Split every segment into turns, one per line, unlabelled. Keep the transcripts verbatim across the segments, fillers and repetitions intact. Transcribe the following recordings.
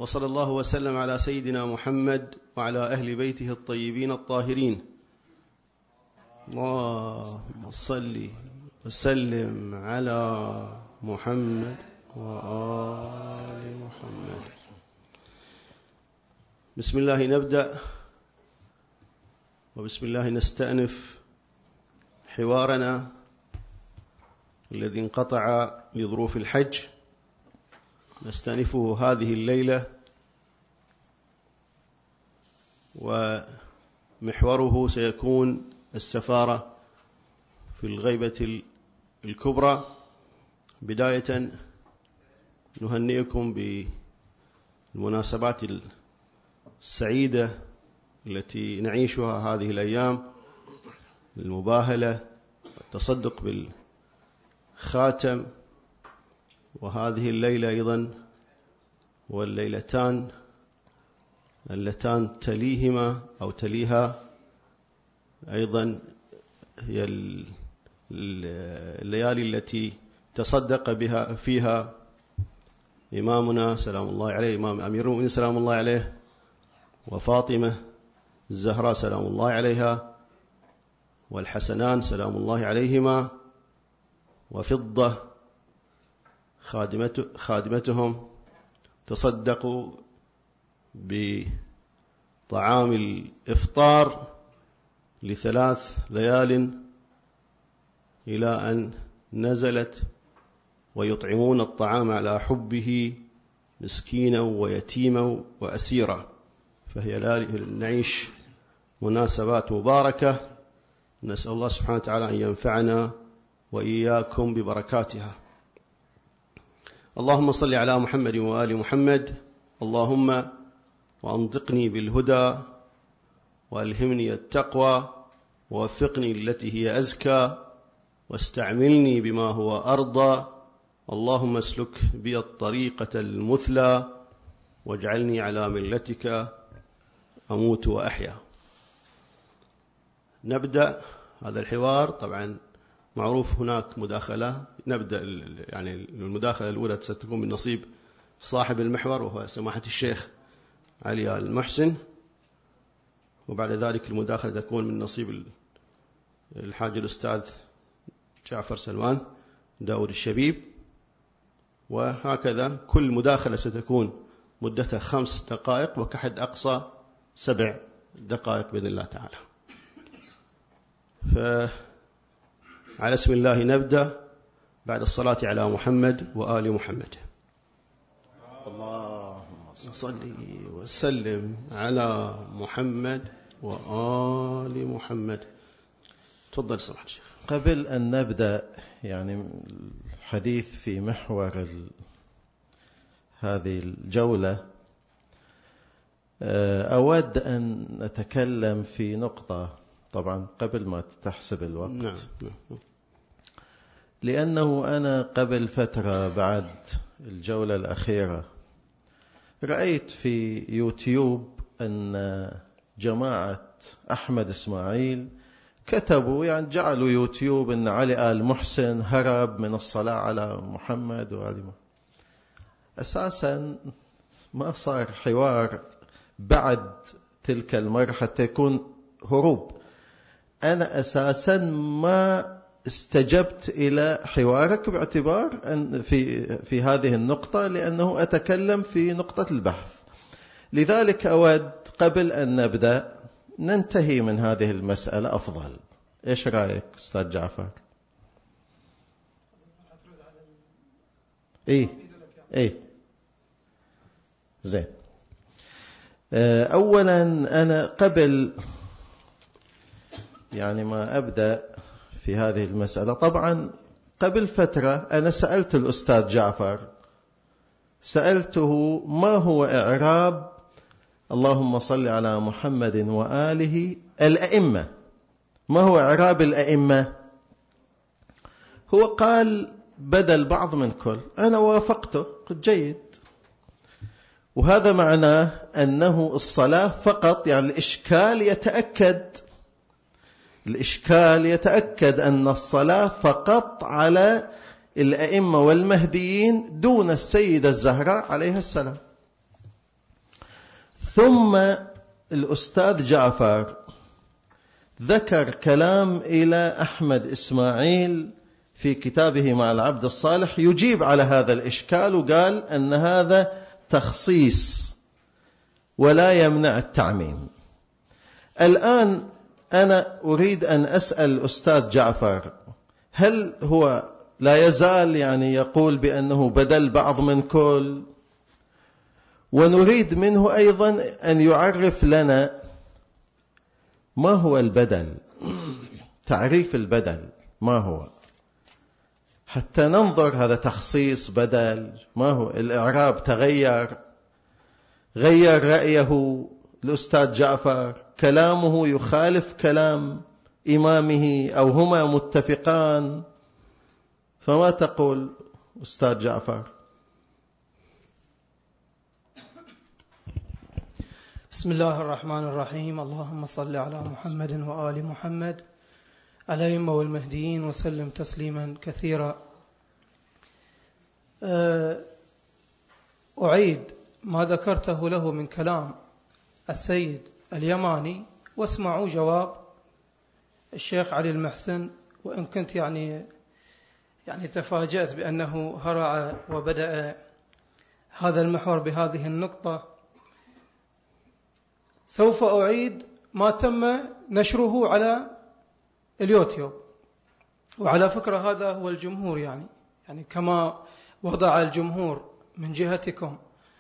وصلى الله وسلم على سيدنا محمد وعلى أهل بيته الطيبين الطاهرين. اللهم صل وسلم على محمد وآل محمد. بسم الله نبدأ وبسم الله نستأنف حوارنا الذي انقطع لظروف الحج. نستأنفه هذه الليلة، ومحوره سيكون السفارة في الغيبة الكبرى. بداية نهنئكم بالمناسبات السعيدة التي نعيشها هذه الأيام، المباهلة والتصدق بالخاتم، وهذه الليلة أيضا والليلتان اللتان تليهما أو تليها أيضا هي الليالي التي تصدق بها فيها إمامنا سلام الله عليه، إمام أمير المؤمنين سلام الله عليه، وفاطمة الزهراء سلام الله عليها، والحسنان سلام الله عليهما، وفضة خادمتهم تصدقوا بطعام الإفطار لثلاث ليال إلى أن نزلت، ويطعمون الطعام على حبه مسكينا ويتيما وأسيرا. فهي نعيش مناسبات مباركة، نسأل الله سبحانه وتعالى أن ينفعنا وإياكم ببركاتها. اللهم صل على محمد وآل محمد. اللهم وأنطقني بالهدى وألهمني التقوى ووفقني التي هي أزكى واستعملني بما هو أرضى. اللهم اسلك بي الطريقة المثلى واجعلني على ملتك أموت وأحيا. نبدأ هذا الحوار. طبعا معروف هناك مداخلة، نبدأ يعني المداخلة الأولى ستكون من نصيب صاحب المحور وهو سماحة الشيخ علي المحسن، وبعد ذلك المداخلة تكون من نصيب الحاج الأستاذ جعفر سلمان داود الشبيب، وهكذا كل مداخلة ستكون مدتها خمس دقائق وكحد أقصى سبع دقائق بإذن الله تعالى. فعلى اسم الله نبدأ بعد الصلاة على محمد وآل محمد. اللهم صل وسلم على محمد وآل محمد. تفضل سماحة الشيخ.
قبل أن نبدأ يعني الحديث في محور هذه الجولة، أود أن نتكلم في نقطة، طبعا قبل ما تحسب الوقت.
نعم.
لأنه أنا قبل فترة بعد الجولة الأخيرة رأيت في يوتيوب أن جماعة أحمد إسماعيل كتبوا، يعني جعلوا يوتيوب أن علي آل محسن هرب من الصلاة على محمد وآل محمد. أساسا ما صار حوار بعد تلك المرة حتى يكون هروب. أنا أساسا ما استجبت إلى حوارك باعتبار أن في في هذه النقطة، لأنه أتكلم في نقطة البحث. لذلك أود قبل أن نبدأ ننتهي من هذه المسألة أفضل. إيش رأيك أستاذ جعفر؟ إيه إيه زين. أولا أنا قبل يعني ما أبدأ في هذه المسألة، طبعا قبل فترة أنا سألت الأستاذ جعفر، سألته ما هو إعراب اللهم صل على محمد وآله الأئمة، ما هو إعراب الأئمة؟ هو قال بدل بعض من كل. أنا وافقته، قلت جيد، وهذا معناه أنه الصلاة فقط، يعني الإشكال يتأكد الإشكال يتأكد أن الصلاة فقط على الأئمة والمهديين دون السيدة الزهراء عليها السلام. ثم الأستاذ جعفر ذكر كلام إلى أحمد إسماعيل في كتابه مع العبد الصالح يجيب على هذا الإشكال، وقال أن هذا تخصيص ولا يمنع التعميم. الآن أنا أريد أن أسأل الأستاذ جعفر، هل هو لا يزال يعني يقول بأنه بدل بعض من كل؟ ونريد منه أيضا أن يعرف لنا ما هو البدل، تعريف البدل ما هو، حتى ننظر هذا تخصيص بدل ما هو. الإعراب تغير، غير رأيه الأستاذ جعفر، كلامه يخالف كلام إمامه أو هما متفقان، فما تقول أستاذ جعفر؟
بسم الله الرحمن الرحيم. اللهم صل على محمد وآل محمد الأئمة والمهديين وسلم تسليما كثيرا. أعيد ما ذكرته له من كلام السيد اليماني، واسمعوا جواب الشيخ علي المحسن. وإن كنت يعني يعني تفاجأت بأنه هرع وبدأ هذا المحور بهذه النقطة، سوف أعيد ما تم نشره على اليوتيوب. وعلى فكرة هذا هو الجمهور، يعني يعني كما وضع الجمهور من جهتكم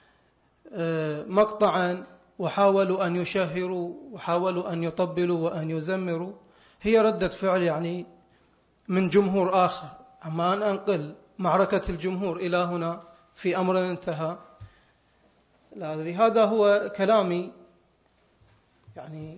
مقطعا وحاولوا أن يشهروا وحاولوا أن يطبلوا وأن يزمروا، هي ردة فعل يعني من جمهور آخر. أما أن أنقل معركة الجمهور إلى هنا في أمر انتهى، لا أدري. هذا هو كلامي، يعني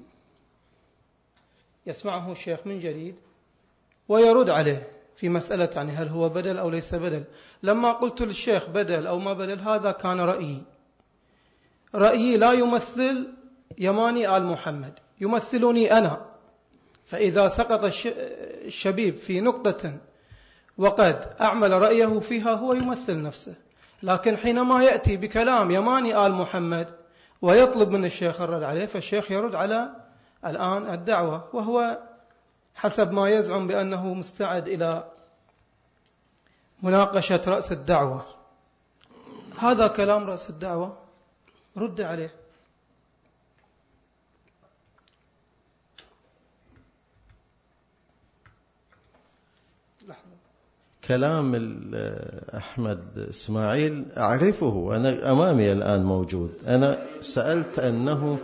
يسمعه الشيخ من جديد ويرد عليه في مسألة يعني هل هو بدل أو ليس بدل. لما قلت للشيخ بدل أو ما بدل، هذا كان رأيي، رأيي لا يمثل يماني آل محمد، يمثلني أنا. فإذا سقط الشبيب في نقطة وقد أعمل رأيه فيها هو يمثل نفسه. لكن حينما يأتي بكلام يماني آل محمد ويطلب من الشيخ الرد عليه، فالشيخ يرد على الآن الدعوة، وهو حسب ما يزعم بأنه مستعد إلى مناقشة رأس الدعوة. هذا كلام رأس الدعوة، رد عليه.
كلام أحمد إسماعيل أعرفه، أنا أمامي الآن موجود. أنا سألت أنه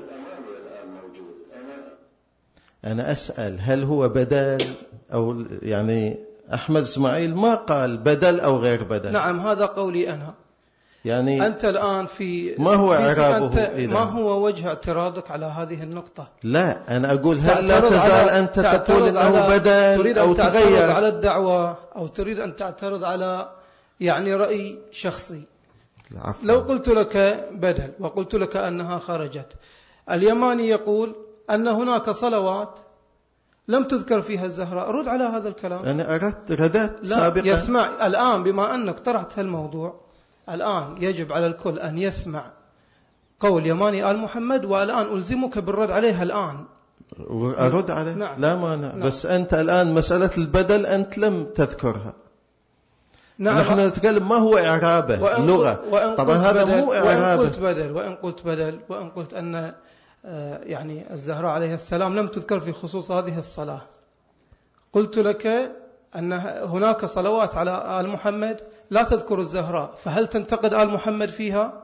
أنا أسأل هل هو بدل أو يعني أحمد إسماعيل ما قال بدل أو غير بدل.
نعم، هذا قولي أنا.
يعني
أنت الآن في
ما هو إعرابه؟
ما هو وجه اعتراضك على هذه النقطة؟
لا، أنا أقول هل لا تزال أنت تقول أنه بدل
تريد
أو
أن
تغير
تعترض على الدعوة، أو تريد أن تعترض على يعني رأي شخصي؟
العفو.
لو قلت لك بدل وقلت لك أنها خرجت، اليماني يقول أن هناك صلوات لم تذكر فيها الزهراء، رد على هذا الكلام.
أنا أردت ردت سابقا.
يسمع الآن، بما أنك طرحت هالموضوع، الآن يجب على الكل أن يسمع قول يماني آل محمد، والآن ألزمك بالرد عليها الآن.
أرد عليه؟
نعم.
لا مانع.
نعم.
بس أنت الآن مسألة البدل أنت لم تذكرها.
نعم.
نحن نتكلم ما هو إعرابه اللغة. طبعا هذا مو إعرابه.
وإن قلت بدل وإن قلت بدل وإن قلت أن يعني الزهراء عليه السلام لم تذكر في خصوص هذه الصلاة، قلت لك أن هناك صلوات على آل محمد لا تذكر الزهراء، فهل تنتقد آل محمد فيها؟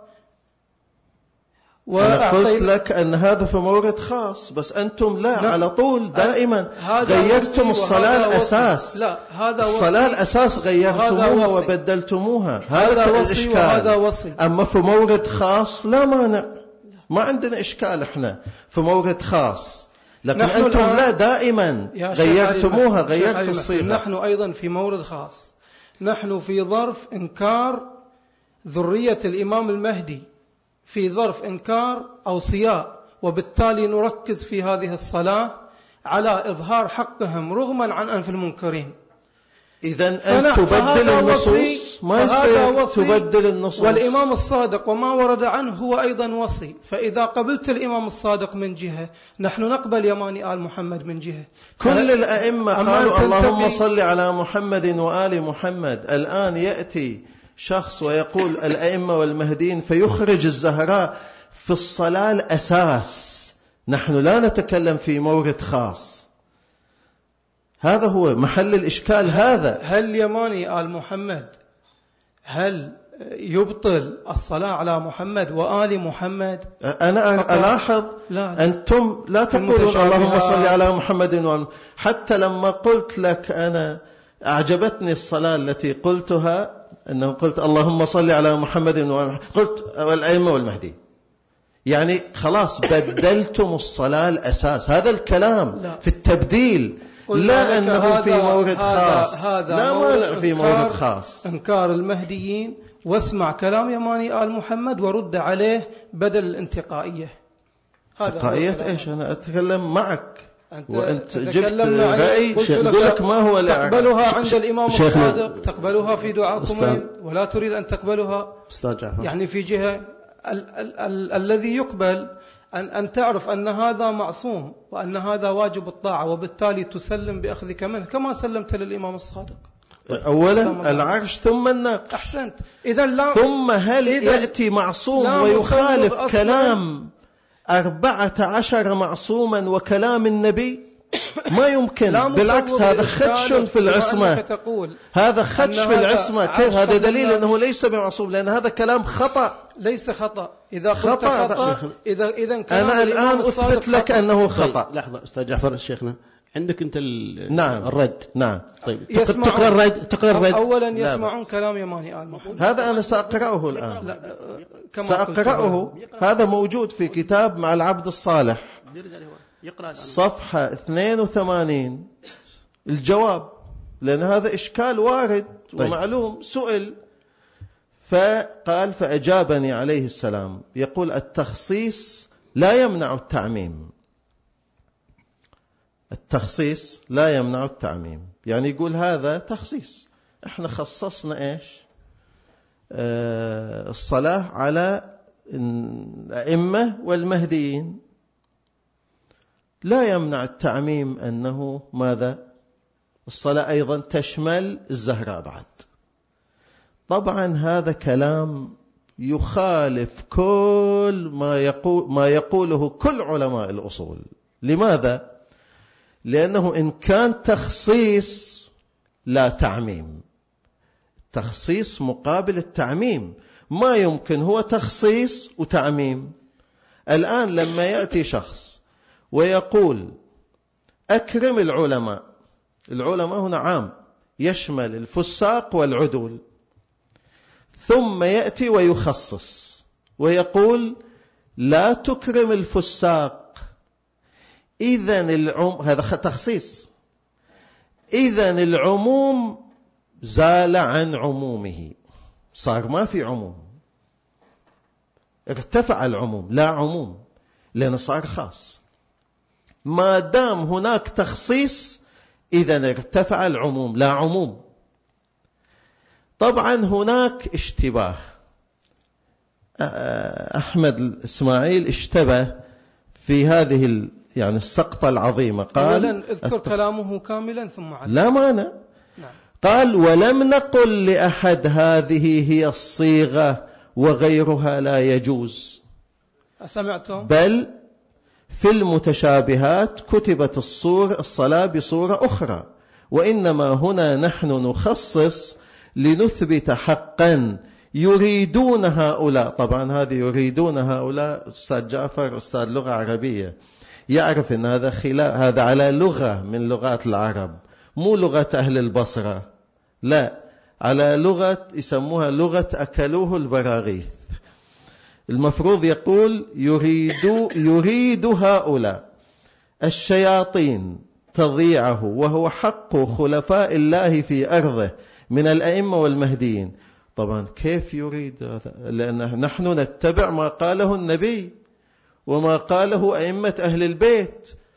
أنا قلت لك أن هذا في مورد خاص، بس أنتم لا, لا. على طول دائما غيرتم الصلاة الأساس.
لا، هذا
الصلاة الأساس غيرتموها وبدلتموها، هذا الإشكال.
هذا وصي.
أما في مورد خاص لا مانع، ما عندنا إشكال إحنا في مورد خاص، لكن أنتم لا دائما غيرتموها، غيرتوا الصيغة.
نحن أيضا في مورد خاص، نحن في ظرف إنكار ذرية الإمام المهدي، في ظرف إنكار أوصياء، وبالتالي نركز في هذه الصلاة على إظهار حقهم رغما عن أنف المنكرين.
إذن أن تبدل النصوص ما يصير تبدل النصوص.
والإمام الصادق وما ورد عنه هو أيضا وصي. فإذا قبلت الإمام الصادق من جهة، نحن نقبل يماني آل محمد من جهة.
كل الأئمة قالوا اللهم صل على محمد وآل محمد. الآن يأتي شخص ويقول الأئمة والمهديين فيخرج الزهراء في الصلاة الأساس. نحن لا نتكلم في مورد خاص. هذا هو محل الإشكال. هذا
هل يماني آل محمد هل يبطل الصلاة على محمد وآل محمد؟
أنا ألاحظ لا أنتم لا تقولون اللهم صل على محمد وآل. حتى لما قلت لك أنا أعجبتني الصلاة التي قلتها، أنه قلت اللهم صل على محمد وآل، قلت والأئمة والمهدي، يعني خلاص بدلتم الصلاة الأساس. هذا الكلام لا. في التبديل لا أنه في مورد خاص. هذا لا مانع في مورد خاص.
انكار المهديين واسمع كلام يماني آل محمد ورد عليه بدل الانتقائية.
انتقائية ايش؟ أنا أتكلم معك أنت وأنت جبت رأي يقول لك ما هو
تقبلها عند الإمام الصادق، تقبلها في دعاكم ولا تريد أن تقبلها يعني في جهة ال- ال- ال- الذي يقبل أن, أن تعرف أن هذا معصوم وأن هذا واجب الطاعة، وبالتالي تسلم بأخذك منه كما سلمت للإمام الصادق.
أولا العرش ثم الناقش.
أحسنت. إذن لا
ثم هل يأتي معصوم ويخالف كلام أربعة عشر معصوما وكلام النبي؟ ما يمكن. بالعكس هذا خدش في العصمة. هذا خدش في العصمة. كيف هذا دليل أنه ليس بمعصوم؟ لأن هذا كلام خطأ.
ليس خطأ. إذا قلت خطأ, خطأ إذا إذا
أنا الآن أثبت لك خطأ. أنه خطأ.
طيب لحظة أستاذ جعفر الشيخنا، عندك أنت
نعم.
الرد.
نعم.
طيب تقرأ الرد. تقرأ الرد.
أولا يسمعون كلام يماني آل محمد.
هذا أنا سأقرأه الآن. لا. سأقرأه. هذا موجود في كتاب مع العبد الصالح صفحة اثنين وثمانين الجواب، لأن هذا إشكال وارد ومعلوم. سئل فقال فأجابني عليه السلام يقول التخصيص لا يمنع التعميم. التخصيص لا يمنع التعميم، يعني يقول هذا تخصيص. احنا خصصنا ايش؟ آه الصلاة على الأئمة والمهديين، لا يمنع التعميم أنه ماذا؟ الصلاة أيضا تشمل الزهراء بعد. طبعا هذا كلام يخالف كل ما يقول ما يقوله كل علماء الأصول. لماذا؟ لأنه إن كان تخصيص لا تعميم، تخصيص مقابل التعميم، ما يمكن هو تخصيص وتعميم. الآن لما يأتي شخص ويقول أكرم العلماء، العلماء هنا عام يشمل الفساق والعدول، ثم يأتي ويخصص ويقول لا تكرم الفساق، إذن العم... هذا تخصيص، إذن العموم زال عن عمومه، صار ما في عموم، ارتفع العموم لا عموم لأنه صار خاص. ما دام هناك تخصيص إذن ارتفع العموم لا عموم. طبعا هناك اشتباه. أحمد إسماعيل اشتبه في هذه يعني السقطة العظيمة. قال
أولا اذكر التخص... كلامه كاملا ثم عدل.
لا مانع. نعم. قال ولم نقل لأحد هذه هي الصيغة وغيرها لا يجوز.
أسمعتم؟
بل في المتشابهات كتبت الصور الصلاة بصورة أخرى، وإنما هنا نحن نخصص لنثبت حقا يريدون هؤلاء. طبعا هذه يريدون هؤلاء أستاذ جعفر أستاذ لغة عربية يعرف أن هذا خلاف، هذا على لغة من لغات العرب، مو لغة أهل البصرة، لا، على لغة يسموها لغة أكلوه البراغيث. المفروض يقول يريد, يريد هؤلاء الشياطين تضيعه وهو حق خلفاء الله في أرضه من الأئمة والمهديين. طبعا كيف يريد هذا؟ لأن نحن نتبع ما قاله النبي وما قاله أئمة أهل البيت،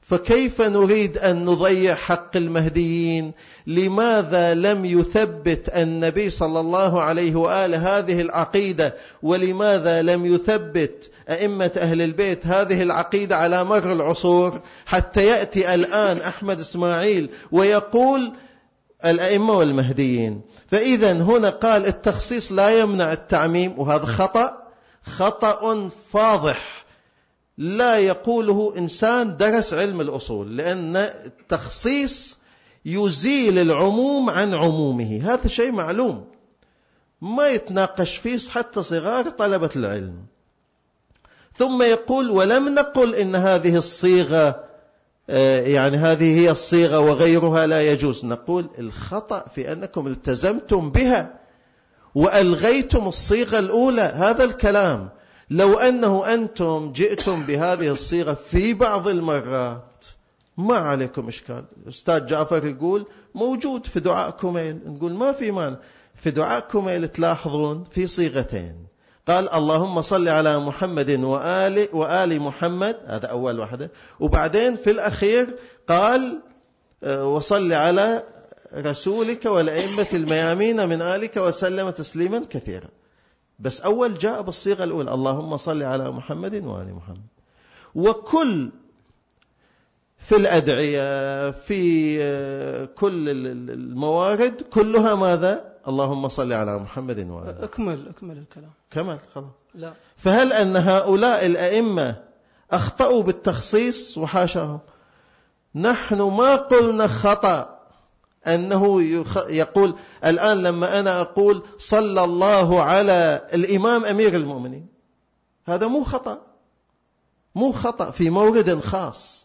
فكيف نريد أن نضيع حق المهديين؟ لماذا لم يثبت النبي صلى الله عليه وآله هذه العقيدة؟ ولماذا لم يثبت أئمة أهل البيت هذه العقيدة على مر العصور، حتى يأتي الآن أحمد إسماعيل ويقول الأئمة والمهديين؟ فإذا هنا قال التخصيص لا يمنع التعميم، وهذا خطأ خطأ فاضح لا يقوله إنسان درس علم الأصول، لأن التخصيص يزيل العموم عن عمومه، هذا شيء معلوم ما يتناقش فيه حتى صغار طلبة العلم. ثم يقول ولم نقل إن هذه الصيغة يعني هذه هي الصيغة وغيرها لا يجوز، نقول الخطأ في أنكم التزمتم بها وألغيتم الصيغة الأولى. هذا الكلام لو أنه أنتم جئتم بهذه الصيغة في بعض المرات ما عليكم إشكال. أستاذ جعفر يقول موجود في دعاء كميل، نقول ما في مانع. في دعاء كميل تلاحظون في صيغتين، قال اللهم صل على محمد وآل, وآل محمد، هذا أول واحدة، وبعدين في الأخير قال وصل على رسولك والأئمة الميامين من آلك وسلم تسليما كثيرا. بس أول جاء بالصيغة الأولى اللهم صل على محمد وآل محمد. وكل في الأدعية في كل الموارد كلها ماذا؟ اللهم صل على محمد وآل.
أكمل أكمل الكلام
كمل خلاص.
لا.
فهل أن هؤلاء الأئمة أخطأوا بالتخصيص؟ وحاشاهم. نحن ما قلنا خطأ أنه يقول الآن لما أنا أقول صلى الله على الإمام أمير المؤمنين، هذا مو خطأ، مو خطأ في مورد خاص.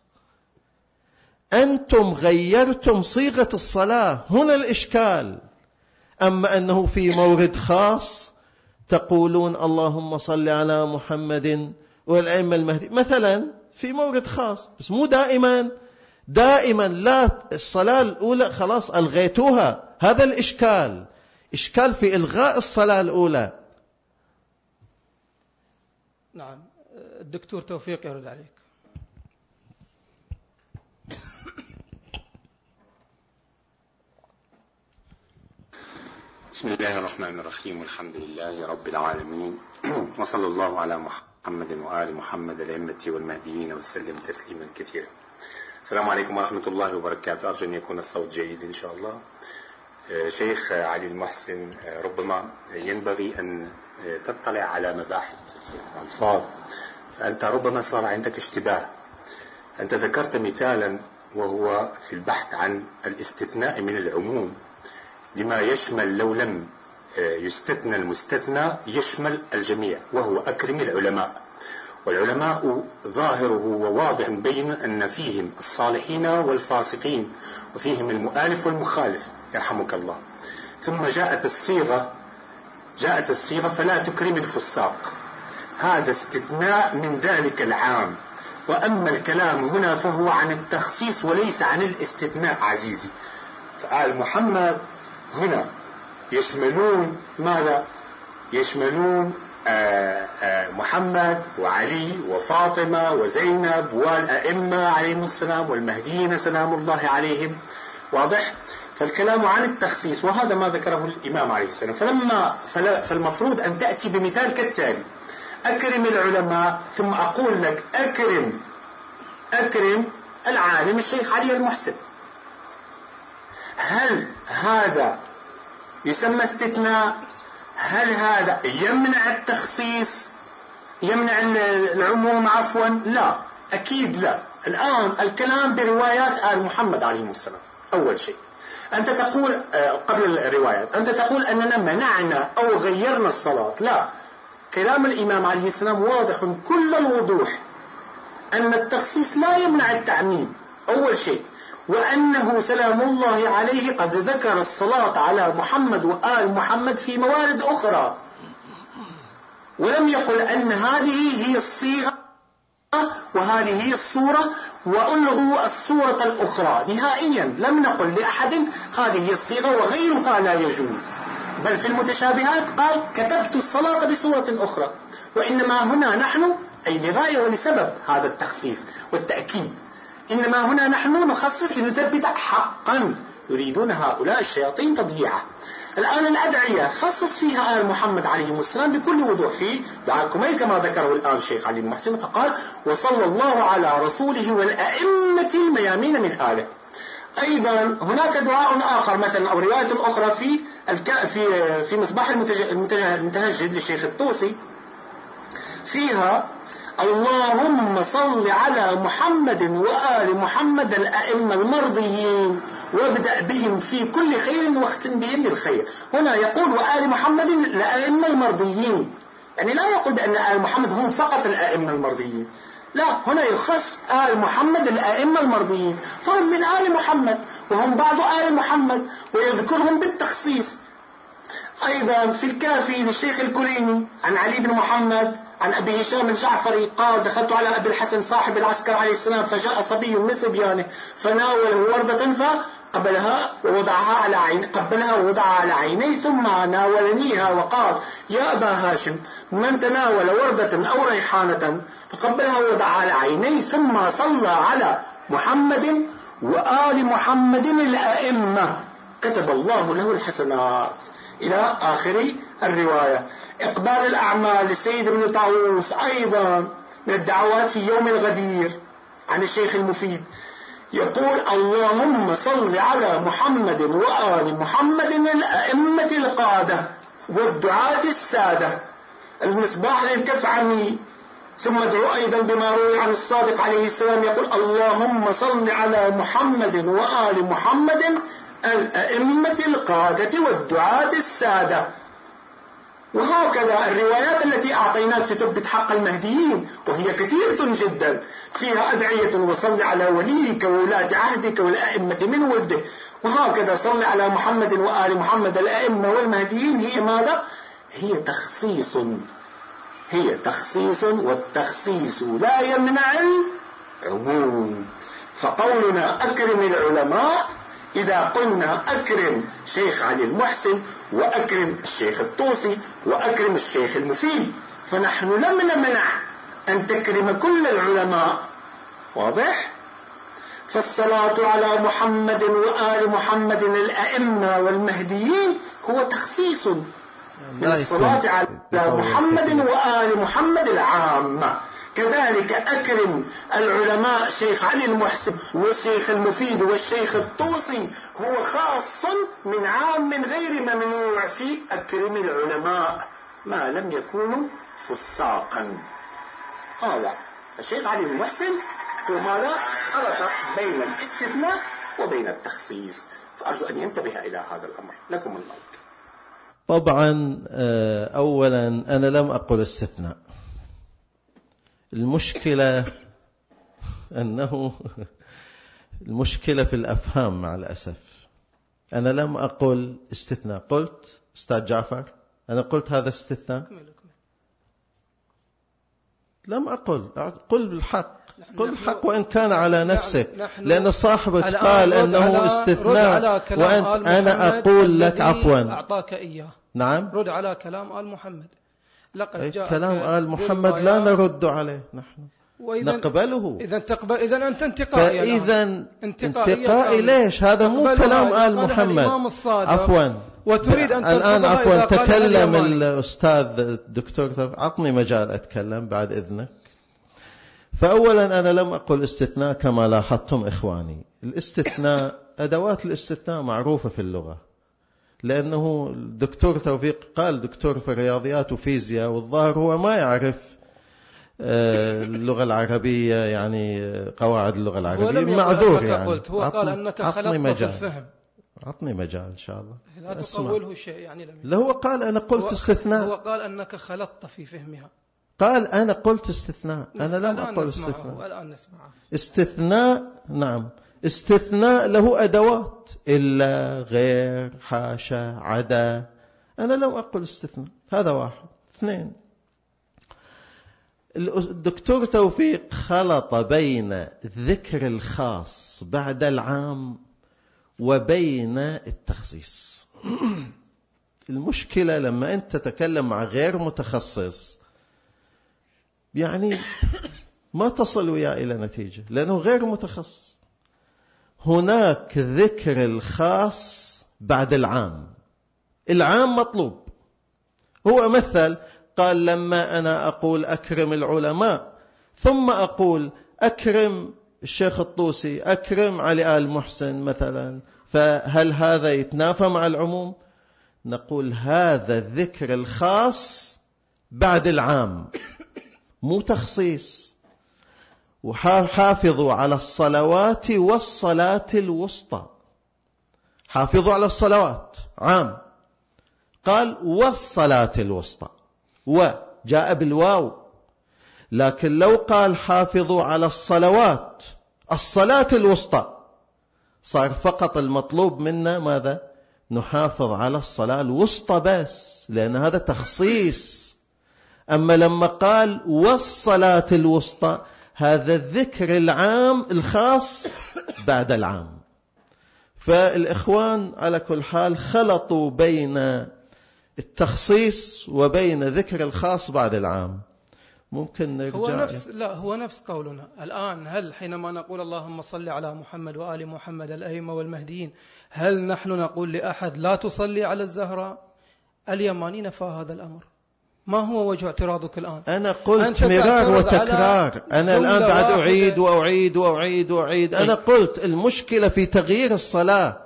أنتم غيرتم صيغة الصلاة، هنا الإشكال. أما أنه في مورد خاص تقولون اللهم صل على محمد والأئمة المهدي مثلا في مورد خاص، بس مو دائما. دائما لا، الصلاة الأولى خلاص ألغيتوها، هذا الإشكال. إشكال في إلغاء الصلاة الأولى.
نعم. الدكتور توفيق يرد عليك.
بسم الله الرحمن الرحيم، والحمد لله رب العالمين، وصلى الله على محمد وآل محمد الأئمة والمهديين وسلم تسليما كثيرا. السلام عليكم ورحمة الله وبركاته. أرجو أن يكون الصوت جيد إن شاء الله. شيخ علي المحسن، ربما ينبغي أن تطلع على مباحث الألفاظ، فأنت ربما صار عندك اشتباه. أنت ذكرت مثالا وهو في البحث عن الاستثناء من العموم لما يشمل لو لم يستثنى المستثنى يشمل الجميع، وهو أكرم العلماء. والعلماء ظاهره وواضح بين أن فيهم الصالحين والفاسقين، وفيهم المؤالف والمخالف يرحمك الله. ثم جاءت الصيغة جاءت الصيغة فلا تكرم الفساق، هذا استثناء من ذلك العام. وأما الكلام هنا فهو عن التخصيص وليس عن الاستثناء عزيزي. فآل محمد هنا يشملون ماذا؟ يشملون آآ آآ محمد وعلي وفاطمة وزينب والأئمة عليهم السلام والمهديين سلام الله عليهم. واضح؟ فالكلام عن التخصيص، وهذا ما ذكره الإمام عليه السلام. فلما فالمفروض أن تأتي بمثال كالتالي: أكرم العلماء، ثم أقول لك أكرم أكرم العالم الشيخ علي المحسن. هل هذا يسمى استثناء؟ هل هذا يمنع التخصيص، يمنع العموم عفوا؟ لا، أكيد لا. الآن الكلام بروايات آل محمد عليه السلام. أول شيء أنت تقول قبل الروايات أنت تقول أننا منعنا أو غيرنا الصلاة. لا، كلام الإمام عليه السلام واضح كل الوضوح أن التخصيص لا يمنع التعميم. أول شيء، وأنه سلام الله عليه قد ذكر الصلاة على محمد وآل محمد في موارد أخرى، ولم يقل أن هذه هي الصيغة وهذه هي الصورة وألغوا الصورة الأخرى نهائيا. لم نقل لأحد هذه هي الصيغة وغيرها لا يجوز، بل في المتشابهات قال كتبت الصلاة بصورة أخرى. وإنما هنا نحن أي لغاية ولسبب هذا التخصيص والتأكيد. إنما هنا نحن نخصص لنثبت حقا، يريدون هؤلاء الشياطين تضييعه. الآن الأدعية خصص فيها آل محمد عليه السلام بكل وضوح في دعاء كميل كما ذكره الآن الشيخ علي المحسن، فقال وصلى الله على رسوله والأئمة الميامين من آله. أيضا هناك دعاء آخر مثلا أو رواية أخرى في في في مصباح المتهجد للشيخ الطوسي، فيها اللهم صل على محمد وآل محمد الأئمة المرضيين وابدأ بهم في كل خير واختم بهم بالخير. هنا يقول وآل محمد الأئمة المرضيين، يعني لا يقول بأن آل محمد هم فقط الأئمة المرضيين، لا، هنا يخص آل محمد الأئمة المرضيين، فهم من آل محمد وهم بعض آل محمد ويذكرهم بالتخصيص. أيضا في الكافي للشيخ الكليني عن علي بن محمد عن أبي هشام الجعفري قال دخلت على أبي الحسن صاحب العسكر عليه السلام فجاء صبي من صبيانه فناوله وردة فقبلها ووضعها على عين قبلها ووضعها على عينيه ثم ناولنيها وقال يا أبا هاشم من تناول وردة أو ريحانة فقبلها ووضعها على عينيه ثم صلى على محمد وآل محمد الأئمة كتب الله له الحسنات إلى آخر الرواية. إقبال الأعمال للسيد ابن طاووس أيضا من الدعوات في يوم الغدير عن الشيخ المفيد، يقول اللهم صل على محمد وآل محمد الأئمة القادة والدعاة السادة. المصباح للكفعمي ثم ادعو أيضا بما روي عن الصادق عليه السلام يقول اللهم صل على محمد وآل محمد الأئمة القادة والدعاة السادة. وهكذا الروايات التي أعطيناك تثبت حق المهديين وهي كثيرة جدا، فيها أدعية وصل على وليك وولاة عهدك والأئمة من ولده، وهكذا صل على محمد وآل محمد الأئمة والمهديين. هي ماذا؟ هي تخصيص، هي تخصيص، والتخصيص لا يمنع العموم. فقولنا أكرم العلماء إذا قلنا أكرم شيخ علي المحسن وأكرم الشيخ الطوسي وأكرم الشيخ المفيد، فنحن لم نمنع أن تكرم كل العلماء. واضح؟ فالصلاة على محمد وآل محمد الأئمة والمهديين هو تخصيص من الصلاة على محمد وآل محمد العامة. كذلك أكرم العلماء شيخ علي المحسن والشيخ المفيد والشيخ الطوسي هو خاص من عام من غير ممنوع في أكرم العلماء ما لم يكونوا فساقا. هذا الشيخ علي المحسن هو ماذا؟ خلط بين الاستثناء وبين التخصيص، فأرجو أن ينتبه إلى هذا الأمر. لكم المايك.
طبعا أولا أنا لم أقل استثناء، المشكلة أنه المشكلة في الأفهام مع الأسف. أنا لم أقل استثناء، قلت أستاذ جعفر أنا قلت هذا استثناء؟ لم أقل، قل بالحق، قل الحق وإن كان على نفسك، لأن صاحبك قال أنه استثناء وأنت أنا أقول لك عفوا
أعطاك إياه.
نعم،
رد على كلام آل محمد. لقد جاء
كلام آل محمد لا نرد عليه، نحن نقبله.
إذا تقبل، إذا أنت انتقائي.
فإذا انتقائي ليش؟ هذا مو كلام آل محمد. عفوا
وتريد أن
الآن عفوا تكلم الأستاذ الدكتور، عطني مجال أتكلم بعد إذنك. فأولا أنا لم أقل استثناء كما لاحظتم إخواني. الاستثناء، أدوات الاستثناء معروفة في اللغة، لأنه الدكتور توفيق قال دكتور في الرياضيات وفيزياء، والظاهر هو ما يعرف اللغة العربية، يعني قواعد اللغة العربية، معذور يعني.
قلت هو قال أنك خلطت في الفهم.
عطني مجال إن شاء الله،
لا تقوله شيء يعني.
لا هو قال أنا قلت استثناء،
هو قال أنك خلطت في فهمها،
قال أنا قلت استثناء، أنا لم أقل استثناء.
الآن نسمعه.
استثناء نعم، استثناء له أدوات، إلا، غير، حاشا، عدا. أنا لم أقل استثناء، هذا واحد. اثنين، الدكتور توفيق خلط بين ذكر الخاص بعد العام وبين التخصيص. المشكلة لما أنت تتكلم مع غير متخصص، يعني ما تصل وياه إلى نتيجة لأنه غير متخصص. هناك ذكر الخاص بعد العام. العام مطلوب. هو مثل قال لما أنا أقول أكرم العلماء ثم أقول أكرم الشيخ الطوسي، أكرم علي آل محسن مثلا، فهل هذا يتنافى مع العموم؟ نقول هذا الذكر الخاص بعد العام، مو تخصيص. وحافظوا على الصلوات والصلاة الوسطى. حافظوا على الصلوات عام، قال والصلاة الوسطى، وجاء بالواو. لكن لو قال حافظوا على الصلوات الصلاة الوسطى صار فقط المطلوب منا ماذا؟ نحافظ على الصلاة الوسطى بس، لأن هذا تخصيص. أما لما قال والصلاة الوسطى هذا الذكر العام الخاص بعد العام. فالإخوان على كل حال خلطوا بين التخصيص وبين ذكر الخاص بعد العام. ممكن نرجع
هو نفس لا هو نفس قولنا الآن. هل حينما نقول اللهم صل على محمد وآل محمد الأئمة والمهديين، هل نحن نقول لأحد لا تصلي على الزهراء؟ اليماني نفى هذا الأمر. ما هو وجه اعتراضك الآن؟
أنا قلت مرار وتكرار. أنا الآن قاعد أعيد وأعيد وأعيد وأعيد. أنا قلت المشكلة في تغيير الصلاة.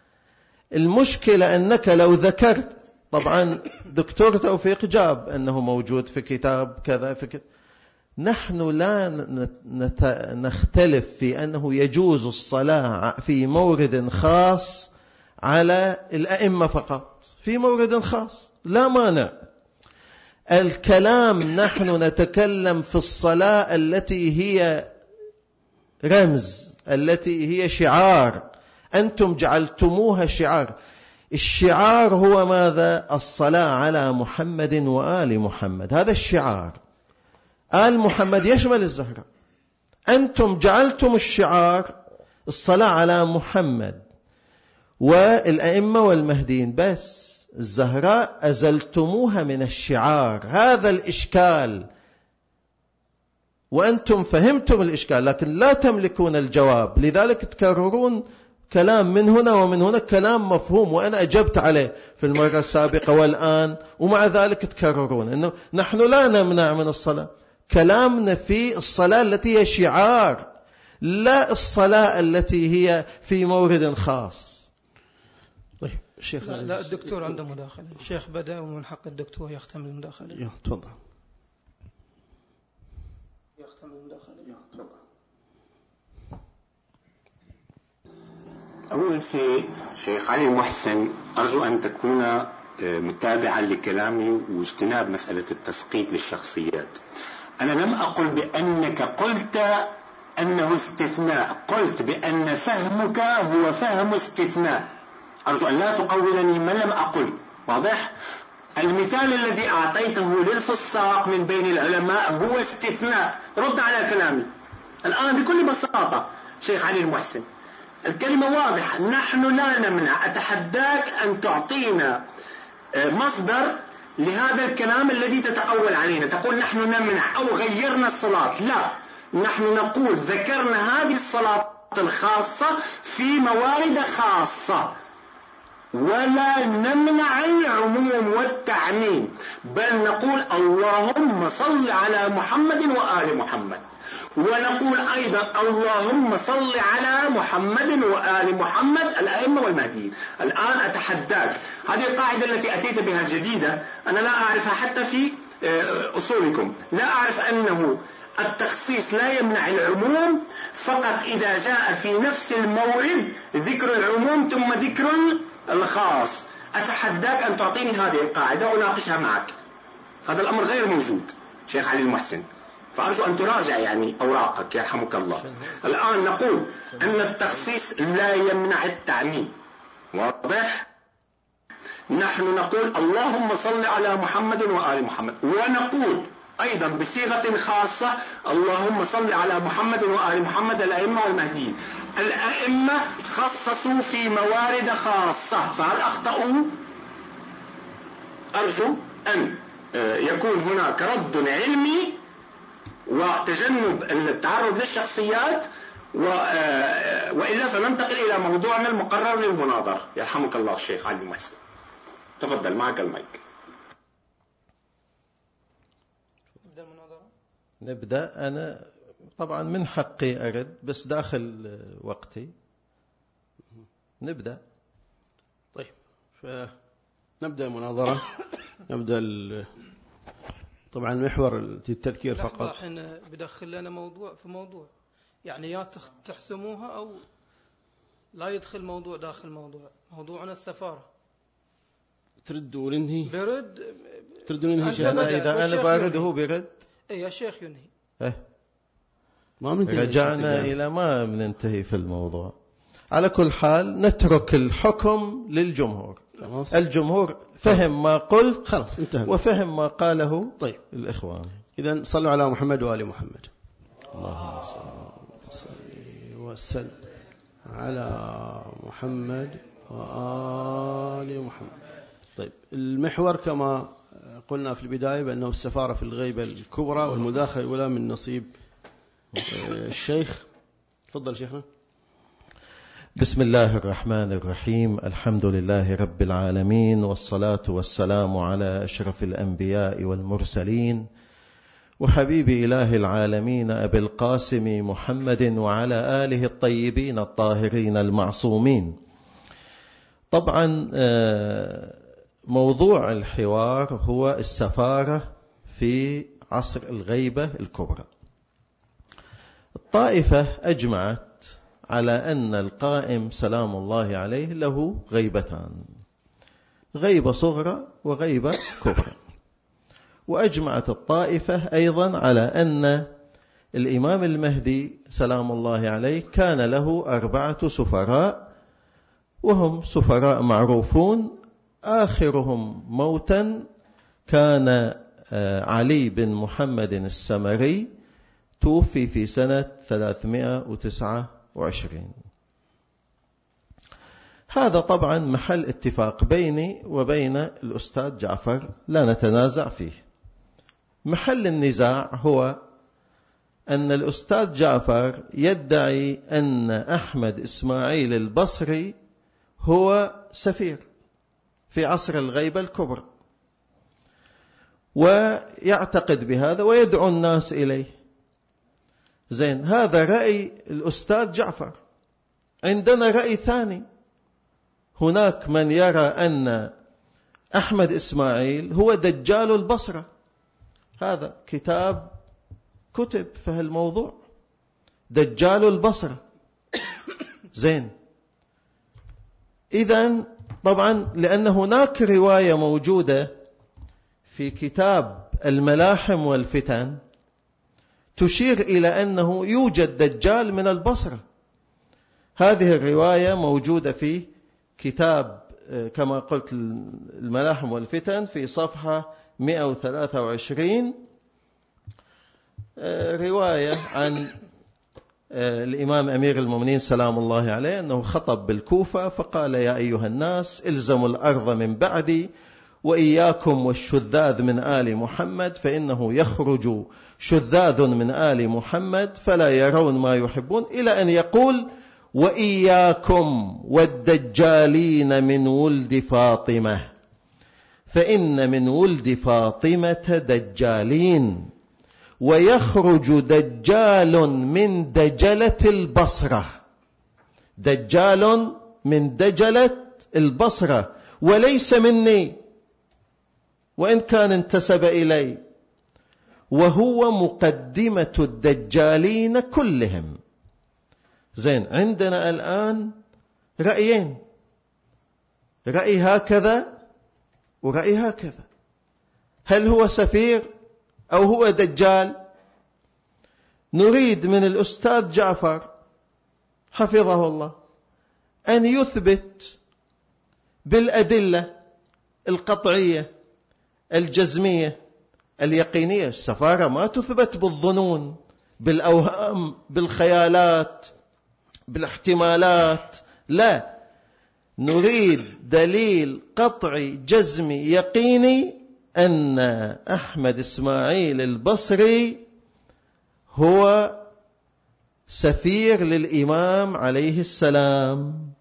المشكلة أنك لو ذكرت، طبعا دكتور توفيق جاب أنه موجود في كتاب كذا في كتاب. نحن لا نختلف في أنه يجوز الصلاة في مورد خاص على الأئمة فقط، في مورد خاص لا مانع. الكلام نحن نتكلم في الصلاة التي هي رمز، التي هي شعار، أنتم جعلتموها شعار. الشعار هو ماذا؟ الصلاة على محمد وآل محمد، هذا الشعار. آل محمد يشمل الزهراء. أنتم جعلتم الشعار الصلاة على محمد والأئمة والمهديين بس، الزهراء أزلتموها من الشعار. هذا الإشكال، وأنتم فهمتم الإشكال لكن لا تملكون الجواب، لذلك تكررون كلام من هنا ومن هنا، كلام مفهوم وأنا أجبت عليه في المرة السابقة والآن، ومع ذلك تكررون إنه نحن لا نمنع من الصلاة. كلامنا في الصلاة التي هي شعار، لا الصلاة التي هي في مورد خاص.
طيب الشيخ
لا, لا الدكتور عنده مداخلة. الشيخ بدأ ومن حق الدكتور يختم المداخلة.
تفضل.
يختم المداخلة. تفضل.
أول شيء شيخ علي محسن، أرجو أن تكون متابعا لكلامي واجتناب مسألة التسقيط للشخصيات. أنا لم أقل بأنك قلت أنه استثناء، قلت بأن فهمك هو فهم استثناء. أرجو أن لا تقولني ما لم أقل. واضح؟ المثال الذي أعطيته للفساق من بين العلماء هو استثناء. رد على كلامي الآن بكل بساطة. شيخ علي المحسن، الكلمة واضحة، نحن لا نمنع. أتحداك أن تعطينا مصدر لهذا الكلام الذي تتقول علينا، تقول نحن نمنع أو غيرنا الصلاة. لا، نحن نقول ذكرنا هذه الصلاة الخاصة في موارد خاصة، ولا نمنع العموم والتعميم، بل نقول اللهم صل على محمد وآل محمد، ونقول أيضا اللهم صل على محمد وآل محمد الأئمة والمهديين. الآن أتحداك، هذه القاعدة التي أتيت بها الجديدة أنا لا أعرفها حتى في أصولكم. لا أعرف أنه التخصيص لا يمنع العموم، فقط إذا جاء في نفس المورد ذكر العموم ثم ذكر الخاص. أتحداك أن تعطيني هذه القاعدة وأناقشها معك. هذا الأمر غير موجود شيخ علي المحسن، فأرجو أن تراجع يعني أوراقك يرحمك الله. الآن نقول أن التخصيص لا يمنع التعميم. واضح؟ نحن نقول اللهم صل على محمد وآل محمد، ونقول أيضا بصيغة خاصة اللهم صل على محمد وآل محمد الأئمة والمهديين. الأئمة خصصوا في موارد خاصة، فهل أخطأوا؟ أرجو أن يكون هناك رد علمي وتجنب التعرض للشخصيات، وإلا فننتقل إلى موضوعنا المقرر للمناظرة. يرحمك الله الشيخ علي محسن، تفضل معك المايك.
نبدأ. أنا طبعا من حقي أرد بس داخل وقتي. نبدأ.
طيب فنبدأ المناظرة. نبدأ طبعا محور التذكير فقط.
الحين بدخل لنا موضوع في موضوع، يعني يا تحسموها أو لا يدخل موضوع داخل موضوع. موضوعنا السفارة.
ترد وننهي.
برد.
ترد وننهي.
إذا أنا بارد هو بيرد.
إيه يا شيخ ينهي.
إيه.
ما منتهي.
رجعنا إلى ما بننتهي في الموضوع. على كل حال نترك الحكم للجمهور. خلاص. الجمهور فهم ما قلت
خلاص انتهى
وفهم ما قاله.
طيب
الإخوان.
إذن صلوا على محمد وآل محمد.
اللهم
صل وسلم على محمد وآل محمد. طيب المحور كما قلنا في البداية بأنه السفارة في الغيبة الكبرى والمداخلة الأولى من نصيب الشيخ. تفضل شيخنا.
بسم الله الرحمن الرحيم. الحمد لله رب العالمين، والصلاة والسلام على أشرف الأنبياء والمرسلين وحبيب إله العالمين أبي القاسم محمد وعلى آله الطيبين الطاهرين المعصومين. طبعا موضوع الحوار هو السفارة في عصر الغيبة الكبرى. الطائفة أجمعت على أن القائم سلام الله عليه له غيبتان، غيبة صغرى وغيبة كبرى. وأجمعت الطائفة أيضا على أن الإمام المهدي سلام الله عليه كان له أربعة سفراء، وهم سفراء معروفون. آخرهم موتا كان علي بن محمد السمري، توفي في سنة ثلاثمائة وتسعة وعشرين. هذا طبعا محل اتفاق بيني وبين الأستاذ جعفر، لا نتنازع فيه. محل النزاع هو أن الأستاذ جعفر يدعي أن أحمد إسماعيل البصري هو سفير في عصر الغيبة الكبرى، ويعتقد بهذا ويدعو الناس إليه. زين، هذا رأي الأستاذ جعفر. عندنا رأي ثاني. هناك من يرى أن أحمد إسماعيل هو دجال البصرة. هذا كتاب كتب في هالموضوع، دجال البصرة. زين، إذن طبعا لأن هناك رواية موجودة في كتاب الملاحم والفتن تشير إلى أنه يوجد دجال من البصرة. هذه الرواية موجودة في كتاب كما قلت الملاحم والفتن في صفحة مئة وثلاثة وعشرين، رواية عن الإمام أمير المؤمنين سلام الله عليه أنه خطب بالكوفة فقال: يا أيها الناس إلزموا الأرض من بعدي وإياكم والشذاذ من آل محمد، فإنه يخرج شذاذ من آل محمد فلا يرون ما يحبون، إلى أن يقول: وإياكم والدجالين من ولد فاطمة، فإن من ولد فاطمة دجالين، ويخرج دجال من دجلة البصرة، دجال من دجلة البصرة وليس مني وإن كان انتسب إلي، وهو مقدمة الدجالين كلهم. زين، عندنا الآن رأيين، رأي هكذا ورأي هكذا. هل هو سفير أو هو دجال؟ نريد من الأستاذ جعفر حفظه الله أن يثبت بالأدلة القطعية الجزمية اليقينية. السفارة ما تثبت بالظنون، بالأوهام، بالخيالات، بالاحتمالات، لا، نريد دليل قطعي جزمي يقيني أن أحمد إسماعيل البصري هو سفير للإمام عليه السلام.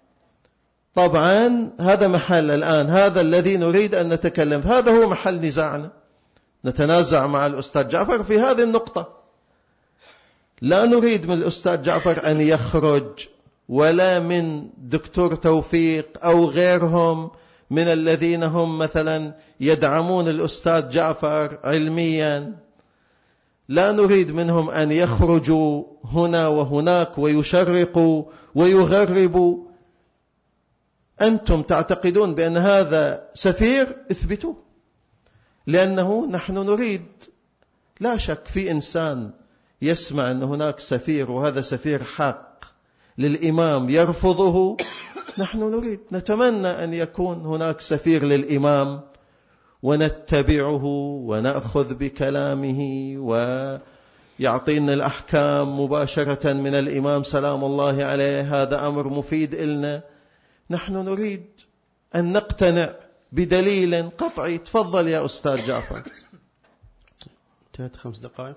طبعا هذا محل الآن، هذا الذي نريد أن نتكلم، هذا هو محل نزاعنا. نتنازع مع الأستاذ جعفر في هذه النقطة. لا نريد من الأستاذ جعفر أن يخرج، ولا من دكتور توفيق أو غيرهم من الذين هم مثلا يدعمون الأستاذ جعفر علميا. لا نريد منهم أن يخرجوا هنا وهناك ويشرقوا ويغربوا. أنتم تعتقدون بأن هذا سفير، اثبتوه، لأنه نحن نريد. لا شك في إنسان يسمع أن هناك سفير وهذا سفير حق للإمام يرفضه. نحن نريد، نتمنى أن يكون هناك سفير للإمام ونتبعه ونأخذ بكلامه ويعطينا الأحكام مباشرة من الإمام سلام الله عليه. هذا أمر مفيد إلنا. نحن نريد أن نقتنع بدليل قطعي. تفضل يا أستاذ جعفر.
انتهت خمس دقائق.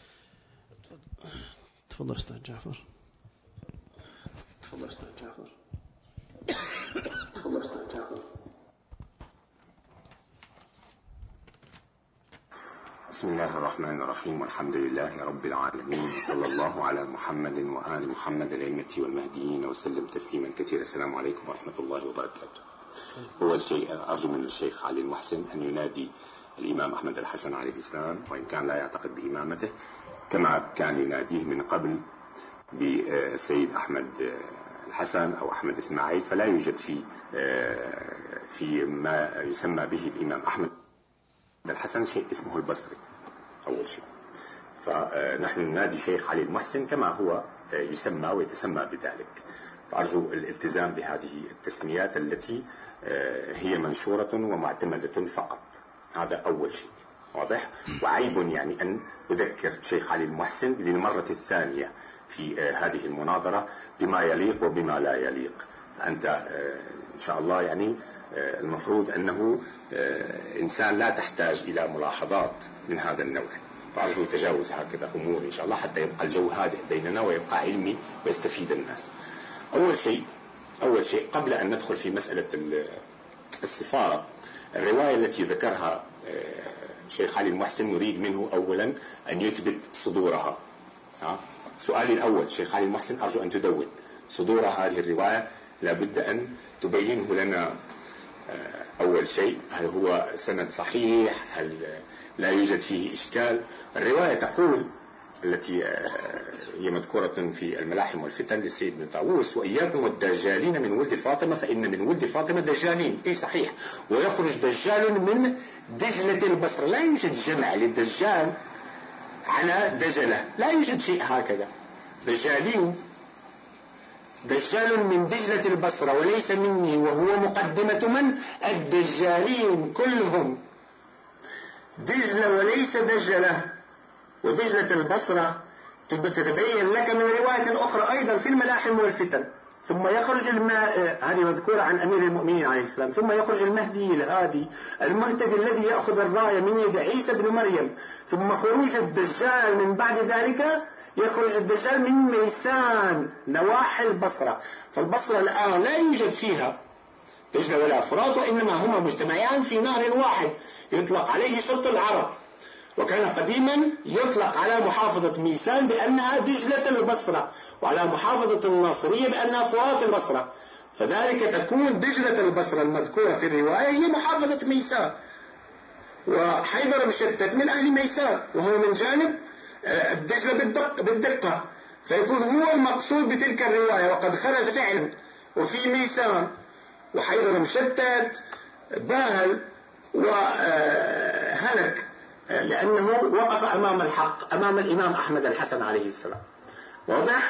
تفضل أستاذ جعفر. تفضل أستاذ جعفر. تفضل أستاذ جعفر.
بسم الله الرحمن الرحيم، والحمد لله رب العالمين، صلى الله على محمد وآل محمد الأئمة والمهديين وسلم تسليما كثيرا. السلام عليكم ورحمة الله وبركاته. أول شيء أرجو من الشيخ علي المحسن أن ينادي الإمام أحمد الحسن عليه السلام، وإن كان لا يعتقد بإمامته، كما كان يناديه من قبل بالسيد أحمد الحسن أو أحمد إسماعيل. فلا يوجد في في ما يسمى به الإمام أحمد الحسن شيء اسمه البصري أول شيء. فنحن ننادي شيخ علي المحسن كما هو يسمى ويتسمى بذلك. فأرجو الالتزام بهذه التسميات التي هي منشورة ومعتمدة فقط. هذا أول شيء واضح. وعيب يعني أن أذكر شيخ علي المحسن للمرة الثانية في هذه المناظرة بما يليق وبما لا يليق. فأنت إن شاء الله يعني المفروض أنه إنسان لا تحتاج إلى ملاحظات من هذا النوع. فأرجو تجاوز هكذا أمور إن شاء الله حتى يبقى الجو هادئ بيننا ويبقى علمي ويستفيد الناس. أول شيء أول شيء قبل أن ندخل في مسألة السفارة، الرواية التي ذكرها شيخ علي المحسن نريد منه أولا أن يثبت صدورها. سؤالي الأول شيخ علي المحسن، أرجو أن تدون صدور هذه الرواية. لابد أن تبينه لنا. أول شيء، هل هو سند صحيح؟ هل لا يوجد فيه إشكال؟ الرواية تقول التي هي مذكورة في الملاحم والفتن للسيد بن طاووس: وإياكم والدجالين من ولد فاطمة فإن من ولد فاطمة دجالين. إيه صحيح، ويخرج دجال من دجلة البصرة. لا يوجد جمع للدجال على دجلة، لا يوجد شيء هكذا. دجالين دجال من دجلة البصرة وليس مني، وهو مقدمة من؟ الدجالين كلهم. دجلة وليس دجلة. ودجلة البصرة تتبين لك من رواية أخرى أيضا في الملاحم والفتن. ثم يخرج الماء، هذه مذكورة عن أمير المؤمنين عليه السلام، ثم يخرج المهدي الهادي المهتدي الذي يأخذ الراية من يد عيسى بن مريم. ثم خروج الدجال من بعد ذلك، يخرج الدجال من ميسان نواحي البصرة. فالبصرة الآن لا يوجد فيها دجلة ولا فرات، وإنما هما مجتمعان في نهر واحد يطلق عليه شط العرب. وكان قديما يطلق على محافظة ميسان بأنها دجلة البصرة، وعلى محافظة الناصرية بأنها فرات البصرة. فذلك تكون دجلة البصرة المذكورة في الرواية هي محافظة ميسان. وحيدر مشتت من أهل ميسان، وهو من جانب الدجلة بالدق بالدقة، فيكون هو المقصود بتلك الرواية. وقد خرج فعلا وفي ميسان، وحيدر مشتت باهل وهلك لأنه وقف أمام الحق، أمام الإمام أحمد الحسن عليه السلام. واضح؟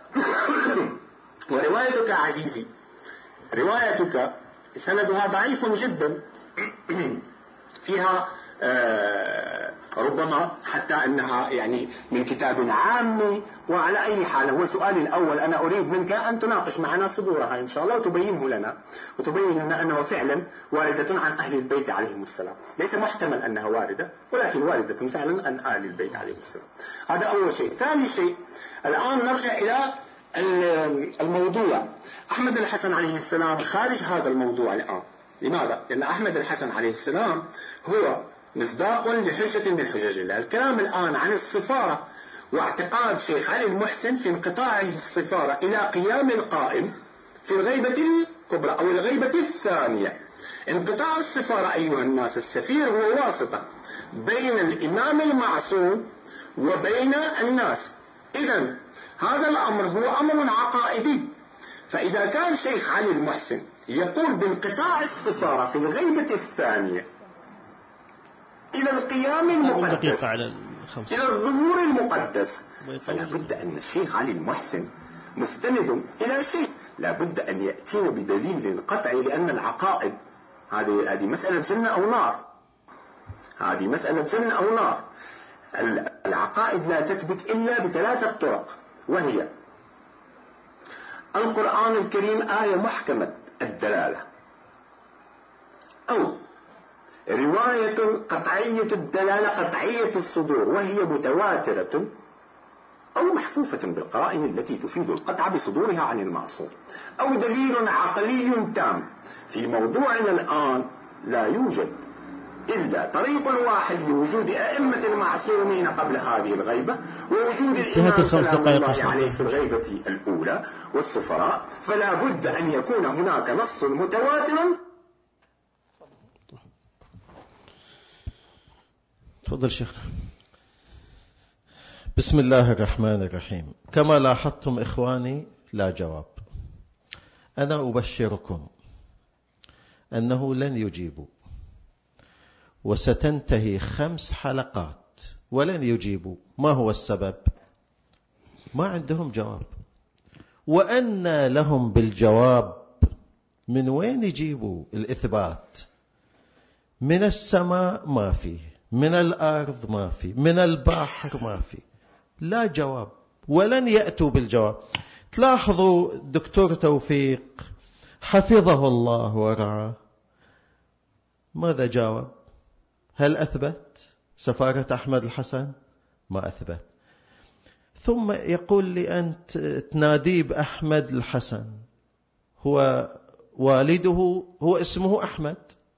وروايتك عزيزي، روايتك سندها ضعيف جدا، فيها ربما حتى أنها يعني من كتاب عامي. وعلى أي حال هو سؤالي الأول، أنا أريد منك أن تناقش معنا صدورها إن شاء الله وتبينه لنا وتبين لنا أنه فعلا واردة عن أهل البيت عليهم السلام. ليس محتمل أنها واردة، ولكن واردة فعلا عن أهل البيت عليهم السلام. هذا أول شيء. ثاني شيء، الآن نرجع إلى الموضوع. أحمد الحسن عليه السلام خارج هذا الموضوع الآن. لماذا؟ لأن أحمد الحسن عليه السلام هو مصداق لحجة من حجج الله. الكلام الآن عن السفارة واعتقاد شيخ علي المحسن في انقطاعه السفارة إلى قيام القائم في الغيبة الكبرى أو الغيبة الثانية. انقطاع السفارة أيها الناس، السفير هو واسطة بين الإمام المعصوم وبين الناس. إذن هذا الأمر هو أمر عقائدي. فإذا كان شيخ علي المحسن يقول بانقطاع السفارة في الغيبة الثانية إلى القيام المقدس إلى الظهور المقدس، فلا بد أن الشيخ علي المحسن مستند إلى شيء، لا بد أن يأتينا بدليل قطعي، لأن العقائد هذه هذه مسألة جنة أو نار. هذه مسألة جنة أو نار. العقائد لا تثبت إلا بثلاثة طرق، وهي القرآن الكريم آية محكمة الدلالة، أو رواية قطعية الدلالة قطعية الصدور وهي متواترة أو محفوفة بالقرائن التي تفيد القطع بصدورها عن المعصوم، أو دليل عقلي تام. في موضوعنا الآن لا يوجد إلا طريق واحد لوجود أئمة المعصومين قبل هذه الغيبة، ووجود الإمام سلام الله عليه في الغيبة الأولى والسفراء. فلا بد أن يكون هناك نص متواتر.
تفضل شيخنا. بسم الله الرحمن الرحيم. كما لاحظتم إخواني لا جواب. أنا أبشركم أنه لن يجيبوا، وستنتهي خمس حلقات ولن يجيبوا. ما هو السبب؟ ما عندهم جواب. وأن لهم بالجواب؟ من وين يجيبوا الإثبات؟ من السماء ما فيه، من الأرض ما فيه، من البحر ما فيه. لا جواب، ولن يأتوا بالجواب. تلاحظوا الدكتور توفيق حفظه الله ورعاه ماذا جاوب؟ هل أثبت سفارة أحمد الحسن؟ ما أثبت. ثم يقول لي أنت تناديه بأحمد الحسن، هو والده هو اسمه أحمد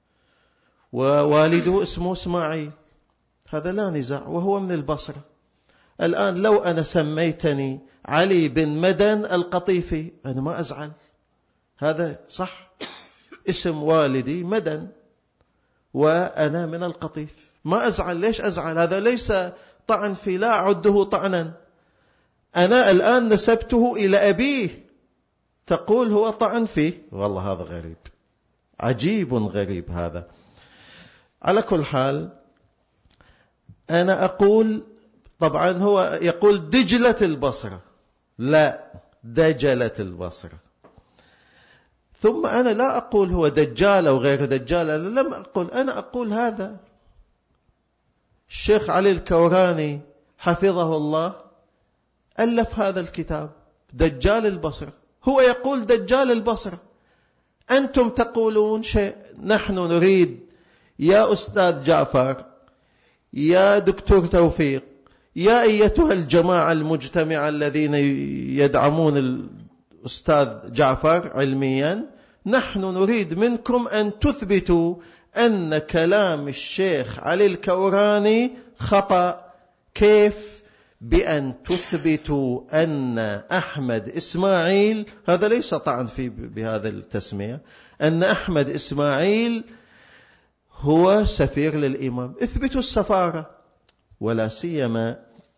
ووالده اسمه إسماعيل، هذا لا نزاع، وهو من البصرة. الآن لو أنا سميتني علي بن مدن القطيفي أنا ما أزعل، هذا صح، اسم والدي مدن وأنا من القطيف، ما أزعل. ليش أزعل؟ هذا ليس طعن في، لا أعده طعنا. أنا الآن نسبته إلى أبيه، تقول هو طعن فيه. والله هذا غريب، عجيب غريب هذا. على كل حال أنا أقول، طبعا هو يقول دجلة البصرة، لا، دجلة البصرة. ثم أنا لا أقول هو دجال أو غير دجال، أنا لم أقول، أنا أقول هذا الشيخ علي الكوراني حفظه الله ألف هذا الكتاب دجال البصرة، هو يقول دجال البصرة. أنتم تقولون شيء، نحن نريد يا أستاذ جعفر، يا دكتور توفيق، يا أيتها الجماعة المجتمعة الذين يدعمون الأستاذ جعفر علميا، نحن نريد منكم أن تثبتوا أن كلام الشيخ علي الكوراني خطأ. كيف؟ بأن تثبتوا أن أحمد إسماعيل، هذا ليس طعن في بهذا التسمية، أن أحمد إسماعيل هو سفير للإمام. اثبتوا السفارة. ولا سيما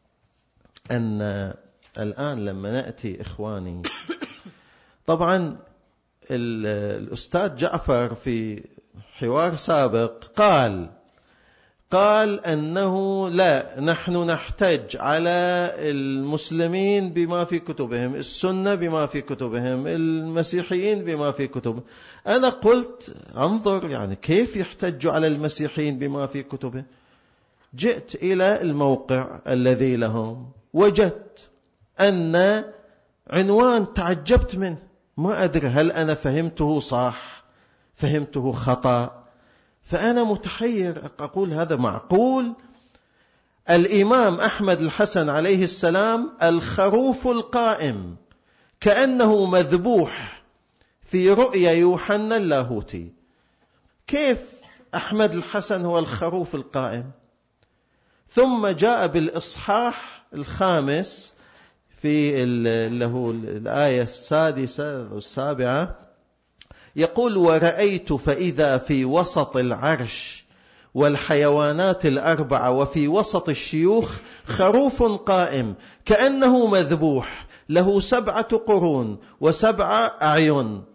أن الآن لما نأتي إخواني، طبعا الأستاذ جعفر في حوار سابق قال قال أنه لا، نحن نحتج على المسلمين بما في كتبهم، السنة بما في كتبهم، المسيحيين بما في كتبهم. أنا قلت انظر، يعني كيف يحتجوا على المسيحيين بما في كتبهم؟ جئت إلى الموقع الذي لهم، وجدت أن عنوان تعجبت منه، ما أدري هل أنا فهمته صح فهمته خطأ، فأنا متحير أقول هذا معقول؟ الإمام أحمد الحسن عليه السلام الخروف القائم، كأنه مذبوح في رؤيا يوحنا اللاهوتي. كيف أحمد الحسن هو الخروف القائم؟ ثم جاء بالإصحاح الخامس في له الآية السادسة والسابعة، يقول: ورأيت فإذا في وسط العرش والحيوانات الأربعة وفي وسط الشيوخ خروف قائم كأنه مذبوح، له سبعة قرون وسبعة أعين،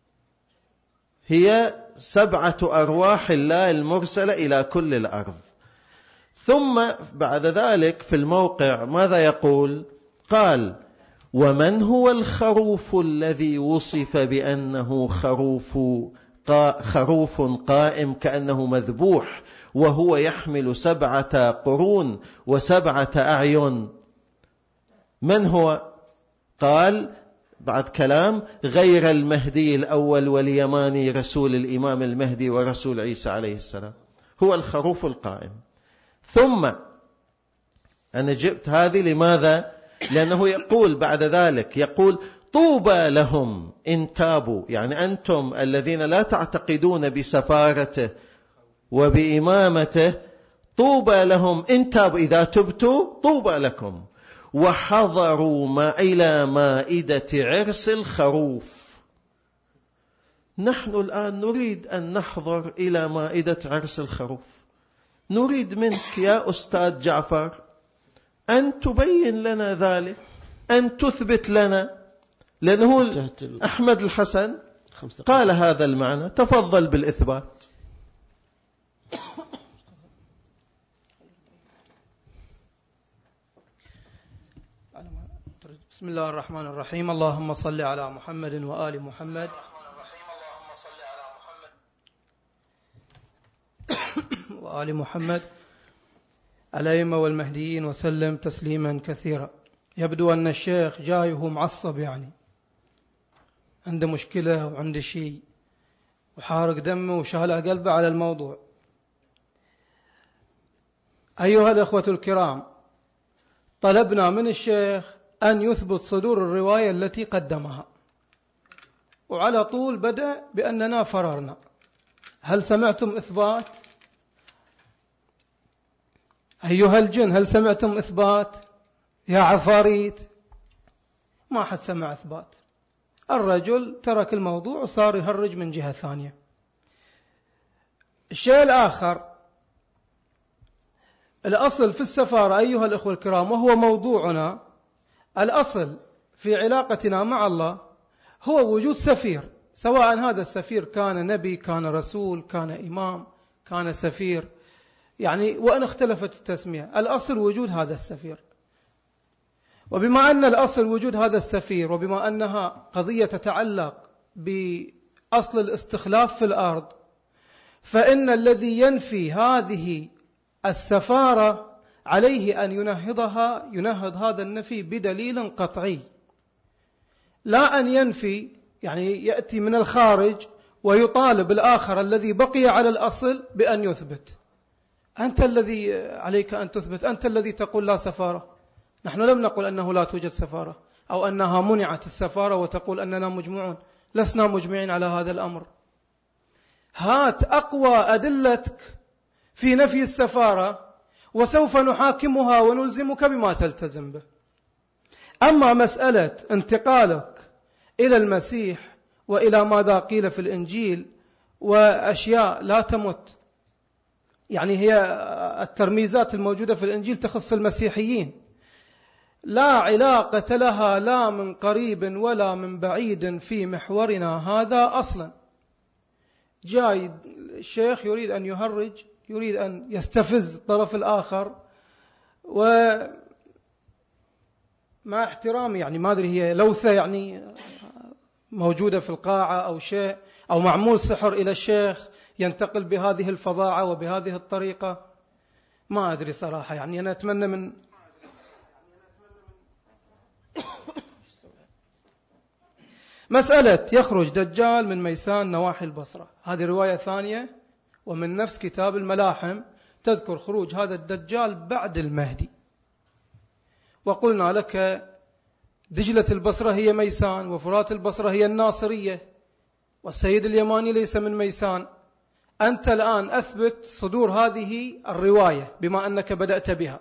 هي سبعة أرواح الله المرسلة إلى كل الأرض. ثم بعد ذلك في الموقع ماذا يقول؟ قال: ومن هو الخروف الذي وصف بأنه خروف خروف قائم كأنه مذبوح وهو يحمل سبعة قرون وسبعة أعين؟ من هو؟ قال بعد كلام: غير المهدي الأول واليماني رسول الإمام المهدي ورسول عيسى عليه السلام، هو الخروف القائم. ثم أنا جبت هذه لماذا؟ لأنه يقول بعد ذلك، يقول: طوبى لهم إن تابوا، يعني أنتم الذين لا تعتقدون بسفارته وبإمامته، طوبى لهم إن تابوا، إذا تبتوا طوبى لكم، وحضروا ما إلى مائدة عرس الخروف. نحن الآن نريد أن نحضر إلى مائدة عرس الخروف. نريد منك يا أستاذ جعفر أن تبين لنا ذلك، أن تثبت لنا، لأنه أحمد الحسن قال هذا المعنى. تفضل بالإثبات.
بسم الله الرحمن الرحيم. اللهم صل على محمد وآل محمد وآل محمد الأئمة والمهديين وسلم تسليما كثيرا. يبدو أن الشيخ جاي وهو معصب، يعني عنده مشكلة وعنده شيء وحارق دمه وشالع قلبه على الموضوع. أيها الأخوة الكرام، طلبنا من الشيخ أن يثبت صدور الرواية التي قدمها، وعلى طول بدأ بأننا فررنا. هل سمعتم إثبات؟ أيها الجن هل سمعتم إثبات؟ يا عفاريت، ما حد سمع إثبات. الرجل ترك الموضوع وصار يهرج من جهة ثانية. الشيء الآخر، الأصل في السفارة أيها الأخوة الكرام، وهو موضوعنا، الأصل في علاقتنا مع الله هو وجود سفير، سواء هذا السفير كان نبي، كان رسول، كان إمام، كان سفير، يعني وأن اختلفت التسمية، الأصل وجود هذا السفير. وبما أن الأصل وجود هذا السفير، وبما أنها قضية تتعلق بأصل الاستخلاف في الأرض، فإن الذي ينفي هذه السفارة عليه أن ينهضها ينهض هذا النفي بدليل قطعي، لا أن ينفي يعني يأتي من الخارج ويطالب الآخر الذي بقي على الأصل بأن يثبت. أنت الذي عليك أن تثبت، أنت الذي تقول لا سفارة. نحن لم نقل أنه لا توجد سفارة أو أنها منعت السفارة وتقول أننا مجمعون، لسنا مجمعين على هذا الأمر. هات أقوى أدلتك في نفي السفارة وسوف نحاكمها ونلزمك بما تلتزم به. أما مسألة انتقالك إلى المسيح وإلى ماذا قيل في الإنجيل وأشياء لا تمت، يعني هي الترميزات الموجودة في الإنجيل تخص المسيحيين، لا علاقة لها لا من قريب ولا من بعيد في محورنا هذا أصلا. جاي الشيخ يريد أن يهرج، يريد أن يستفز الطرف الآخر، ومع احترامي يعني ما أدري هي لوثة يعني موجودة في القاعة أو شيء، أو معمول سحر إلى الشيخ ينتقل بهذه الفظاعة وبهذه الطريقة. ما أدري صراحة، يعني أنا أتمنى من مسألة يخرج دجال من ميسان نواحي البصرة، هذه رواية ثانية ومن نفس كتاب الملاحم تذكر خروج هذا الدجال بعد المهدي. وقلنا لك دجلة البصرة هي ميسان، وفرات البصرة هي الناصرية، والسيد اليماني ليس من ميسان. أنت الآن أثبت صدور هذه الرواية بما أنك بدأت بها،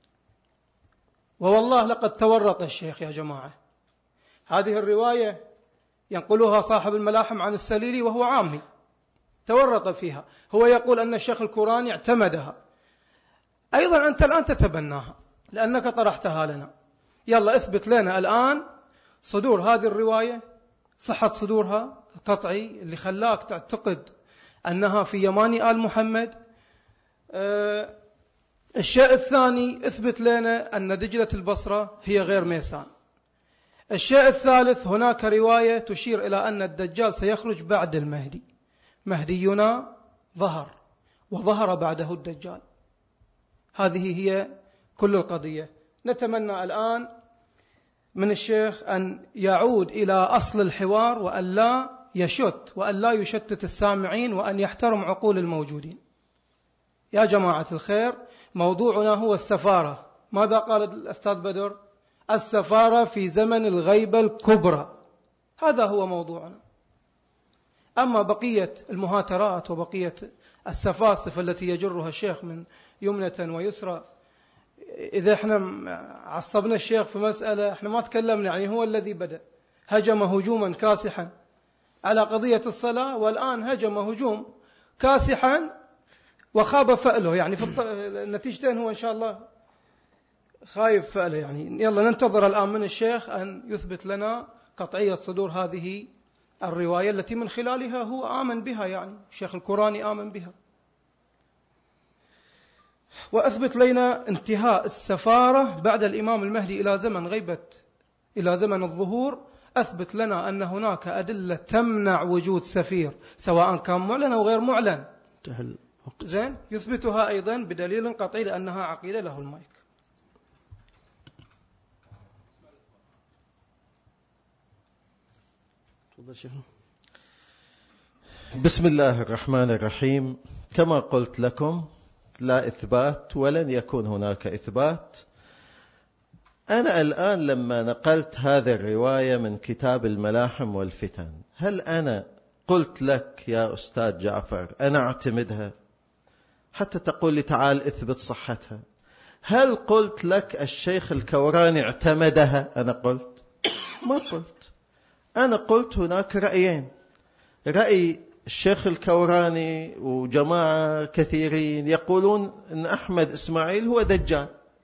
ووالله لقد تورط الشيخ يا جماعة. هذه الرواية ينقلها صاحب الملاحم عن السليلي وهو عامي، تورط فيها. هو يقول أن الشيخ الكوراني اعتمدها، أيضا أنت الآن تتبناها لأنك طرحتها لنا. يلا اثبت لنا الآن صدور هذه الرواية، صحة صدورها القطعي اللي خلاك تعتقد أنها في يماني آل محمد. أه الشيء الثاني اثبت لنا أن دجلة البصرة هي غير ميسان. الشيء الثالث هناك رواية تشير إلى أن الدجال سيخرج بعد المهدي، مهدينا ظهر وظهر بعده الدجال. هذه هي كل القضية. نتمنى الآن من الشيخ أن يعود إلى أصل الحوار، وأن لا يشت وأن لا يشتت السامعين، وأن يحترم عقول الموجودين. يا جماعة الخير، موضوعنا هو السفارة. ماذا قال الأستاذ بدر؟ السفارة في زمن الغيبة الكبرى، هذا هو موضوعنا. أما بقية المهاترات وبقية السفاسف التي يجرها الشيخ من يمنة ويسرى، إذا احنا عصبنا الشيخ في مسألة احنا ما تكلمنا، يعني هو الذي بدأ هجم هجوما كاسحا على قضية الصلاة، والآن هجم هجوم كاسحا وخاب فأله، يعني في النتيجتين هو إن شاء الله خايف فأله. يعني يلا ننتظر الآن من الشيخ أن يثبت لنا قطعية صدور هذه الرواية التي من خلالها هو آمن بها، يعني الشيخ الكوراني آمن بها. وأثبت لنا انتهاء السفارة بعد الإمام المهدي إلى زمن غيبة، إلى زمن الظهور. أثبت لنا أن هناك أدلة تمنع وجود سفير سواء كان معلن أو غير معلن. زين، يثبتها أيضا بدليل قطعي لأنها عقيدة. له المايك.
بسم الله الرحمن الرحيم. كما قلت لكم لا إثبات ولن يكون هناك إثبات. أنا الآن لما نقلت هذه الرواية من كتاب الملاحم والفتن، هل أنا قلت لك يا أستاذ جعفر أنا أعتمدها حتى تقول لي تعال اثبت صحتها؟ هل قلت لك الشيخ الكوراني اعتمدها؟ أنا قلت؟ ما قلت. أنا قلت هناك رأيين، رأي الشيخ الكوراني وجماعة كثيرين يقولون أن أحمد إسماعيل هو دجال.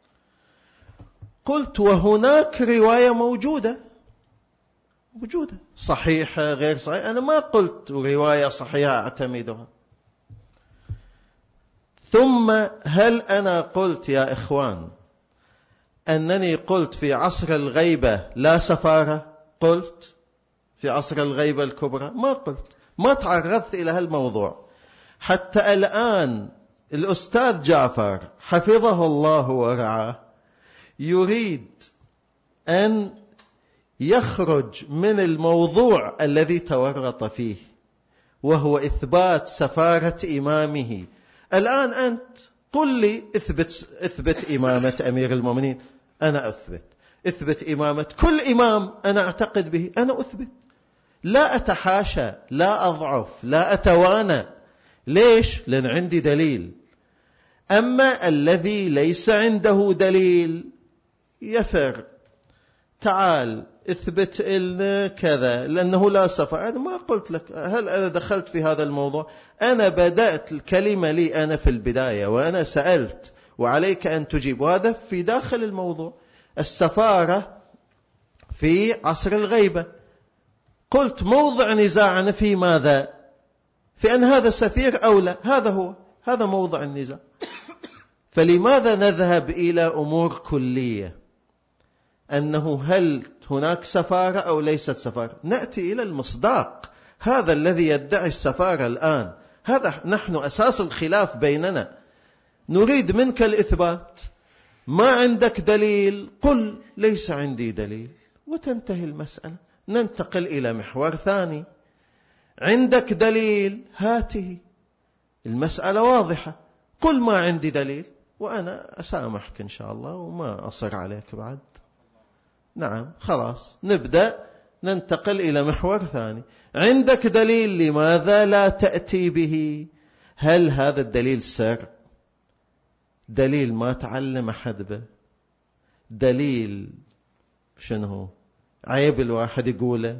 قلت وهناك رواية موجودة موجودة صحيحة غير صحيحة. أنا ما قلت رواية صحيحة أعتمدها. ثم هل أنا قلت يا إخوان أنني قلت في عصر الغيبة لا سفارة؟ قلت في عصر الغيبة الكبرى؟ ما قلت، ما تعرضت إلى هالموضوع. حتى الآن الأستاذ جعفر حفظه الله ورعاه يريد أن يخرج من الموضوع الذي تورط فيه، وهو إثبات سفارة إمامه. الآن أنت قل لي اثبت, اثبت إمامة أمير المؤمنين، أنا أثبت. اثبت إمامة كل إمام أنا أعتقد به، أنا أثبت. لا أتحاشى، لا أضعف، لا أتوانى. ليش؟ لأن عندي دليل. أما الذي ليس عنده دليل يفر، تعال اثبت لنا كذا لأنه لا سفر. أنا ما قلت لك. هل أنا دخلت في هذا الموضوع؟ أنا بدأت الكلمة لي أنا في البداية وأنا سألت وعليك أن تجيب، وهذا في داخل الموضوع. السفارة في عصر الغيبة، قلت موضع نزاعنا في ماذا؟ في أن هذا سفير أو لا. هذا هو، هذا موضع النزاع. فلماذا نذهب إلى أمور كلية أنه هل هناك سفارة أو ليست سفارة؟ نأتي إلى المصداق. هذا الذي يدعي السفارة الآن، هذا نحن أساس الخلاف بيننا. نريد منك الإثبات. ما عندك دليل قل ليس عندي دليل وتنتهي المسألة. ننتقل إلى محور ثاني. عندك دليل هاته، المسألة واضحة. قل ما عندي دليل وأنا أسامحك إن شاء الله وما أصر عليك بعد. نعم خلاص نبدأ ننتقل إلى محور ثاني. عندك دليل، لماذا لا تأتي به؟ هل هذا الدليل سر؟ دليل ما تعلم أحد به؟ دليل شنو عيب الواحد يقوله؟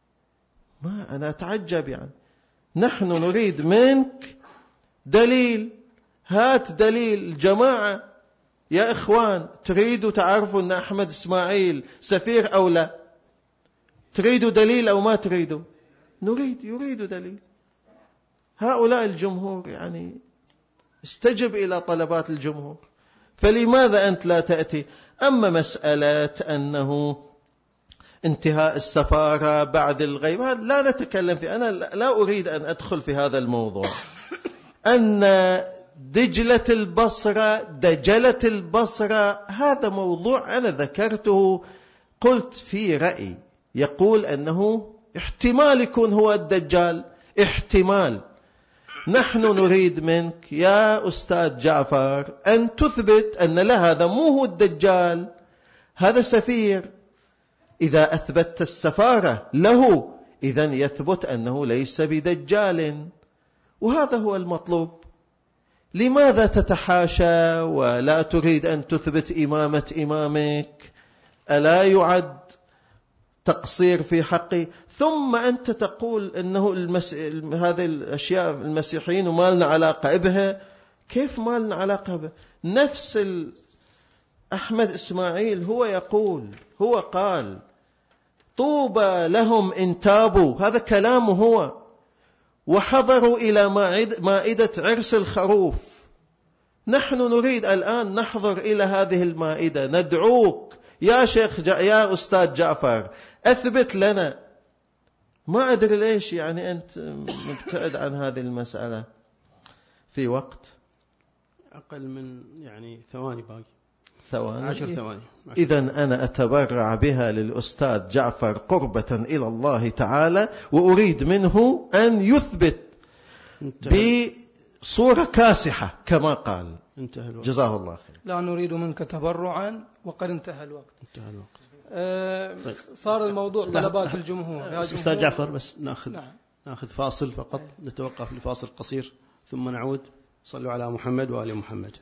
ما أنا أتعجب يعني. نحن نريد منك دليل، هات دليل. جماعة يا إخوان، تريدوا تعرفوا أن أحمد إسماعيل سفير أو لا؟ تريدوا دليل أو ما تريدوا؟ نريد، يريد دليل. هؤلاء الجمهور يعني استجب إلى طلبات الجمهور، فلماذا أنت لا تأتي؟ أما مسألة أنه انتهاء السفارة بعد الغيب لا نتكلم فيه. أنا لا أريد أن أدخل في هذا الموضوع. أن دجلة البصرة دجلة البصرة هذا موضوع أنا ذكرته. قلت في رأي يقول أنه احتمال يكون هو الدجال، احتمال. نحن نريد منك يا أستاذ جعفر أن تثبت أن لا، هذا مو هو الدجال، هذا سفير. إذا أثبتت السفارة له إذن يثبت أنه ليس بدجال، وهذا هو المطلوب. لماذا تتحاشى ولا تريد أن تثبت إمامة إمامك؟ ألا يعد تقصير في حقي؟ ثم أنت تقول أنه المس... هذه الأشياء المسيحيين وما لنا علاقة بها. كيف ما لنا علاقة بها؟ نفس ال... أحمد إسماعيل هو يقول، هو قال طوبى لهم إن تابوا، هذا كلامه هو، وحضروا إلى مائدة عرس الخروف. نحن نريد الآن نحضر إلى هذه المائدة. ندعوك يا شيخ جا يا أستاذ جعفر أثبت لنا. ما أدري ليش يعني أنت مبتعد عن هذه المسألة. في وقت
أقل من يعني ثواني باقي،
ثواني
عشر ثواني.
إذن أنا أتبرع بها للأستاذ جعفر قربة إلى الله تعالى، وأريد منه أن يثبت بصورة كاسحة كما قال. جزاه الله خير.
لا نريد منك تبرعا وقد انتهى الوقت.
انتهى الوقت.
أه طيب. صار الموضوع طلبات الجمهور. يا
أستاذ جعفر بس نأخذ
نعم.
نأخذ فاصل فقط، نتوقف لفاصل قصير ثم نعود. صلوا على محمد وآل محمد.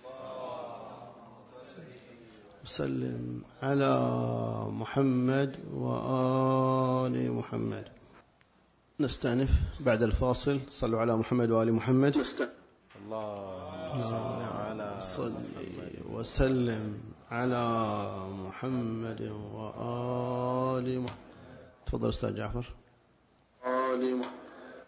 وسلم على محمد وآل محمد. نستأنف بعد الفاصل. صلوا على محمد وآل محمد.
اللهم صل على
صل وسلم على محمد وآل محمد. تفضل أستاذ جعفر. آل محمد.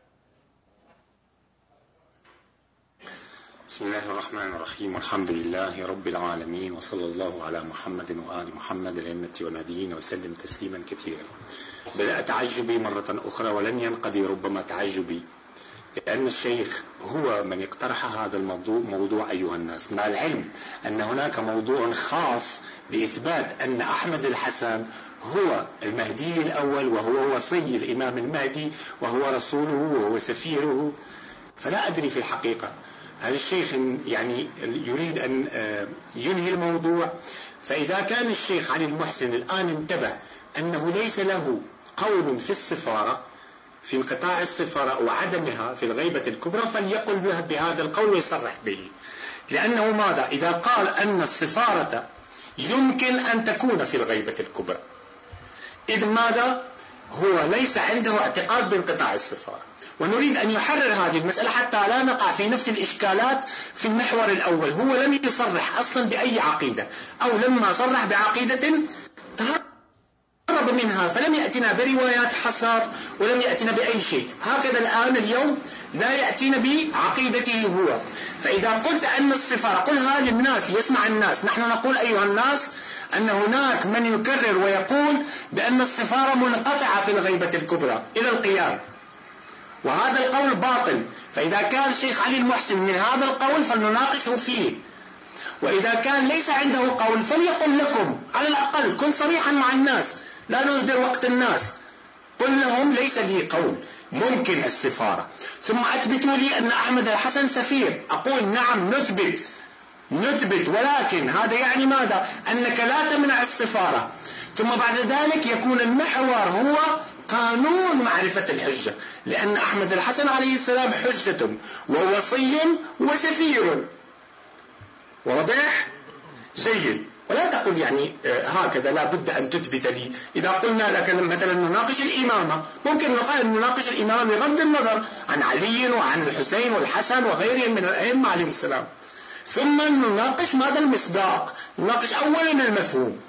بسم الله الرحمن الرحيم، والحمد لله رب العالمين، وصلى الله على محمد وآل محمد الأئمة والمهديين وسلم تسليما كثيرا. بدأ تعجبي مرة أخرى ولن ينقضي ربما تعجبي، لأن الشيخ هو من اقترح هذا الموضوع. موضوع أيها الناس، مع العلم أن هناك موضوع خاص لإثبات أن أحمد الحسن هو المهدي الأول، وهو وصي الإمام المهدي، وهو رسوله وهو سفيره. فلا أدري في الحقيقة هل الشيخ يعني يريد أن ينهي الموضوع. فإذا كان الشيخ علي المحسن الآن انتبه أنه ليس له قول في السفارة، في انقطاع السفارة وعدمها في الغيبة الكبرى، فليقل بهذا القول ويصرح به. لأنه ماذا؟ إذا قال أن السفارة يمكن أن تكون في الغيبة الكبرى، إذ ماذا؟ هو ليس عنده اعتقاد بانقطاع السفارة. ونريد أن يحرر هذه المسألة حتى لا نقع في نفس الإشكالات في المحور الأول. هو لم يصرح أصلا بأي عقيدة، أو لما صرح بعقيدة تهرب منها، فلم يأتنا بروايات حصر ولم يأتنا بأي شيء. هكذا الآن اليوم لا يأتينا بعقيدته هو. فإذا قلت أن السفارة، قلها للناس يسمع الناس. نحن نقول أيها الناس أن هناك من يكرر ويقول بأن السفارة منقطعة في الغيبة الكبرى إلى القيام، وهذا القول باطل. فإذا كان الشيخ علي المحسن من هذا القول فلنناقشه فيه، وإذا كان ليس عنده قول فليقل لكم على الأقل، كن صريحا مع الناس، لا نهدر وقت الناس، قل لهم ليس لي قول، ممكن السفارة، ثم أثبتوا لي أن أحمد الحسن سفير. أقول نعم نثبت نثبت ولكن هذا يعني ماذا؟ أنك لا تمنع السفارة. ثم بعد ذلك يكون المحور هو قانون معرفة الحجة، لأن أحمد الحسن عليه السلام حجة ووصي وسفير. واضح؟ جيد. ولا تقل يعني هكذا لا بد أن تثبت لي. إذا قلنا لك مثلا نناقش الإمامة، ممكن نناقش الإمامة بغض النظر عن علي وعن الحسين والحسن وغيرهم من الأئمة عليهم السلام، ثم نناقش ماذا المصداق، نناقش أولا المفهوم.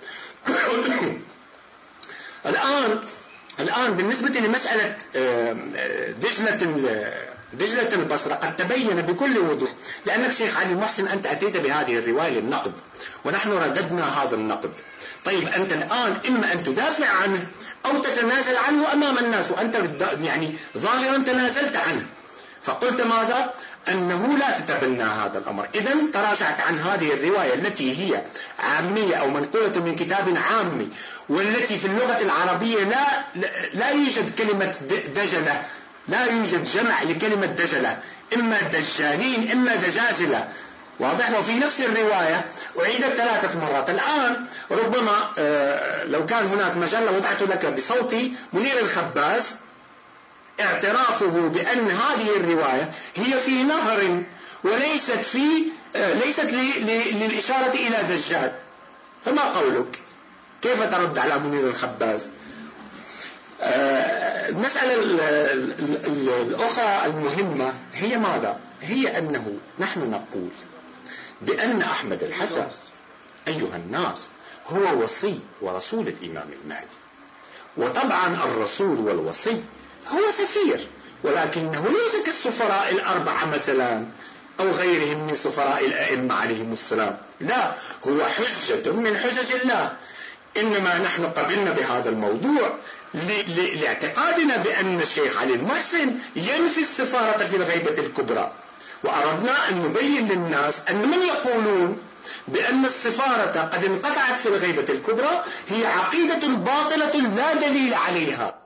الآن الآن بالنسبة لمسألة دجلة دجلة البصرة قد تبين بكل وضوح، لأنك شيخ علي المحسن أنت أتيت بهذه الرواية للنقد ونحن رددنا هذا النقد. طيب أنت الآن إما أن تدافع عنه أو تتنازل عنه أمام الناس، وأنت يعني ظاهرا تنازلت عنه، فقلت ماذا؟ أنه لا تتبنى هذا الأمر. إذن تراجعت عن هذه الرواية التي هي عامية أو منقولة من كتاب عامي، والتي في اللغة العربية لا لا يوجد كلمة دجلة، لا يوجد جمع لكلمة دجلة، إما دجالين إما دجاجلة. واضح؟ وفي نفس الرواية أعيدت ثلاثة مرات. الآن ربما لو كان هناك مجال لوضعت لك بصوت منير الخباز اعترافه بأن هذه الرواية هي في نهر وليست في ليست للإشارة إلى دجال. فما قولك؟ كيف ترد على منير الخباز؟ المسألة الأخرى المهمة هي ماذا؟ هي أنه نحن نقول بأن أحمد الحسن أيها الناس هو وصي ورسول الإمام المهدي، وطبعا الرسول والوصي هو سفير، ولكنه ليس كالسفراء الأربعة مثلا أو غيرهم من سفراء الأئمة عليهم السلام، لا، هو حجة من حجج الله. إنما نحن قبلنا بهذا الموضوع لاعتقادنا بأن الشيخ علي المحسن ينفي السفارة في الغيبة الكبرى، وأردنا أن نبين للناس أن من يقولون بأن السفارة قد انقطعت في الغيبة الكبرى هي عقيدة باطلة لا دليل عليها،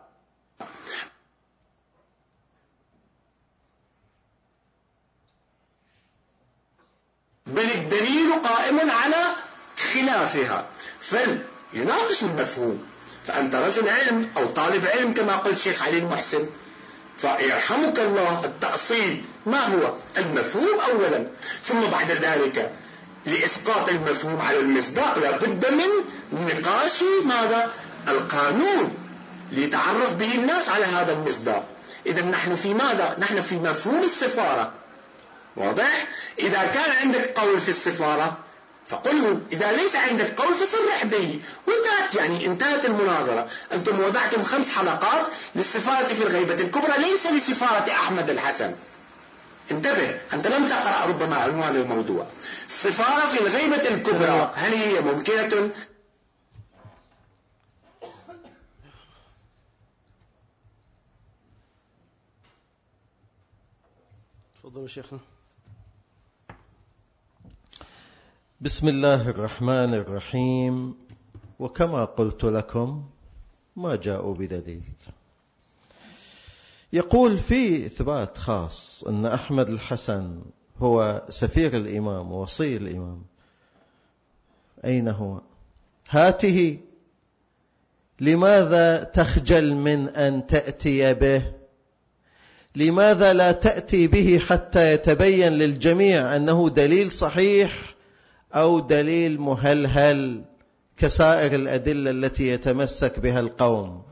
بل الدليل قائم على خلافها، فليناقش المفهوم. فأنت رجل علم أو طالب علم كما قلت شيخ علي المحسن، فيرحمك الله التأصيل ما هو المفهوم أولا، ثم بعد ذلك لإسقاط المفهوم على المصداق لابد من نقاش ماذا؟ القانون ليتعرف به الناس على هذا المصداق. إذا نحن في ماذا؟ نحن في مفهوم السفارة. واضح؟ إذا كان عندك قول في السفارة فقله، إذا ليس عندك قول فصرح به، وانتهت يعني انتهت المناظرة. أنتم وضعتم خمس حلقات للسفارة في الغيبة الكبرى ليس لسفارة أحمد الحسن. انتبه، أنت لم تقرأ ربما عنوان الموضوع. السفارة في الغيبة الكبرى هل هي ممكنة؟
تفضلوا شيخنا.
بسم الله الرحمن الرحيم. وكما قلت لكم ما جاءوا بدليل. يقول في إثبات خاص أن أحمد الحسن هو سفير الإمام ووصي الإمام. أين هو؟ هاته. لماذا تخجل من أن تأتي به؟ لماذا لا تأتي به حتى يتبين للجميع أنه دليل صحيح أو دليل مهلهل كسائر الأدلة التي يتمسك بها القوم؟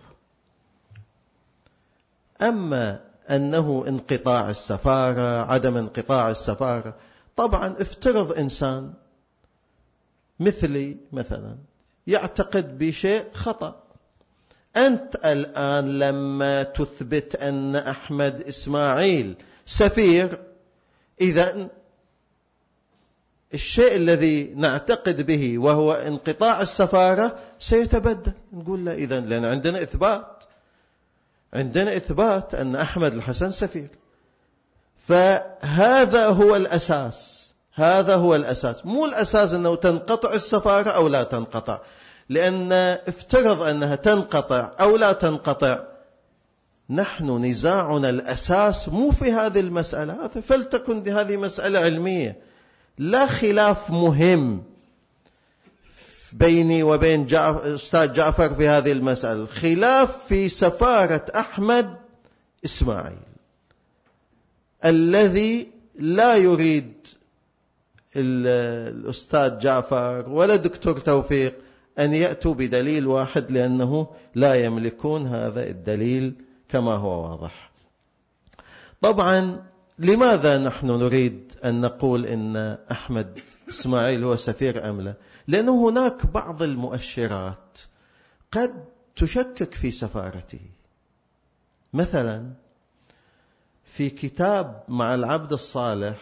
أما أنه انقطاع السفارة عدم انقطاع السفارة، طبعا افترض إنسان مثلي مثلا يعتقد بشيء خطأ. أنت الآن لما تثبت أن أحمد إسماعيل سفير، إذن الشيء الذي نعتقد به وهو انقطاع السفارة سيتبدل. نقول لا، إذن لأن عندنا إثبات. عندنا إثبات أن أحمد الحسن سفير. فهذا هو الأساس، هذا هو الأساس. مو الأساس أنه تنقطع السفارة أو لا تنقطع، لأن افترض أنها تنقطع أو لا تنقطع، نحن نزاعنا الأساس مو في هذه المسألة، فلتكن هذه مسألة علمية، لا خلاف مهم بيني وبين جعف... أستاذ جعفر في هذه المسألة، خلاف في سفارة أحمد إسماعيل الذي لا يريد الأستاذ جعفر ولا دكتور توفيق أن يأتوا بدليل واحد، لأنه لا يملكون هذا الدليل كما هو واضح. طبعا لماذا نحن نريد أن نقول إن أحمد إسماعيل هو سفير أم لا؟ لأنه هناك بعض المؤشرات قد تشكك في سفارته. مثلا في كتاب مع العبد الصالح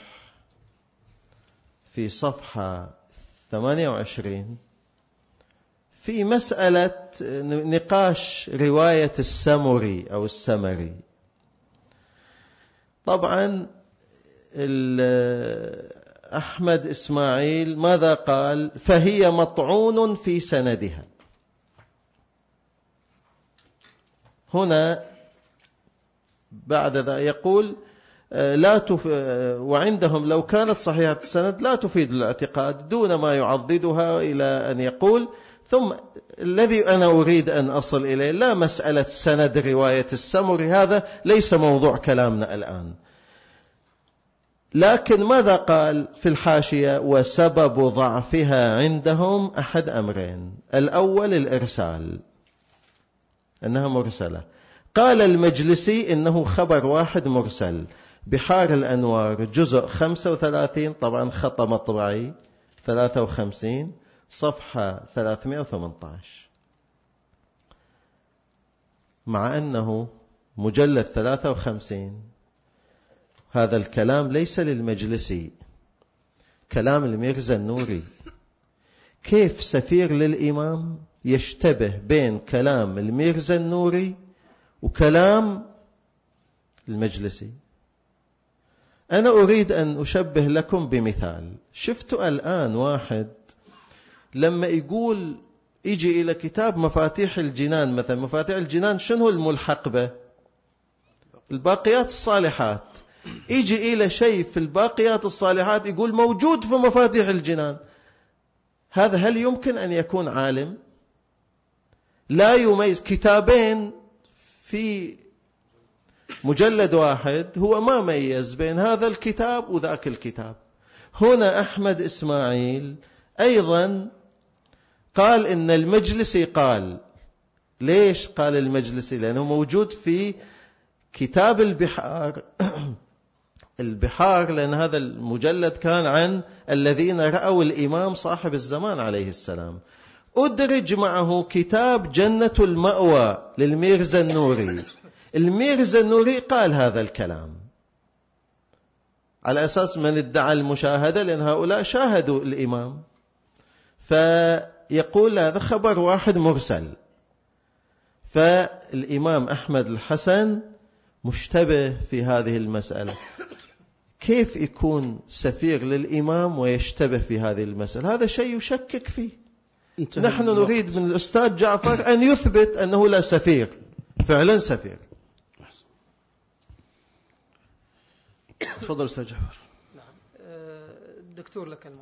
في صفحة ثمانية وعشرين في مسألة نقاش رواية السمري أو السمري. طبعا أحمد إسماعيل ماذا قال؟ فهي مطعون في سندها. هنا بعد ذا يقول لا تف... وعندهم لو كانت صحيحة السند لا تفيد الاعتقاد، دون ما يعضدها إلى أن يقول ثم الذي أنا أريد أن أصل إليه لا مسألة سند رواية السمري، هذا ليس موضوع كلامنا الآن. لكن ماذا قال في الحاشية؟ وسبب ضعفها عندهم أحد أمرين، الأول الإرسال، أنها مرسلة. قال المجلسي إنه خبر واحد مرسل، بحار الأنوار جزء خمسة وثلاثين، طبعا خط مطبعي ثلاثة وخمسين صفحة ثلاثمائة وثمانية عشر، مع أنه مجلد ثلاثة وخمسين. هذا الكلام ليس للمجلسي، كلام الميرزا النوري. كيف سفير للإمام يشتبه بين كلام الميرزا النوري وكلام المجلسي؟ أنا أريد أن أشبه لكم بمثال. شفتوا الآن واحد لما يقول يجي إلى كتاب مفاتيح الجنان مثلا، مفاتيح الجنان شنو الملحق به؟ الباقيات الصالحات. يجي إلى شيء في الباقيات الصالحات يقول موجود في مفاتيح الجنان. هذا هل يمكن أن يكون عالم؟ لا يميز كتابين في مجلد واحد، هو ما ميز بين هذا الكتاب وذاك الكتاب. هنا أحمد إسماعيل أيضا قال إن المجلسي قال. ليش قال المجلسي؟ لأنه موجود في كتاب البحار البحار، لأن هذا المجلد كان عن الذين رأوا الإمام صاحب الزمان عليه السلام. أدرج معه كتاب جنة المأوى للميرزا النوري. الميرزا النوري قال هذا الكلام على أساس من ادعى المشاهدة، لأن هؤلاء شاهدوا الإمام، فيقول هذا خبر واحد مرسل. فالإمام أحمد الحسن مشتبه في هذه المسألة. كيف يكون سفير للإمام ويشتبه في هذه المسألة؟ هذا شيء يشكك فيه. نحن نريد من الأستاذ جعفر أن يثبت أنه لا سفير، فعلا سفير.
تفضل أستاذ جعفر.
نعم الدكتور لك المايك.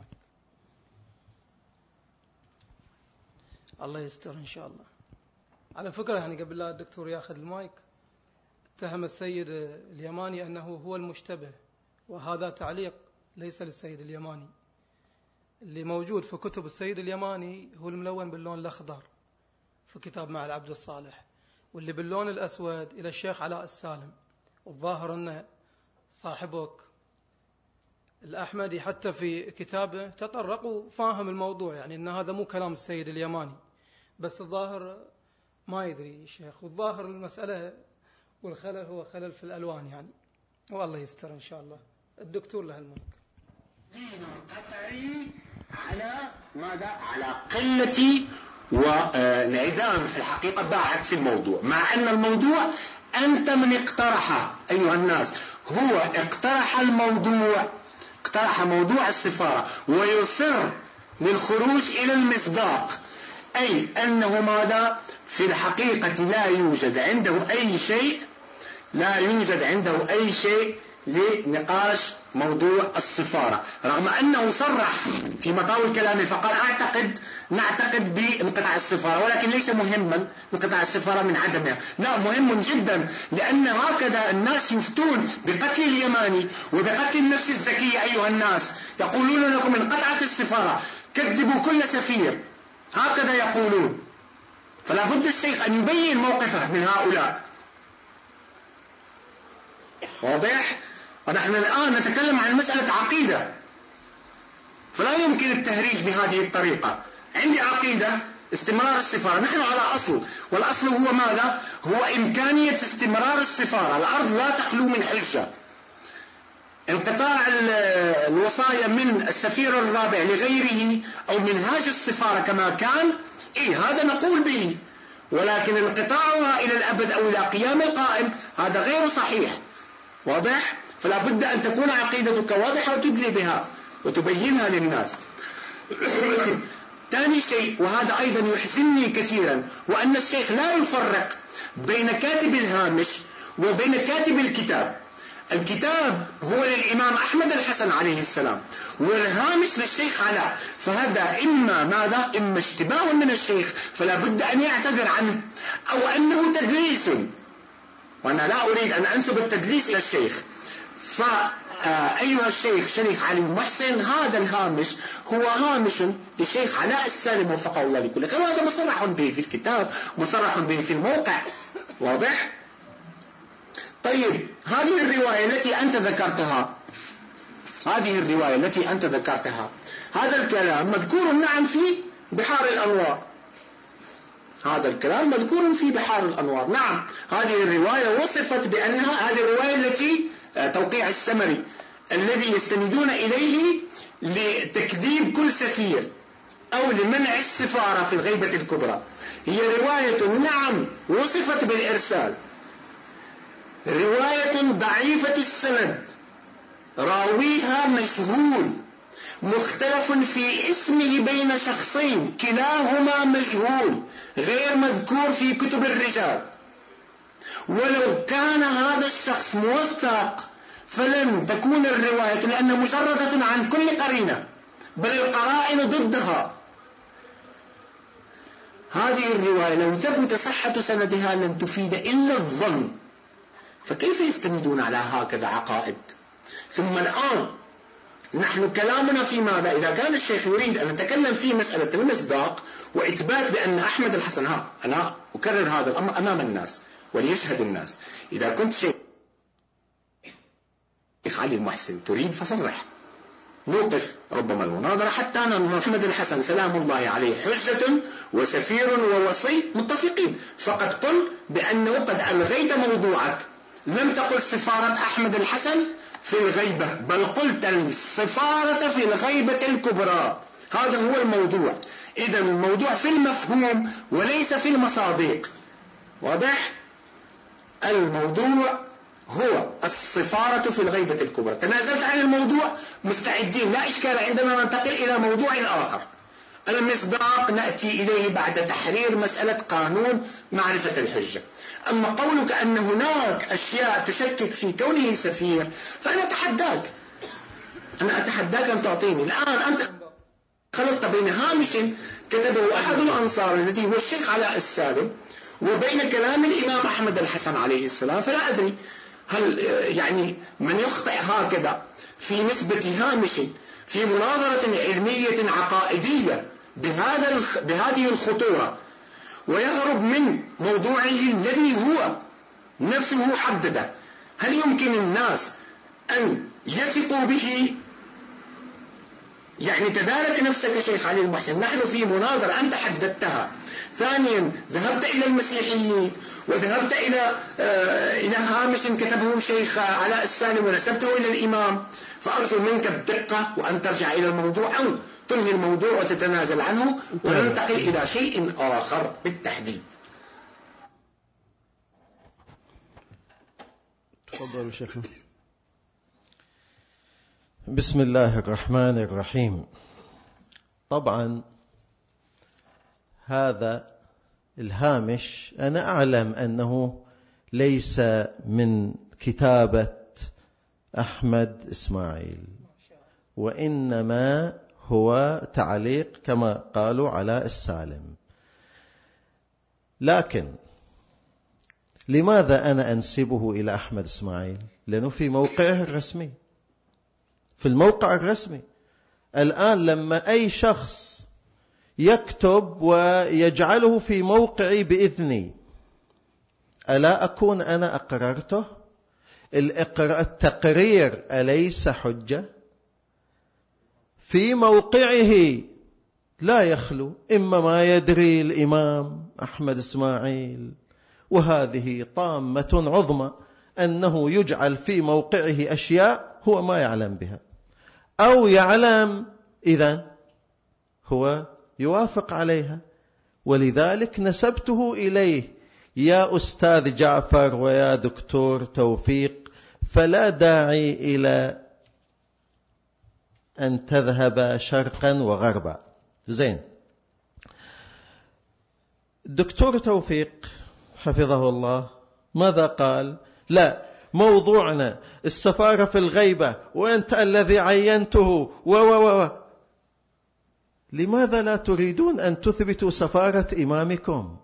الله يستر إن شاء الله. على فكرة يعني قبل لا الدكتور ياخذ المايك اتهم السيد اليماني أنه هو المشتبه، وهذا تعليق ليس للسيد اليماني. اللي موجود في كتب السيد اليماني هو الملون باللون الأخضر في كتاب مع العبد الصالح، واللي باللون الأسود إلى الشيخ علاء السالم. والظاهر أن صاحبك الأحمدي حتى في كتابه تطرق وفاهم الموضوع، يعني أن هذا مو كلام السيد اليماني، بس الظاهر ما يدري الشيخ. والظاهر المسألة والخلل هو خلل في الألوان يعني، والله يستر إن شاء الله. الدكتور له الملك.
دين قطعي على ماذا؟ على قلة وانعدام في الحقيقة باعت في الموضوع، مع أن الموضوع أنت من اقترح أيها الناس، هو اقترح الموضوع، اقترح موضوع السفارة ويصر للخروج إلى المصداق، أي أنه ماذا؟ في الحقيقة لا يوجد عنده أي شيء، لا يوجد عنده أي شيء لنقاش موضوع السفارة، رغم أنه صرح في مطاوي كلامه فقال أعتقد نعتقد بانقطاع السفارة، ولكن ليس مهما انقطاع السفارة من عدمها، لا مهم جدا، لأن هكذا الناس يفتون بقتل اليماني وبقتل النفس الزكية أيها الناس، يقولون لكم انقطعت السفارة، كذبوا كل سفير، هكذا يقولون. فلا بد الشيخ أن يبين موقفه من هؤلاء، واضح؟ ونحن الآن نتكلم عن مسألة عقيدة، فلا يمكن التهريج بهذه الطريقة. عندي عقيدة استمرار السفارة، نحن على أصل، والأصل هو ماذا؟ هو إمكانية استمرار السفارة، الأرض لا تخلو من حجة. انقطاع الوصايا من السفير الرابع لغيره أو منهاج السفارة كما كان، إيه هذا نقول به، ولكن انقطاعها إلى الأبد أو إلى قيام القائم هذا غير صحيح، واضح؟ فلا بد أن تكون عقيدتك واضحة وتدلي بها وتبينها للناس. ثاني شيء، وهذا أيضا يحزنني كثيرا، وأن الشيخ لا يفرق بين كاتب الهامش وبين كاتب الكتاب. الكتاب هو للإمام أحمد الحسن عليه السلام، والهامش للشيخ علاء، فهذا إما ماذا؟ إما اشتباه من الشيخ فلا بد أن يعتذر عنه، أو أنه تدليس، وأنا لا أريد أن أنسب التدليس إلى الشيخ. فأيها الشيخ شريف علي محسن، هذا الهامش هو هامش للشيخ علاء السالم وفقه الله لكل خير، وهذا مصرح به في الكتاب، مصرح به في الموقع، واضح؟ طيب، هذه الرواية التي أنت ذكرتها، هذه الرواية التي أنت ذكرتها، هذا الكلام مذكور نعم في بحار الأنوار، هذا الكلام مذكور في بحار الأنوار، نعم هذه الرواية وصفت بأنها هذه الرواية التي توقيع السمري الذي يستندون إليه لتكذيب كل سفير أو لمنع السفارة في الغيبة الكبرى، هي رواية نعم وصفت بالإرسال، رواية ضعيفة السند، راويها مجهول، مختلف في اسمه بين شخصين كلاهما مجهول غير مذكور في كتب الرجال، ولو كان هذا الشخص موثق فلن تكون الرواية، لأنها مجردة عن كل قرينة، بل القرائن ضدها. هذه الرواية لو ثبت صحة سندها لن تفيد إلا الظن، فكيف يستندون على هكذا عقائد؟ ثم الآن نحن كلامنا في ماذا؟ إذا كان الشيخ يريد أن نتكلم في مسألة المصداق وإثبات بأن أحمد الحسن، ها أنا أكرر هذا الأمر أمام الناس وليشهد الناس، إذا كنت شيخ علي المحسن تريد فصرح، نوقف ربما المناظرة حتى ننظر. أحمد الحسن سلام الله عليه حجة وسفير ووصي متفقين، فقد قل بأنه قد ألغيت موضوعك، لم تقل سفارة أحمد الحسن في الغيبة، بل قلت السفارة في الغيبة الكبرى، هذا هو الموضوع. إذا الموضوع في المفهوم وليس في المصادق، واضح؟ الموضوع هو السفارة في الغيبة الكبرى. تنازلت عن الموضوع، مستعدين، لا إشكال، عندما ننتقل إلى موضوع آخر. المصداق نأتي إليه بعد تحرير مسألة قانون معرفة الحجة. أما قولك أن هناك أشياء تشكك في كونه سفير، فأنا أتحداك أنا أتحداك أن تعطيني الآن. أنت خلطت بين هامش كتبه أحد الأنصار الذي هو الشيخ علاء السالم وبين كلام الإمام أحمد الحسن عليه السلام، فلا أدري هل يعني من يخطئ هكذا في نسبة هامش في مناظرة علمية عقائدية بهذا بهذه الخطورة ويهرب من موضوعه الذي هو نفسه حدده، هل يمكن الناس أن يثقوا به؟ يعني تدارك نفسك شيخ علي المحسن، نحن في مناظرة أنت حددتها. ثانيا ذهبت إلى المسيحيين وذهبت إلى آه إلى هامش كتبه شيخ علاء السالم ونسبته إلى الإمام، فأرجو منك بدقة وأن ترجع إلى الموضوع أو تنهي الموضوع وتتنازل عنه وننتقل إلى شيء آخر بالتحديد.
تفضلوا شيخنا.
بسم الله الرحمن الرحيم. طبعا هذا الهامش أنا أعلم أنه ليس من كتابة أحمد إسماعيل، وإنما هو تعليق كما قالوا على السالم. لكن لماذا أنا أنسبه إلى أحمد إسماعيل؟ لأنه في موقعه الرسمي، في الموقع الرسمي. الآن لما أي شخص يكتب ويجعله في موقعي بإذني، ألا أكون أنا أقررته؟ التقرير أليس حجة؟ في موقعه لا يخلو إما ما يدري الإمام أحمد إسماعيل، وهذه طامة عظمى، أنه يجعل في موقعه أشياء هو ما يعلم بها، أو يعلم إذن هو يوافق عليها. ولذلك نسبته إليه. يا أستاذ جعفر ويا دكتور توفيق، فلا داعي إلى أن تذهب شرقا وغربا. زين، الدكتور توفيق حفظه الله ماذا قال؟ لا، موضوعنا السفارة في الغيبة وأنت الذي عينته و و و لماذا لا تريدون أن تثبتوا سفارة إمامكم؟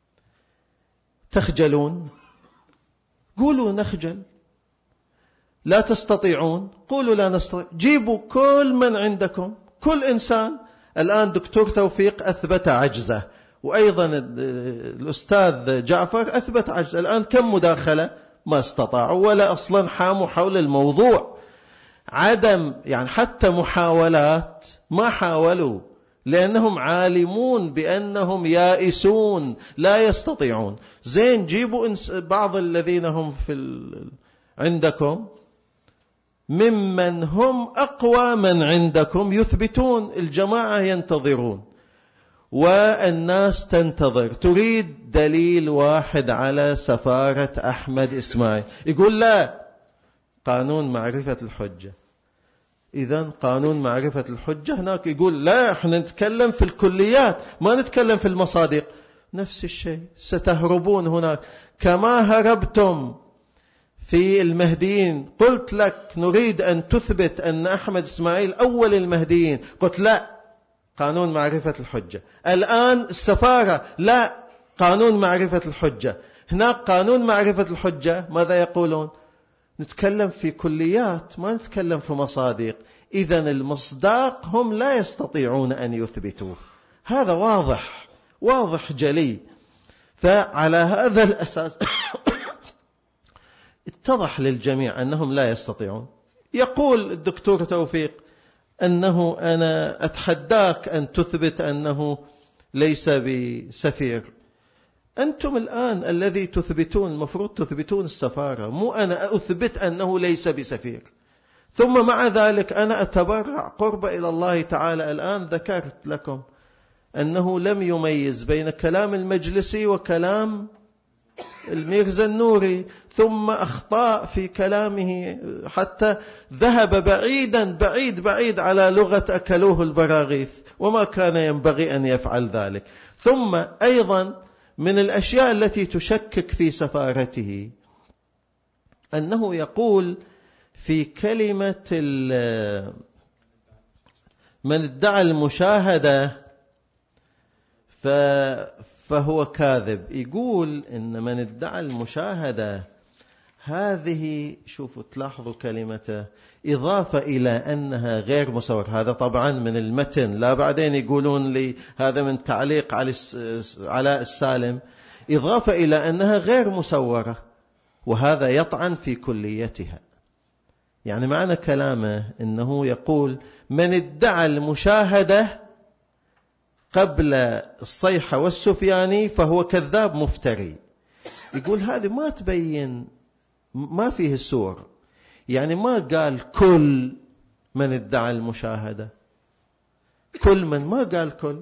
تخجلون؟ قولوا نخجل. لا تستطيعون؟ قولوا لا نستطيع. جيبوا كل من عندكم، كل إنسان. الآن دكتور توفيق أثبت عجزه، وأيضا الأستاذ جعفر أثبت عجزه. الآن كم مداخلة؟ ما استطاعوا ولا أصلا حاموا حول الموضوع. عدم يعني حتى محاولات ما حاولوا، لأنهم عالمون بأنهم يائسون لا يستطيعون. زين، جيبوا بعض الذين هم في ال... عندكم ممن هم أقوى من عندكم يثبتون. الجماعة ينتظرون والناس تنتظر، تريد دليل واحد على سفارة أحمد إسماعيل. يقول لا، قانون معرفة الحجة. إذن قانون معرفة الحجة هناك يقول لا، احنا نتكلم في الكليات ما نتكلم في المصادق. نفس الشيء ستهربون هناك كما هربتم في المهديين. قلت لك نريد أن تثبت أن أحمد إسماعيل أول المهديين، قلت لا، قانون معرفة الحجة. الآن السفارة، لا، قانون معرفة الحجة. هناك قانون معرفة الحجة ماذا يقولون؟ نتكلم في كليات ما نتكلم في مصادق. إذن المصداق هم لا يستطيعون أن يثبتوه. هذا واضح واضح جلي. فعلى هذا الأساس اتضح للجميع أنهم لا يستطيعون. يقول الدكتور توفيق أنه أنا أتحداك أن تثبت أنه ليس بسفير. أنتم الآن الذي تثبتون، المفروض تثبتون السفارة، مو أنا أثبت أنه ليس بسفير. ثم مع ذلك أنا أتبرع قرب إلى الله تعالى. الآن ذكرت لكم أنه لم يميز بين كلام المجلسي وكلام الميرزا النوري، ثم أخطاء في كلامه حتى ذهب بعيدا بعيد بعيد على لغة أكلوه البراغيث، وما كان ينبغي أن يفعل ذلك. ثم أيضا من الأشياء التي تشكك في سفارته أنه يقول في كلمة من ادعى المشاهدة فهو كاذب. يقول إن من ادعى المشاهدة هذه، شوفوا تلاحظوا كلمته، إضافة إلى أنها غير مصور. هذا طبعا من المتن، لا بعدين يقولون لي هذا من تعليق على السالم. إضافة إلى أنها غير مصورة، وهذا يطعن في كليتها. يعني معنى كلامه أنه يقول من ادعى المشاهدة قبل الصيحة والسفياني فهو كذاب مفتري. يقول هذه ما تبين، ما فيه سور. يعني ما قال كل من ادعى المشاهدة، كل من، ما قال كل.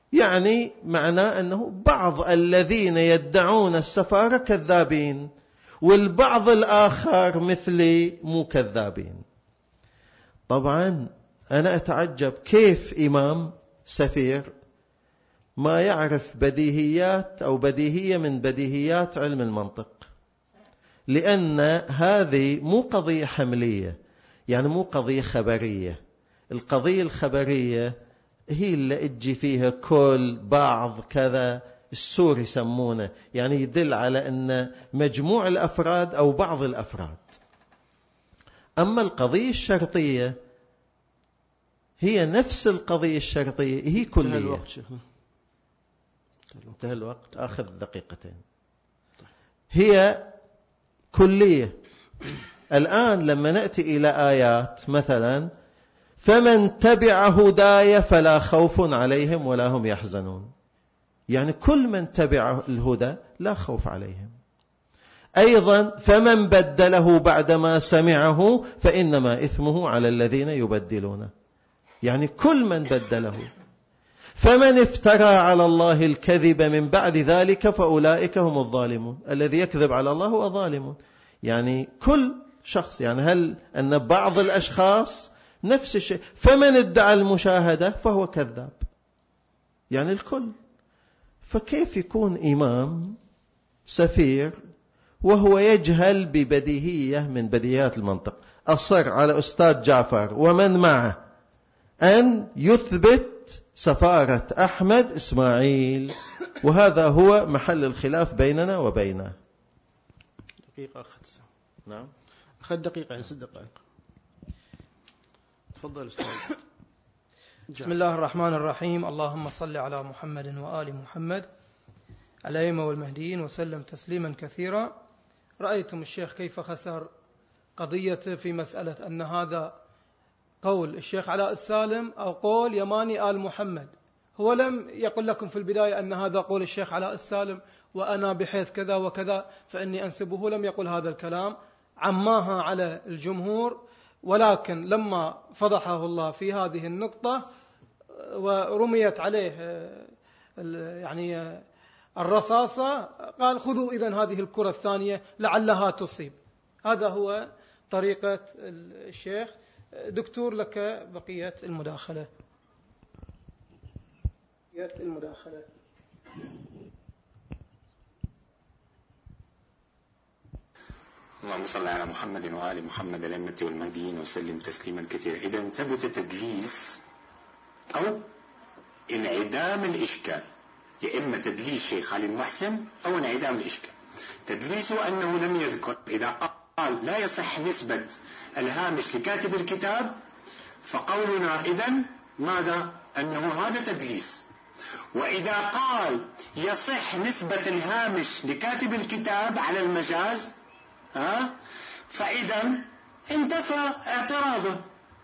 يعني معناه أنه بعض الذين يدعون السفارة كذابين، والبعض الآخر مثلي مو كذابين. طبعا أنا أتعجب كيف إمام سفير ما يعرف بديهيات أو بديهية من بديهيات علم المنطق، لأن هذه مو قضية حملية، يعني مو قضية خبرية. القضية الخبرية هي اللي اجي فيها كل بعض كذا، السور يسمونه، يعني يدل على أن مجموع الأفراد أو بعض الأفراد. أما القضية الشرطية هي نفس القضية الشرطية، هي كلية. انتهى الوقت شيخنا، انتهى الوقت، آخذ دقيقتين. هي كلية. الآن لما نأتي إلى آيات مثلا فمن تبع هداي فلا خوف عليهم ولا هم يحزنون، يعني كل من تبع الهدى لا خوف عليهم. أيضا فمن بدله بعدما سمعه فإنما إثمه على الذين يبدلونه، يعني كل من بدله. فمن افترى على الله الكذب من بعد ذلك فأولئك هم الظالمون. الذي يكذب على الله هو ظالم، يعني كل شخص. يعني هل أن بعض الأشخاص نفس الشيء. فمن ادعى المشاهدة فهو كذاب، يعني الكل. فكيف يكون إمام سفير وهو يجهل ببديهية من بديهيات المنطق؟ أصر على أستاذ جعفر ومن معه أن يثبت سفارة أحمد إسماعيل، وهذا هو محل الخلاف بيننا وبينه.
دقيقة أخذ.
نعم
أخذ دقيقة، يعني ست دقائق. تفضل أستاذ.
بسم الله الرحمن الرحيم. اللهم صل على محمد وآل محمد الأئمة والمهديين وسلم تسليما كثيرا. رأيتم الشيخ كيف خسر قضيته في مسألة أن هذا قول الشيخ علاء السالم أو قول يماني آل محمد. هو لم يقل لكم في البداية أن هذا قول الشيخ علاء السالم وأنا بحيث كذا وكذا فإني أنسبه، لم يقل هذا الكلام، عماها على الجمهور. ولكن لما فضحه الله في هذه النقطة ورميت عليه يعني الرصاصة، قال خذوا إذن هذه الكرة الثانية لعلها تصيب. هذا هو طريقة الشيخ. دكتور لك بقية المداخلة. بقية المداخلة.
اللهم صل على محمد وآل محمد الأئمة والمهديين وسلم تسليما كثيرا. إذا ثبت تدليس أو انعدام الإشكال، يا إما تدليس شيخ علي المحسن أو انعدام الإشكال. تدليسه أنه لم يذكر، إذا قال لا يصح نسبة الهامش لكاتب الكتاب فقولنا إذن ماذا؟ أنه هذا تدليس. وإذا قال يصح نسبة الهامش لكاتب الكتاب على المجاز ها فإذا انتفى اعتراضه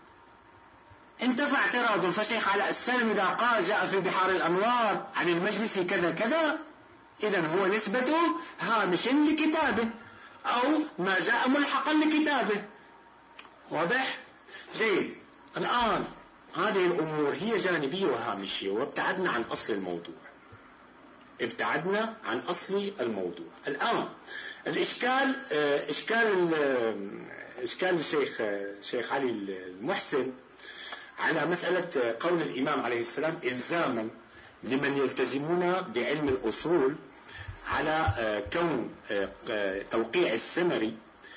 انتفى اعتراضه فشيخ علاء السالم إذا قال جاء في بحار الأنوار عن المجلس كذا كذا، إذن هو نسبته هامش لكتابه أو ما جاء ملحقا لكتابه. واضح؟ جيد. الآن هذه الأمور هي جانبية وهامشية، وابتعدنا عن أصل الموضوع ابتعدنا عن أصل الموضوع. الآن الإشكال إشكال إشكال الشيخ شيخ علي المحسن على مسألة قول الإمام عليه السلام إلزاما لمن يلتزمون بعلم الأصول على كون توقيع السمري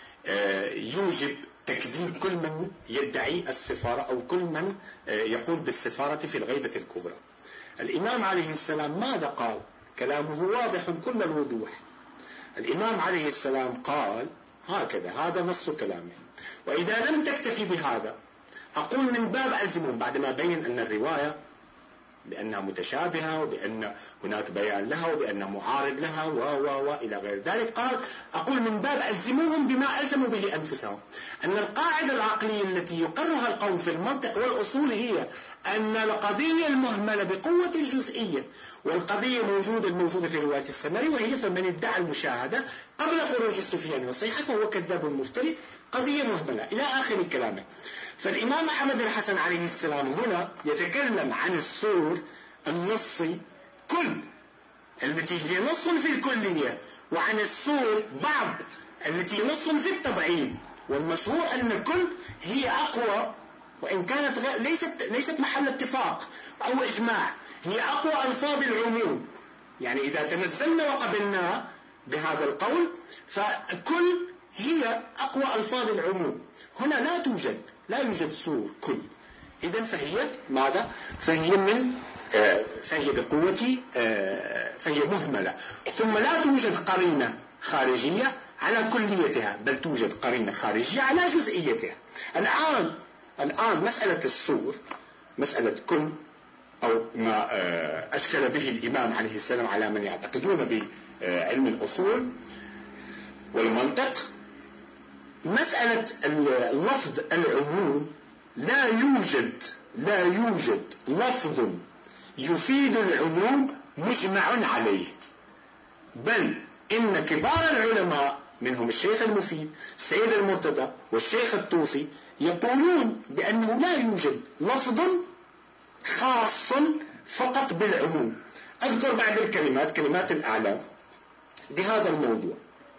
يوجب تكذيب كل من يدعي السفارة أو كل من يقول بالسفارة في الغيبة الكبرى. الإمام عليه السلام ماذا قال؟ كلامه واضح كل الوضوح. الإمام عليه السلام قال هكذا، هذا نص كلامه. وإذا لم تكتفي بهذا أقول من باب ألزمهم بعدما بين أن الرواية بأنها متشابهة وبأن هناك بيان لها وبأنها معارض لها و و و إلى غير ذلك، قال أقول من باب ألزموهم بما ألزموا به أنفسهم، أن القاعدة العقلية التي يقرها القوم في المنطق والأصول هي أن القضية المهملة بقوة الجزئية، والقضية موجودة الموجودة في رواية السمري، وهي فمن ادعى المشاهدة قبل خروج السفيان والصيحة فهو كذاب مفتري، قضية مهملة إلى آخر كلامه. فالإمام أحمد الحسن عليه السلام هنا يتكلم عن الصور النصي كل التي هي نص في الكلية، وعن الصور بعض التي نص في التبعيد، والمشهور أن كل هي أقوى، وإن كانت ليست ليست محل اتفاق أو إجماع، هي أقوى ألفاظ العموم. يعني إذا تنزلنا وقبلنا بهذا القول فكل هي أقوى ألفاظ العموم. هنا لا توجد لا يوجد سور كل، إذن فهي ماذا؟ فهي من آه فهي بقوة آه فهي مهملة. ثم لا توجد قرينة خارجية على كليتها، بل توجد قرينة خارجية على جزئيتها. الآن الآن مسألة السور، مسألة كل أو ما آه أشكل به الإمام عليه السلام على من يعتقدون بعلم الأصول والمنطق، مسألة اللفظ العموم لا يوجد لا يوجد لفظ يفيد العموم مجمع عليه، بل إن كبار العلماء منهم الشيخ المفيد السيد المرتضى والشيخ الطوسي يقولون بأنه لا يوجد لفظ خاص فقط بالعموم. أذكر بعض الكلمات كلمات الأعلام بهذا الموضوع.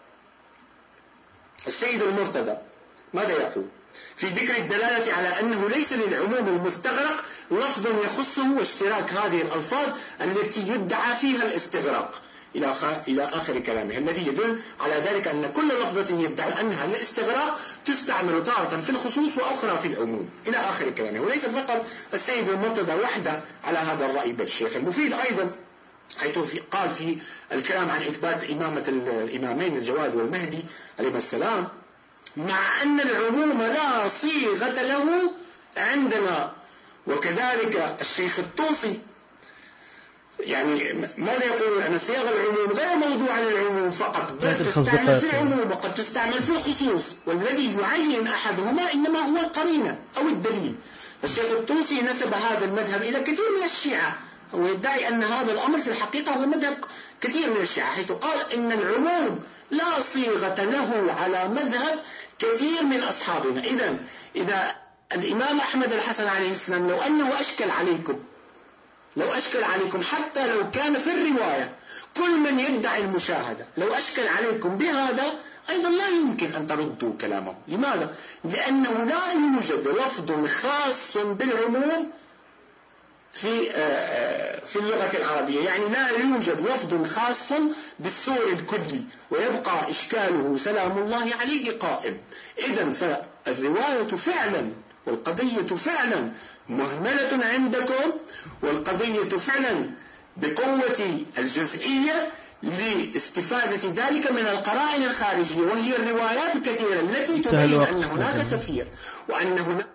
السيد المرتضى ماذا يقول في ذكر الدلالة على أنه ليس للعموم المستغرق لفظ يخصه واشتراك هذه الألفاظ التي يدعى فيها الاستغراق إلى إلى آخر كلامه، الذي يدل على ذلك أن كل لفظة يدعى أنها الاستغراق تستعمل تارة في الخصوص وأخرى في العموم إلى آخر كلامه. وليس فقط السيد المرتضى وحده على هذا الرأي، بل الشيخ المفيد أيضا، حيث في قال في الكلام عن إثبات إمامة الإمامين الجواد والمهدي عليهما السلام، مع أن العموم لا صيغة له عندنا. وكذلك الشيخ الطوسي يعني ماذا يقول؟ أن صيغ العموم غير موضوع للعموم فقط، بل تستعمل في العموم وقد تستعمل في الخصوص، والذي يعين أحدهما إنما هو القرينة أو الدليل. الشيخ الطوسي نسب هذا المذهب إلى كثير من الشيعة، هو يدعي أن هذا الأمر في الحقيقة هو مذهب كثير من الشيعة، حيث قال إن العموم لا صيغة له على مذهب كثير من أصحابنا. إذن إذا الإمام أحمد الحسن عليه السلام لو أنه أشكل عليكم لو أشكل عليكم حتى لو كان في الرواية كل من يدعي المشاهدة، لو أشكل عليكم بهذا أيضا لا يمكن أن تردوا كلامه. لماذا؟ لأنه لا يوجد لفظ خاص بالعموم في في اللغة العربية، يعني لا يوجد لفظ خاص بالسور الكلي، ويبقى إشكاله سلام الله عليه قائم. إذن فالرواية فعلا والقضية فعلا مهملة عندكم، والقضية فعلا بقوة الجزئية لاستفادة ذلك من القرائن الخارجية، وهي الروايات الكثيرة التي تبين أن هناك سفير وأن هناك.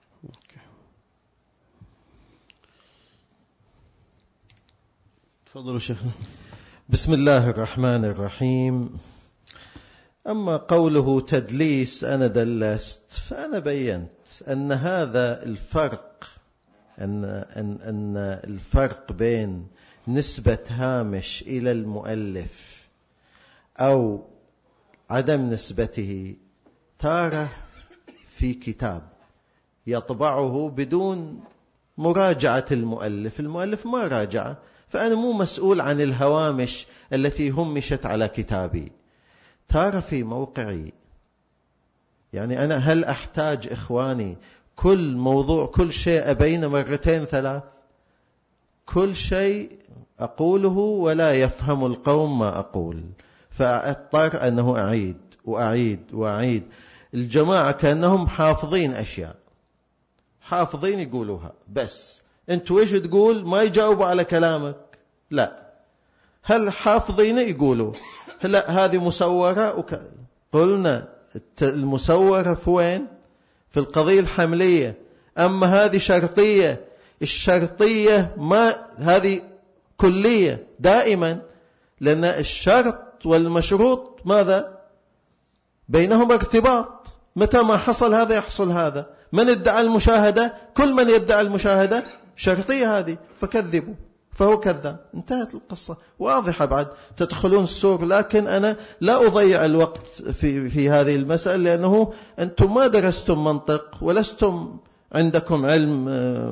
تفضلوا شيخنا.
بسم الله الرحمن الرحيم. أما قوله تدليس أنا دلست، فأنا بينت أن هذا الفرق أن, أن, أن الفرق بين نسبة هامش إلى المؤلف أو عدم نسبته تارة في كتاب يطبعه بدون مراجعة المؤلف، المؤلف ما راجعه، فأنا مو مسؤول عن الهوامش التي همشت على كتابي. تارة في موقعي، يعني أنا هل أحتاج إخواني كل موضوع كل شيء أبين مرتين ثلاث؟ كل شيء أقوله ولا يفهم القوم ما أقول، فأضطر أنه أعيد وأعيد وأعيد. الجماعة كأنهم حافظين أشياء، حافظين يقولوها، بس أنت وإيش تقول ما يجاوبوا على كلامك. لا، هل حافظين يقولوا لا هذه مسورة وك... قلنا المسورة في وين؟ في القضية الحملية. أما هذه شرطية، الشرطية ما هذه كلية دائما، لأن الشرط والمشروط ماذا بينهم ارتباط، متى ما حصل هذا يحصل هذا. من ادعى المشاهدة؟ كل من يدعى المشاهدة شرطية هذه، فكذبوا فهو كذاب، انتهت القصة واضحة. بعد تدخلون السور، لكن أنا لا أضيع الوقت في, في هذه المسألة، لأنه أنتم ما درستم منطق ولستم عندكم علم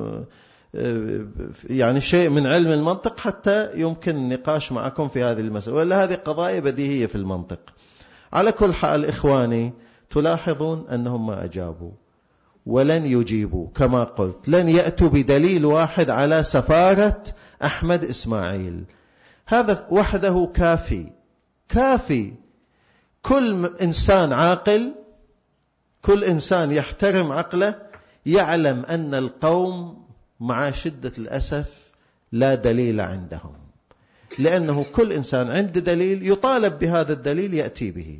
يعني شيء من علم المنطق حتى يمكن النقاش معكم في هذه المسألة، ولا هذه قضايا بديهية في المنطق. على كل حال إخواني، تلاحظون أنهم ما أجابوا ولن يجيبوا، كما قلت لن يأتوا بدليل واحد على سفارة أحمد إسماعيل. هذا وحده كافي كافي. كل إنسان عاقل، كل إنسان يحترم عقله يعلم أن القوم مع شدة الأسف لا دليل عندهم، لأنه كل إنسان عنده دليل يطالب بهذا الدليل يأتي به.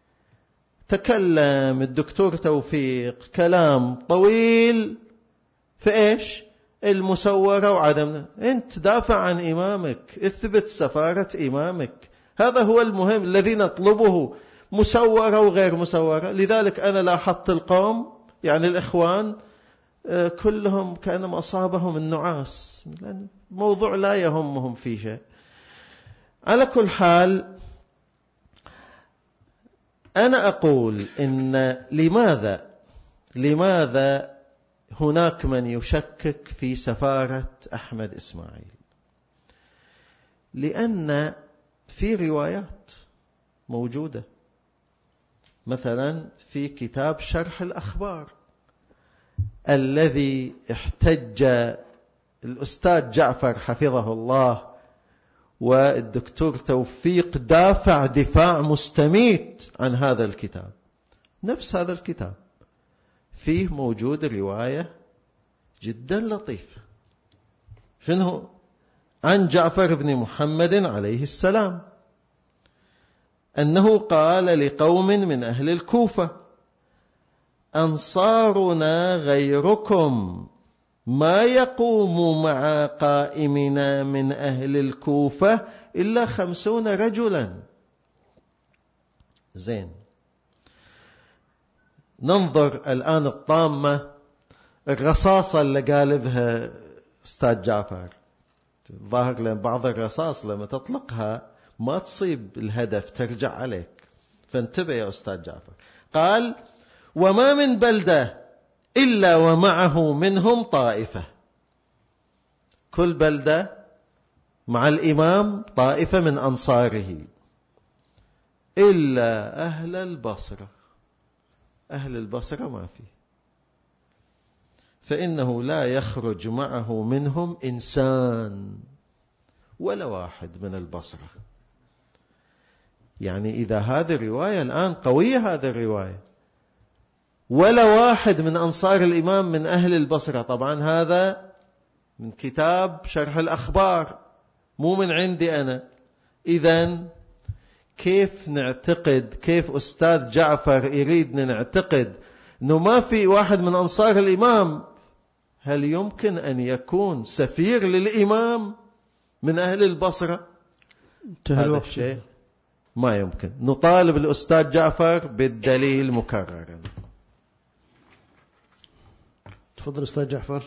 تكلم الدكتور توفيق كلام طويل في إيش؟ المسورة وعدم. أنت دافع عن إمامك، اثبت سفارة إمامك، هذا هو المهم الذي نطلبه، مسورة وغير مسورة. لذلك أنا لاحظت القوم يعني الإخوان كلهم كأنما أصابهم النعاس، لأن الموضوع لا يهمهم في شيء. على كل حال أنا أقول إن لماذا لماذا هناك من يشكك في سفارة أحمد إسماعيل؟ لأن في روايات موجودة، مثلا في كتاب شرح الأخبار الذي احتج الأستاذ جعفر حفظه الله والدكتور توفيق دافع دفاع مستميت عن هذا الكتاب. نفس هذا الكتاب فيه موجود رواية جدا لطيفة، شنو؟ عن جعفر بن محمد عليه السلام أنه قال لقوم من أهل الكوفة: أنصارنا غيركم ما يقوم مع قائمنا من أهل الكوفة إلا خمسون رجلا. زين، ننظر الآن الطامة، الرصاصة اللي قالبها أستاذ جعفر، ظاهر لأن بعض الرصاص لما تطلقها ما تصيب الهدف ترجع عليك، فانتبه يا أستاذ جعفر. قال: وما من بلدة إلا ومعه منهم طائفة. كل بلدة مع الإمام طائفة من أنصاره، إلا أهل البصرة. أهل البصرة ما فيه، فإنه لا يخرج معه منهم إنسان ولا واحد من البصرة. يعني إذا هذه الرواية الآن قوية، هذه الرواية ولا واحد من أنصار الإمام من أهل البصرة. طبعا هذا من كتاب شرح الأخبار، مو من عندي أنا. إذن كيف نعتقد، كيف أستاذ جعفر يريدنا نعتقد أنه ما في واحد من أنصار الإمام؟ هل يمكن أن يكون سفير للإمام من أهل البصرة؟ هذا الشيء ما يمكن. نطالب الأستاذ جعفر بالدليل مكررا.
تفضل أستاذ جعفر.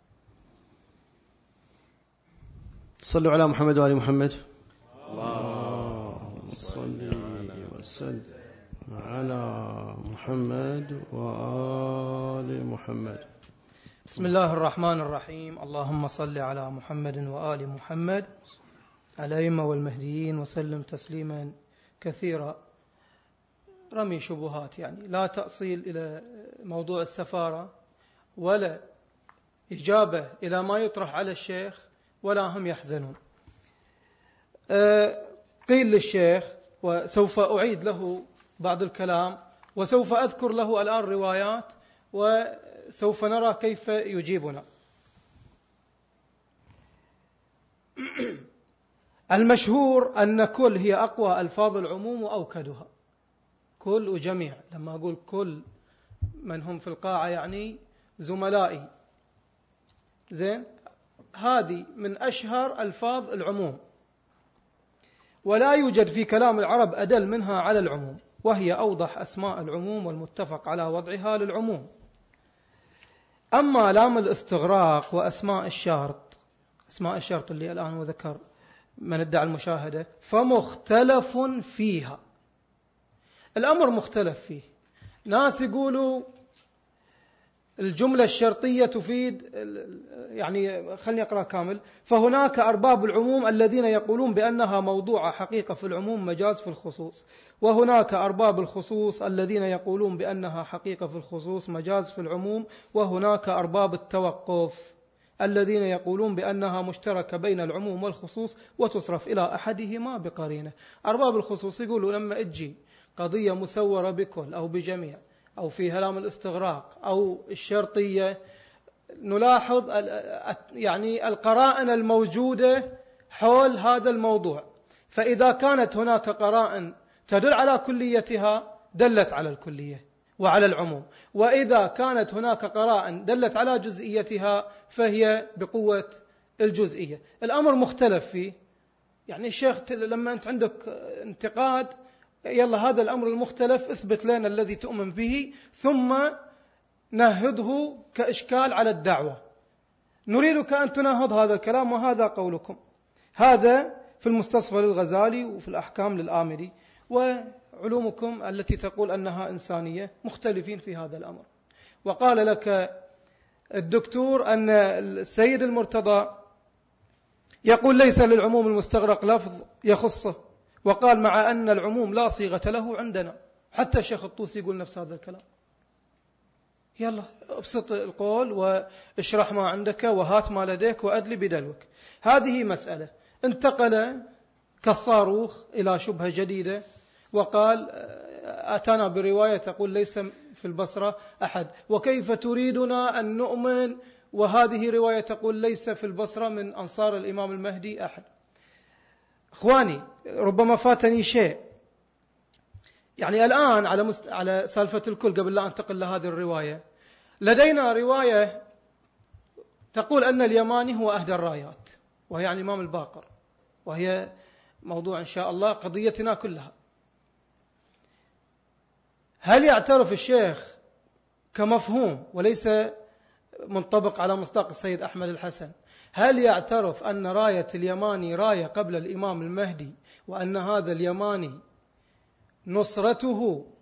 صلوا على محمد وآل محمد. اللهم صل وسلم على محمد وآل محمد.
بسم الله الرحمن الرحيم. اللهم صل على محمد وآل محمد الأئمة والمهديين وسلم تسليما كثيرا. رمي شبهات، يعني لا تأصيل إلى موضوع السفارة ولا إجابة إلى ما يطرح على الشيخ، ولا هم يحزنون. قيل للشيخ، وسوف أعيد له بعض الكلام، وسوف أذكر له الآن روايات، وسوف نرى كيف يجيبنا. المشهور أن كل هي أقوى ألفاظ العموم وأوكدها. كل وجميع، لما أقول كل من هم في القاعة يعني زملائي، زين، هذه من أشهر ألفاظ العموم، ولا يوجد في كلام العرب أدل منها على العموم، وهي أوضح أسماء العموم والمتفق على وضعها للعموم. أما لام الاستغراق وأسماء الشرط، أسماء الشرط اللي الآن وذكر من ادعى المشاهدة، فمختلف فيها. الأمر مختلف فيه. ناس يقولوا الجملة الشرطية تفيد، يعني خلني أقرأ كامل. فهناك أرباب العموم الذين يقولون بأنها موضوع حقيقة في العموم مجاز في الخصوص، وهناك أرباب الخصوص الذين يقولون بأنها حقيقة في الخصوص مجاز في العموم، وهناك أرباب التوقف الذين يقولون بأنها مشتركة بين العموم والخصوص وتصرف إلى أحدهما بقرينة. أرباب الخصوص يقولوا لما أجي قضية مسورة بكل أو بجميع أو في هلام الاستغراق أو الشرطية، نلاحظ يعني القرائن الموجودة حول هذا الموضوع، فإذا كانت هناك قرائن تدل على كليتها دلت على الكلية وعلى العموم، وإذا كانت هناك قرائن دلت على جزئيتها فهي بقوة الجزئية. الأمر مختلف فيه، يعني الشيخ لما أنت عندك انتقاد، يلا هذا الأمر المختلف اثبت لنا الذي تؤمن به ثم نهضه كإشكال على الدعوة. نريدك أن تنهض هذا الكلام وهذا قولكم. هذا في المستصفى للغزالي وفي الأحكام للآمري، وعلومكم التي تقول أنها إنسانية مختلفين في هذا الأمر. وقال لك الدكتور أن السيد المرتضى يقول ليس للعموم المستغرق لفظ يخصه، وقال مع أن العموم لا صيغة له عندنا. حتى الشيخ الطوسي يقول نفس هذا الكلام. يلا ابسط القول واشرح ما عندك وهات ما لديك وأدلي بدلوك. هذه مسألة. انتقل كالصاروخ إلى شبهة جديدة وقال أتانا برواية تقول ليس في البصرة أحد، وكيف تريدنا أن نؤمن وهذه رواية تقول ليس في البصرة من أنصار الإمام المهدي أحد. إخواني ربما فاتني شيء، يعني الآن على مست... على سالفة الكل قبل لا أنتقل لهذه الرواية، لدينا رواية تقول أن اليماني هو أهدى الرايات وهي عن الإمام الباقر، وهي موضوع إن شاء الله قضيتنا كلها. هل يعترف الشيخ كمفهوم وليس منطبق على مصداق السيد أحمد الحسن، هل يعترف أن راية اليماني راية قبل الإمام المهدي، وأن هذا اليماني نصرته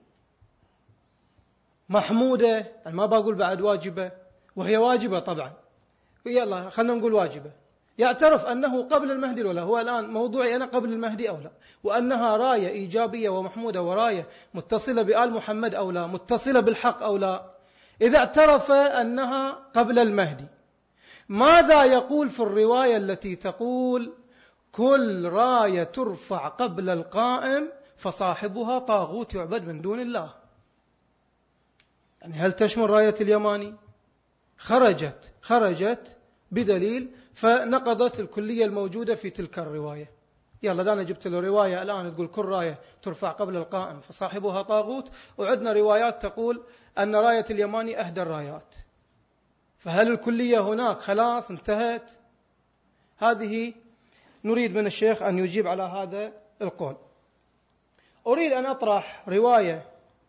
محمودة، يعني ما بقول بعد واجبة، وهي واجبة طبعا، يلا خلنا نقول واجبة، يعترف أنه قبل المهدي ولا هو الآن موضوعي أنا قبل المهدي أو لا، وأنها راية إيجابية ومحمودة وراية متصلة بآل محمد أو لا، متصلة بالحق أو لا. إذا اعترف أنها قبل المهدي، ماذا يقول في الرواية التي تقول كل راية ترفع قبل القائم فصاحبها طاغوت يعبد من دون الله؟ يعني هل تشمل راية اليماني؟ خرجت خرجت بدليل فنقضت الكلية الموجودة في تلك الرواية. يلا أنا جبت له رواية الآن تقول كل راية ترفع قبل القائم فصاحبها طاغوت، وعدنا روايات تقول أن راية اليماني أهدى الرايات، فهل الكلية هناك خلاص انتهت؟ هذه نريد من الشيخ أن يجيب على هذا القول. أريد أن أطرح رواية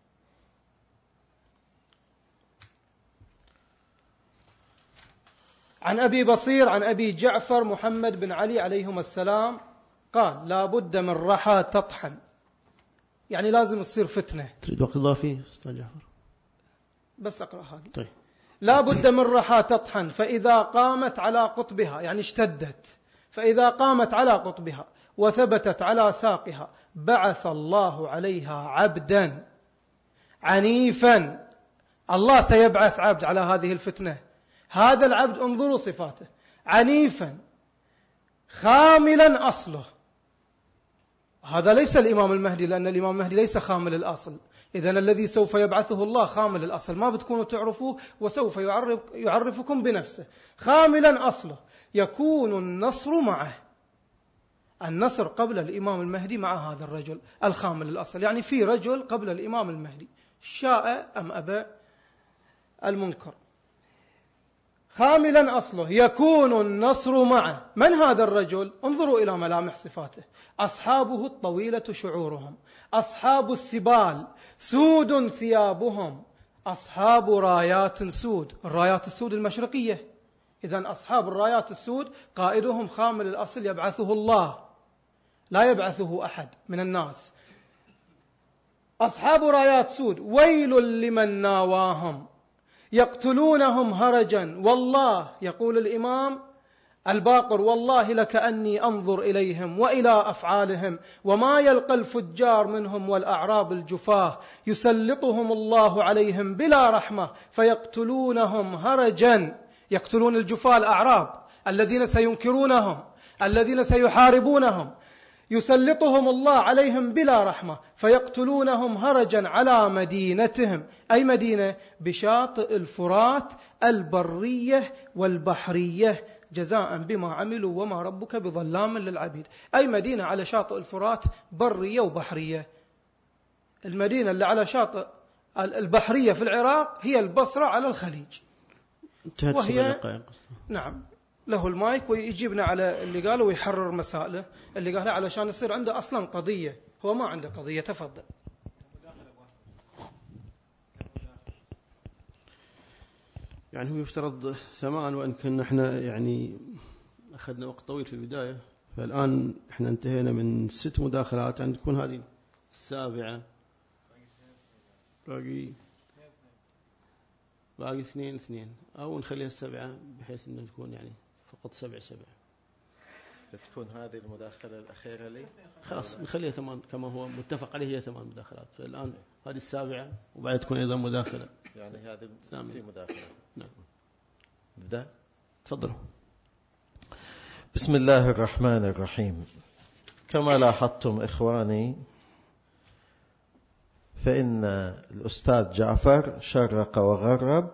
عن أبي بصير عن أبي جعفر محمد بن علي عليهما السلام قال لا بد من رحى تطحن، يعني لازم تصير فتنة.
تريد وقت إضافي أستاذ جعفر؟
بس أقرأ هذه.
طيب.
لا بد من رحى تطحن فإذا قامت على قطبها، يعني اشتدت، فإذا قامت على قطبها وثبتت على ساقها بعث الله عليها عبدا عنيفا. الله سيبعث عبد على هذه الفتنة، هذا العبد انظروا صفاته، عنيفا خاملا أصله. هذا ليس الإمام المهدي، لأن الإمام المهدي ليس خامل الأصل، إذن الذي سوف يبعثه الله خامل الأصل، ما بتكونوا تعرفوه وسوف يعرف يعرفكم بنفسه. خاملا أصله يكون النصر معه، النصر قبل الإمام المهدي مع هذا الرجل الخامل الأصل، يعني في رجل قبل الإمام المهدي شاء أم أبى المنكر. خاملا أصله يكون النصر معه. من هذا الرجل؟ انظروا إلى ملامح صفاته. أصحابه الطويلة شعورهم، أصحاب السبال سود ثيابهم، أصحاب رايات سود، الرايات السود المشرقية. إذن أصحاب الرايات السود قائدهم خامل الأصل يبعثه الله، لا يبعثه أحد من الناس. أصحاب رايات سود ويل لمن ناواهم يقتلونهم هرجا. والله يقول الإمام الباقر: والله لكأني أنظر إليهم وإلى أفعالهم وما يلقى الفجار منهم والأعراب الجفاه يسلطهم الله عليهم بلا رحمة فيقتلونهم هرجا. يقتلون الجفاه الأعراب الذين سينكرونهم، الذين سيحاربونهم، يسلطهم الله عليهم بلا رحمة فيقتلونهم هرجا على مدينتهم. أي مدينة؟ بشاطئ الفرات البرية والبحرية، جزاء بما عملوا وما ربك بظلام للعبيد. أي مدينة على شاطئ الفرات برية وبحرية. المدينة اللي على شاطئ البحرية في العراق هي البصرة على الخليج. وهي نعم له المايك ويجيبنا على اللي قاله ويحرر مسائله اللي قاله علشان يصير عنده أصلا قضية. هو ما عنده قضية. تفضل.
يعني هو يفترض ثمان، وإن كنا احنا يعني أخذنا وقت طويل في البداية، فالآن احنا انتهينا من ست مداخلات، يعني تكون هذه السابعة. باقي باقي اثنين اثنين، أو نخليها السبعة بحيث أنه تكون يعني فقط سبع سبع.
تكون هذه المداخلة الأخيرة لي.
خلاص نخليها ثمان كما هو متفق عليه، هي ثمان مداخلات. فالآن هذه السابعة وبعد تكون أيضا مداخلة.
يعني هذه في مداخلة.
نعم.
بدأ.
تفضلوا.
بسم الله الرحمن الرحيم. كما لاحظتم إخواني، فإن الأستاذ جعفر شرق وغرب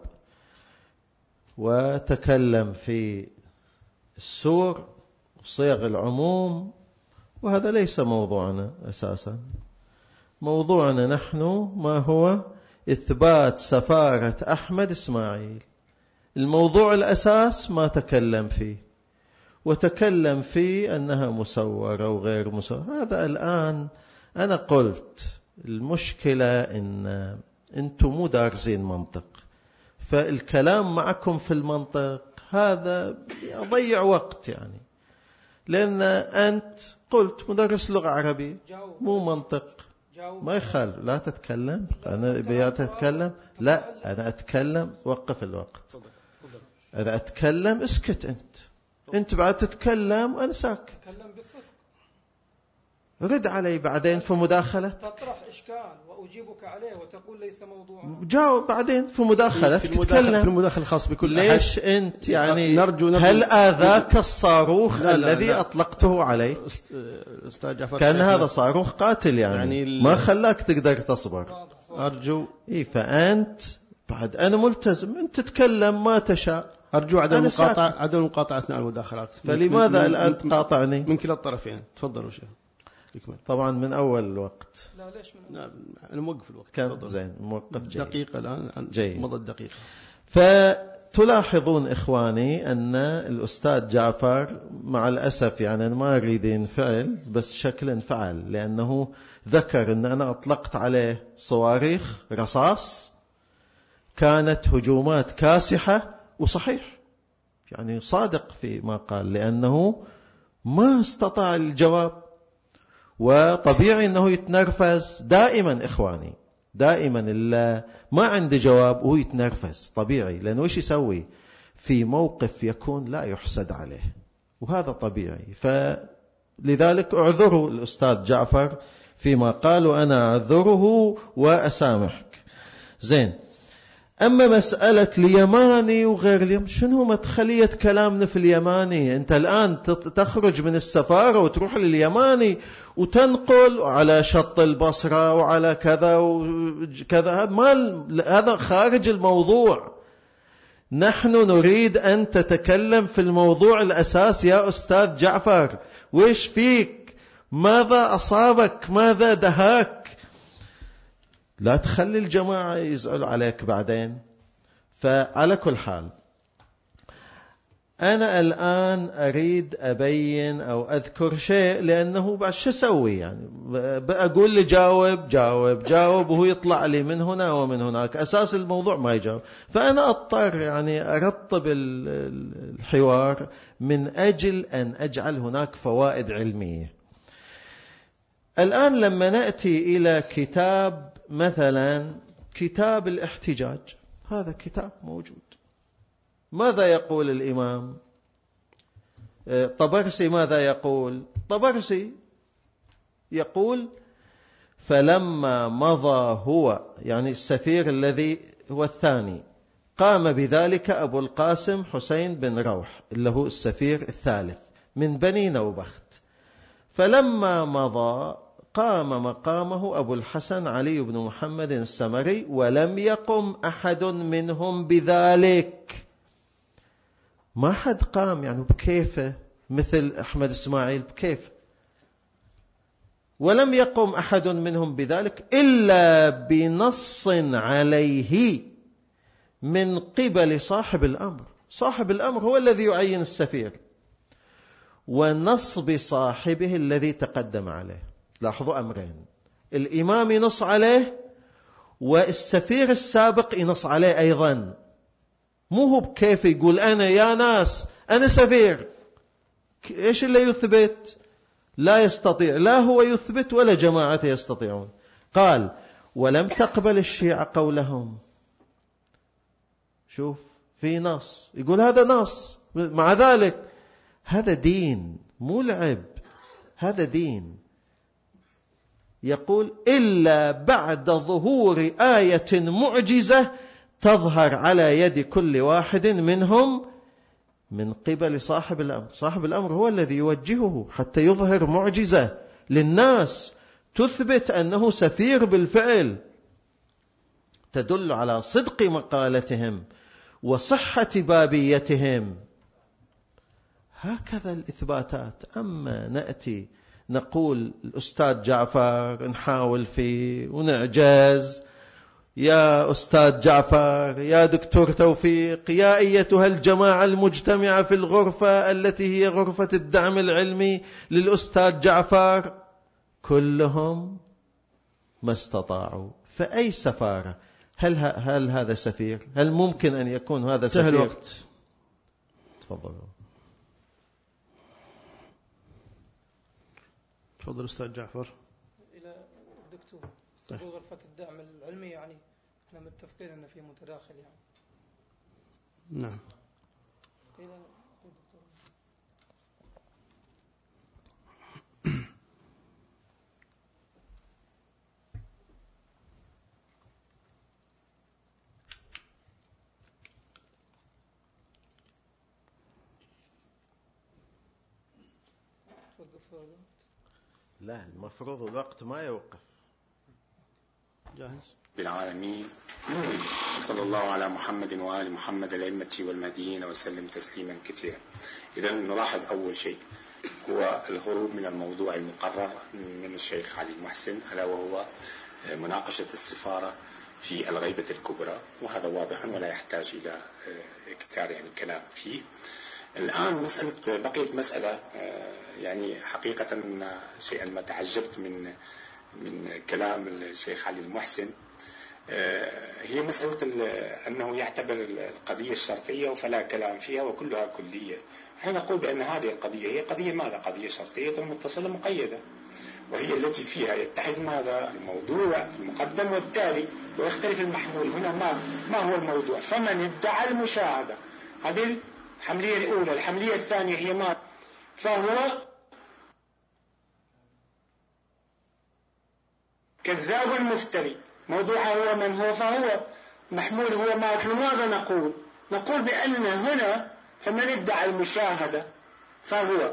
وتكلم في السور وصيغ العموم، وهذا ليس موضوعنا أساسا. موضوعنا نحن ما هو إثبات سفارة أحمد إسماعيل. الموضوع الأساس ما تكلم فيه، وتكلم فيه أنها مسورة وغير مسورة. هذا الآن أنا قلت المشكلة إن أنتم مو دارسين منطق، فالكلام معكم في المنطق هذا يضيع وقت، يعني لأن أنت قلت مدرس لغة عربية مو منطق، ما يخالف. لا تتكلم. أنا بيات أتكلم. لا أنا أتكلم. وقف الوقت. أنا أتكلم. اسكت أنت. أنت بعد تتكلم وأنا ساكت.
تكلم بصدق.
رد علي بعدين في مداخلة.
تطرح إشكال وأجيبك عليه وتقول ليس موضوعا.
جاوب بعدين في مداخلة.
في المداخلة, في المداخلة الخاص بكل
ليش
أحد.
أنت يعني
نرجو نرجو
هل آذاك الصاروخ
لا لا
الذي
لا.
أطلقته عليه؟
أستاذ جعفر
كان هذا صاروخ قاتل، يعني, يعني ما خلاك تقدر تصبر.
أرجو.
إيه فأنت بعد أنا ملتزم، أنت تتكلم ما تشاء.
أرجو عدم مقاطعة عدم مقاطعة أثناء المداخلات.
فلماذا الآن تقاطعني؟
من كلا الطرفين. تفضلوا شيخ.
طبعا من أول الوقت.
لا ليش من
لا أنا موقف الوقت.
كم زين موقف جيد.
دقيقة الآن
جيد.
مضت دقيقة.
فتلاحظون إخواني أن الأستاذ جعفر مع الأسف، يعني أنا ما أريد ينفعل بس شكل انفعل، لأنه ذكر أن أنا أطلقت عليه صواريخ رصاص كانت هجومات كاسحة، وصحيح يعني صادق في ما قال، لأنه ما استطاع الجواب، وطبيعي أنه يتنرفز دائما. إخواني دائما اللي ما عنده جواب وهو يتنرفز طبيعي، لأنه إيش يسوي في موقف يكون لا يحسد عليه، وهذا طبيعي. فلذلك أعذره الأستاذ جعفر فيما قال، وأنا أعذره وأسامحك. زين. أما مسألة اليماني وغير اليماني، شنو مدخلية كلامنا في اليماني؟ أنت الآن تخرج من السفارة وتروح لليماني وتنقل على شط البصرة وعلى كذا وكذا، ما هذا خارج الموضوع. نحن نريد أن تتكلم في الموضوع الأساس يا أستاذ جعفر. ويش فيك؟ ماذا أصابك؟ ماذا دهاك؟ لا تخلي الجماعة يزعلوا عليك بعدين. فعلى كل حال أنا الآن أريد أبين أو أذكر شيء، لأنه بعد شو أسوي يعني؟ بقول لي جاوب جاوب جاوب وهو يطلع لي من هنا ومن هناك، أساس الموضوع ما يجاوب. فأنا أضطر يعني أرتب الحوار من أجل أن أجعل هناك فوائد علمية. الآن لما نأتي إلى كتاب مثلا كتاب الاحتجاج، هذا كتاب موجود. ماذا يقول الإمام طبرسي؟ ماذا يقول طبرسي؟ يقول فلما مضى هو، يعني السفير الذي هو الثاني، قام بذلك أبو القاسم حسين بن روح اللي هو السفير الثالث من بني نوبخت. فلما مضى قام مقامه أبو الحسن علي بن محمد السمري، ولم يقم أحد منهم بذلك. ما حد قام يعني بكيفه مثل أحمد إسماعيل بكيفه. ولم يقم أحد منهم بذلك إلا بنص عليه من قبل صاحب الأمر. صاحب الأمر هو الذي يعين السفير، ونصب صاحبه الذي تقدم عليه. لاحظوا أمرين، الإمام ينص عليه والسفير السابق ينص عليه أيضا. مو هو بكيف يقول أنا يا ناس أنا سفير. إيش اللي يثبت؟ لا يستطيع، لا هو يثبت ولا جماعته يستطيعون. قال ولم تقبل الشيعة قولهم. شوف في نص يقول هذا نص، مع ذلك هذا دين مو لعب، هذا دين. يقول إلا بعد ظهور آية معجزة تظهر على يد كل واحد منهم من قبل صاحب الأمر. صاحب الأمر هو الذي يوجهه حتى يظهر معجزة للناس تثبت أنه سفير بالفعل، تدل على صدق مقالتهم وصحة بابيتهم. هكذا الإثباتات. أما نأتي نقول الأستاذ جعفر نحاول فيه ونعجز، يا أستاذ جعفر، يا دكتور توفيق، يا أيتها الجماعة المجتمعة في الغرفة التي هي غرفة الدعم العلمي للأستاذ جعفر، كلهم ما استطاعوا. فأي سفارة؟ هل, هل هذا سفير؟ هل ممكن أن يكون هذا سفير؟
انتهى الوقت.
تفضلوا.
تفضل أستاذ جعفر.
إلى الدكتور طيب. غرفة الدعم العلمي، يعني احنا متفقين أن في متداخل يعني.
نعم.
إلى
لا، المفروض الوقت ما يوقف.
جاهز.
بالعالمين صلى الله على محمد وآل محمد الأئمة والمهديين وسلم تسليما كثيرا. إذا نلاحظ أول شيء هو الهروب من الموضوع المقرر من الشيخ علي المحسن، ألا وهو مناقشة السفارة في الغيبة الكبرى، وهذا واضح ولا يحتاج إلى كثار يعني كلام فيه. الآن مسألة بقيت مسألة يعني حقيقة شيئا ما تعجبت من من كلام الشيخ علي المحسن، هي مسألة أنه يعتبر القضية الشرطية فلا كلام فيها وكلها كلية. نحن نقول بأن هذه القضية هي قضية ماذا؟ قضية شرطية متصلة مقيدة، وهي التي فيها يتحد ماذا؟ الموضوع المقدم والتالي، ويختلف المحمول. هنا ما ما هو الموضوع؟ فمن ادعى المشاهدة، هذه الحملية الأولى. الحملية الثانية هي ما؟ فهو كذاب مفتري. موضوعه هو من هو؟ فهو محمول هو ما. لماذا نقول؟ نقول بأن هنا فمن ادعى المشاهدة فهو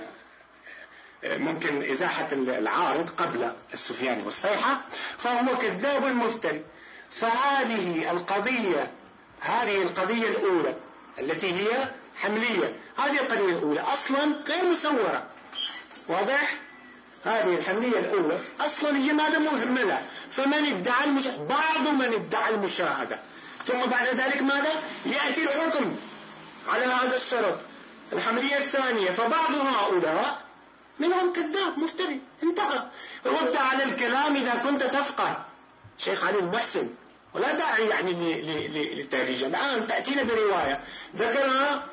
ممكن إزاحة العارض قبل السفياني والصيحة، فهو كذاب مفتري. فهذه القضية هذه القضية الأولى التي هي حملية، هذه القضية الأولى أصلا غير مسورة. واضح؟ هذه الحملية الأولى أصلا هي ماذا؟ مهملة. فمن ادعى المشاهدة، بعض من ادعى المشاهدة، ثم بعد ذلك ماذا؟ يأتي الحكم على هذا الشرط. الحملية الثانية فبعض هؤلاء منهم كذاب مفتري. انتهى. رد على الكلام إذا كنت تفقه شيخ علي المحسن، ولا داعي يعني للتهريج. الآن تأتينا برواية ذكرها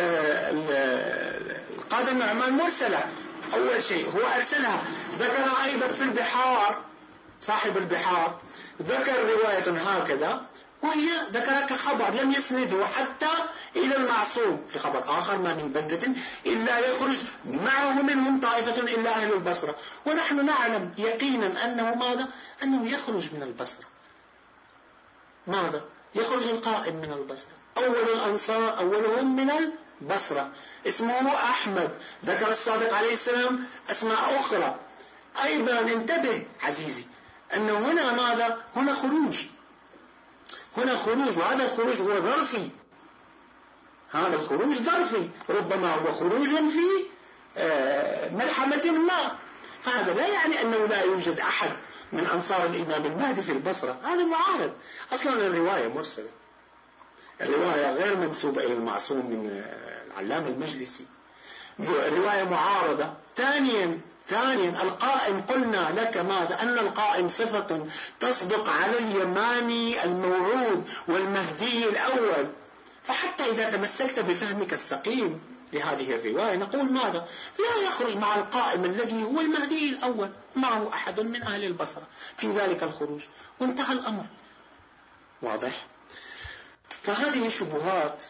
القاضي النعمان مرسلة. أول شيء هو أرسلها، ذكر أيضا في البحار، صاحب البحار ذكر رواية هكذا وهي ذكر كخبر لم يسنده حتى إلى المعصوم. في خبر آخر: ما من بلدة إلا يخرج معه منهم طائفة إلا أهل البصرة. ونحن نعلم يقينا أنه ماذا؟ أنه يخرج من البصرة. ماذا؟ يخرج القائم من البصرة. أول الأنصار أولهم من البصرة، اسمه أحمد. ذكر الصادق عليه السلام أسماء أخرى. أيضا انتبه عزيزي أنه هنا ماذا؟ هنا خروج، هنا خروج، وهذا الخروج هو ظرفي. هذا الخروج ظرفي، ربما هو خروج في ملحمة ما. فهذا لا يعني أنه لا يوجد أحد من أنصار الإمام المهدي في البصرة. هذا معارض. أصلا الرواية مرسلة، الرواية غير منسوبة إلى المعصوم من العلامة المجلسي، الرواية معارضة. ثانيا ثانيا القائم قلنا لك ماذا؟ أن القائم صفة تصدق على اليماني الموعود والمهدي الأول. فحتى إذا تمسكت بفهمك السقيم لهذه الرواية نقول ماذا؟ لا يخرج مع القائم الذي هو المهدي الأول معه أحد من أهل البصرة في ذلك الخروج، وانتهى الأمر. واضح؟ فهذه شبهات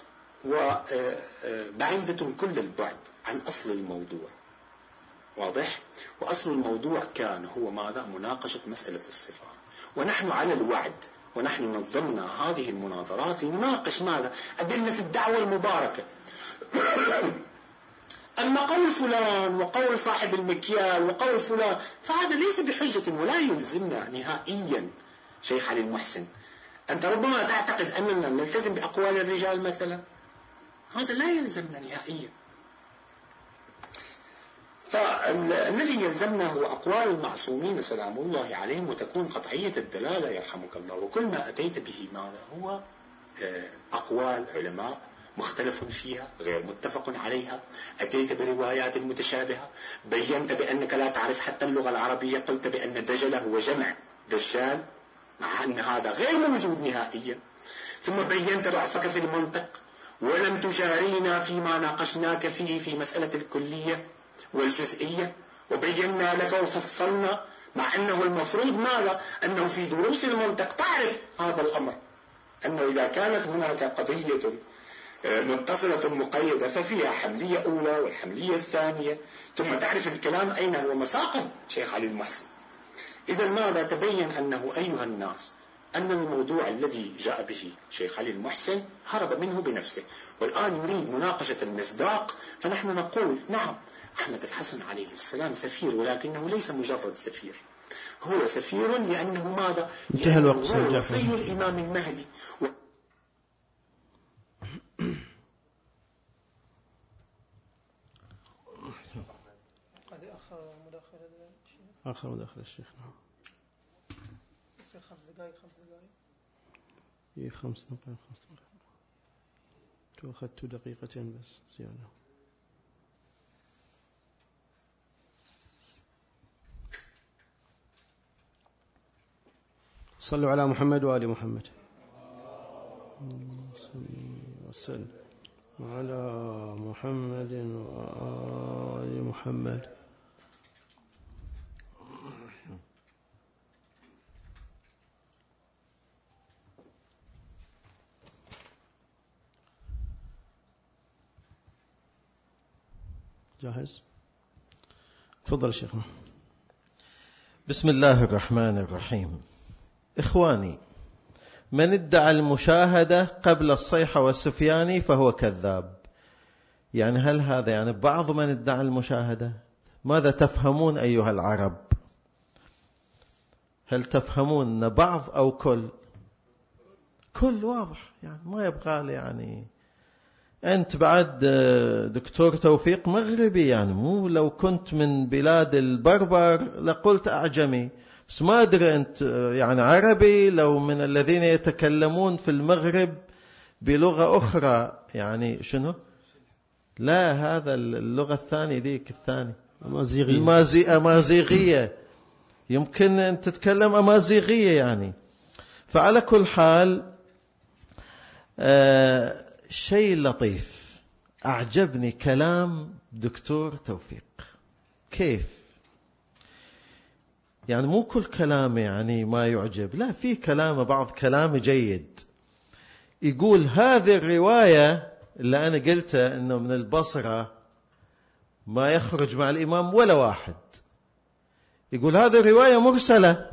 وبعيدة كل البعد عن أصل الموضوع. واضح؟ وأصل الموضوع كان هو ماذا؟ مناقشة مسألة الصفات. ونحن على الوعد، ونحن نظمنا هذه المناظرات لنناقش ماذا؟ أدلة الدعوة المباركة. أما قول فلان وقول صاحب المكيال وقول فلان فهذا ليس بحجة ولا يلزمنا نهائيا. شيخ علي المحسن، أنت ربما تعتقد أننا نلتزم بأقوال الرجال مثلا، هذا لا يلزمنا نهائيا. فالذي يلزمنا هو أقوال المعصومين سلام الله عليهم، وتكون قطعية الدلالة يرحمك الله. وكل ما أتيت به ماذا؟ هو أقوال علماء مختلف فيها غير متفق عليها. أتيت بروايات متشابهة، بينت بأنك لا تعرف حتى اللغة العربية، قلت بأن دجل هو جمع دجال مع أن هذا غير موجود نهائيا. ثم بينت ضعفك في المنطق، ولم تجارينا فيما ناقشناك فيه في مسألة الكلية والجزئية، وبينا لك وفصلنا، مع أنه المفروض ماذا؟ أنه في دروس المنطق تعرف هذا الأمر، أنه إذا كانت هناك قضية متصلة مقيدة ففيها حملية أولى والحملية الثانية، ثم تعرف الكلام أين هو مساقه. شيخ علي المحسن، إذا ماذا؟ تبين أنه أيها الناس أن الموضوع الذي جاء به شيخ علي المحسن هرب منه بنفسه، والآن يريد مناقشة المصداق. فنحن نقول نعم، أحمد الحسن عليه السلام سفير، ولكنه ليس مجرد سفير، هو سفير لأنه ماذا؟
انتهى الوقت.
هو وصي الإمام المهدي.
آخر مداخلة الشيخ. نعم.
يصير خمس دقائق خمس دقائق.
إيه خمس دقائق خمس دقائق. تو أخذت دقيقتين بس زيادة. صلوا على محمد وآل محمد. وسلم على محمد وآل محمد. جاهز؟ تفضل شيخنا.
بسم الله الرحمن الرحيم. إخواني، من ادعى المشاهدة قبل الصيحة والسفياني فهو كذاب. يعني هل هذا يعني بعض من ادعى المشاهدة؟ ماذا تفهمون أيها العرب؟ هل تفهمون بعض أو كل؟ كل واضح، يعني ما يبغى لي يعني. أنت بعد دكتور توفيق مغربي، يعني مو لو كنت من بلاد البربر لقلت أعجمي، بس ما أدري أنت يعني عربي لو من الذين يتكلمون في المغرب بلغة أخرى. يعني شنو؟ لا، هذا اللغة الثانية ديك الثانية
أمازيغية.
المازي أمازيغية، يمكن أن تتكلم أمازيغية يعني. فعلى كل حال آه شيء لطيف، أعجبني كلام دكتور توفيق. كيف يعني مو كل كلام يعني ما يعجب، لا، في كلام بعض كلام جيد. يقول هذه الرواية اللي أنا قلتها أنه من البصرة ما يخرج مع الإمام ولا واحد، يقول هذه الرواية مرسلة.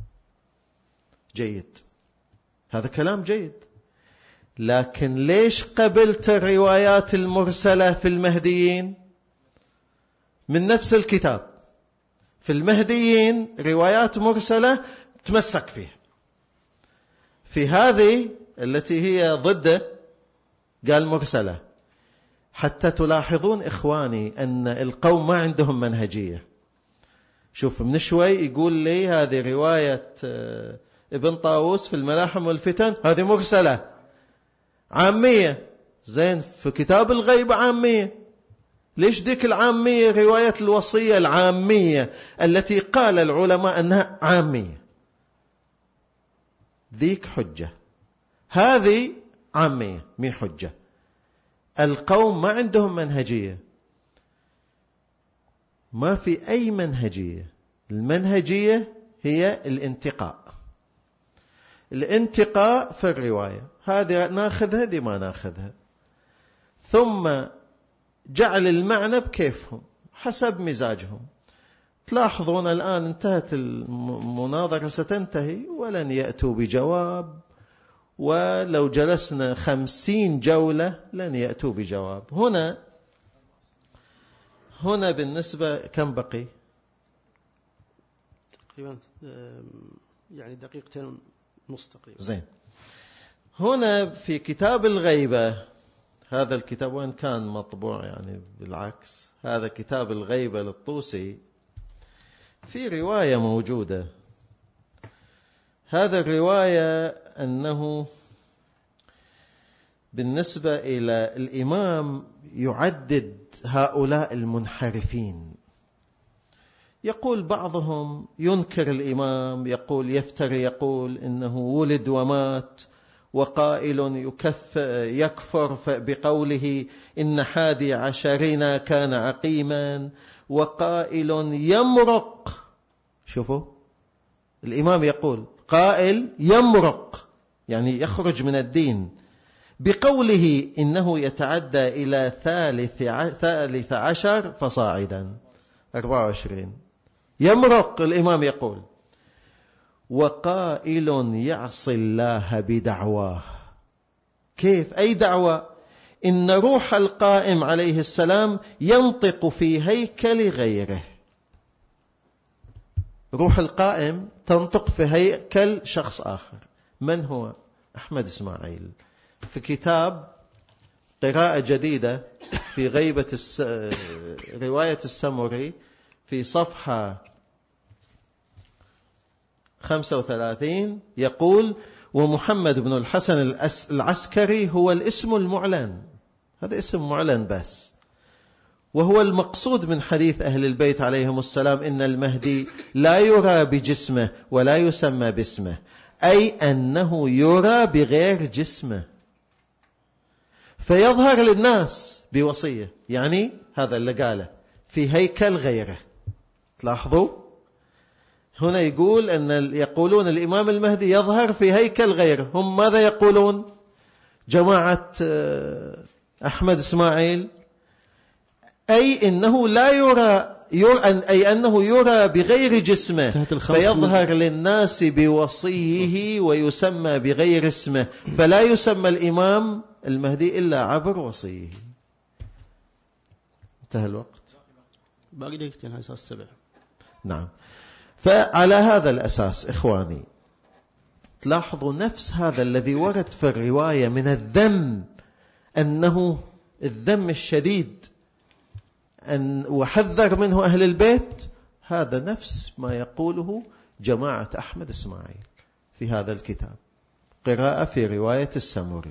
جيد، هذا كلام جيد، لكن ليش قبلت الروايات المرسلة في المهديين من نفس الكتاب؟ في المهديين روايات مرسلة تمسك فيها، في هذه التي هي ضده قال مرسلة. حتى تلاحظون إخواني أن القوم ما عندهم منهجية. شوف من شوي يقول لي هذه رواية ابن طاووس في الملاحم والفتن هذه مرسلة عامية، زين في كتاب الغيب عامية. ليش ديك العامية رواية الوصية العامية التي قال العلماء أنها عامية؟ ذيك حجة، هذه عامية مي حجة. القوم ما عندهم منهجية، ما في أي منهجية. المنهجية هي الانتقاء، الانتقاء في الرواية، هذه ناخذها دي ما ناخذها، ثم جعل المعنى بكيفهم حسب مزاجهم. تلاحظون الآن انتهت المناظرة، ستنتهي ولن يأتوا بجواب، ولو جلسنا خمسين جولة لن يأتوا بجواب. هنا هنا بالنسبة كم بقي؟
تقريبا يعني دقيقتين نص تقريبا.
زين، هنا في كتاب الغيبة، هذا الكتاب وين كان مطبوع يعني بالعكس، هذا كتاب الغيبة للطوسي، في رواية موجودة. هذا الرواية أنه بالنسبة إلى الإمام يعدد هؤلاء المنحرفين. يقول بعضهم ينكر الإمام، يقول يفتري، يقول إنه ولد ومات، وقائل يكف يكفر بقوله إن حادي عشرين كان عقيما، وقائل يمرق. شوفوا الإمام يقول قائل يمرق يعني يخرج من الدين بقوله إنه يتعدى إلى ثالث ثالث عشر فصاعدا أربعة وعشرين. يمرق الإمام يقول. وقائل يعصي الله بدعواه. كيف؟ أي دعوة؟ إن روح القائم عليه السلام ينطق في هيكل غيره. روح القائم تنطق في هيكل شخص آخر. من هو؟ أحمد إسماعيل. في كتاب قراءة جديدة في غيبة الس... رواية السمري في صفحة خمسة وثلاثين يقول: ومحمد بن الحسن العسكري هو الاسم المعلن. هذا اسم معلن بس، وهو المقصود من حديث أهل البيت عليهم السلام إن المهدي لا يرى بجسمه ولا يسمى باسمه، أي أنه يرى بغير جسمه فيظهر للناس بوصية. يعني هذا اللي قاله في هيكل غيره. تلاحظوا هنا يقول أن يقولون الإمام المهدي يظهر في هيكل غيره. هم ماذا يقولون جماعة أحمد إسماعيل؟ أي إنه لا يرى, يرى أي أنه يرى بغير جسمه فيظهر للناس بوصيه ويسمى بغير اسمه، فلا يسمى الإمام المهدي إلا عبر وصيه. انتهى الوقت.
باقي دقيقتين هاي أساس سبع.
نعم. فعلى هذا الأساس إخواني تلاحظوا نفس هذا الذي ورد في الرواية من الذم، أنه الذم الشديد أن وحذر منه أهل البيت، هذا نفس ما يقوله جماعة أحمد إسماعيل في هذا الكتاب قراءة في رواية السمري.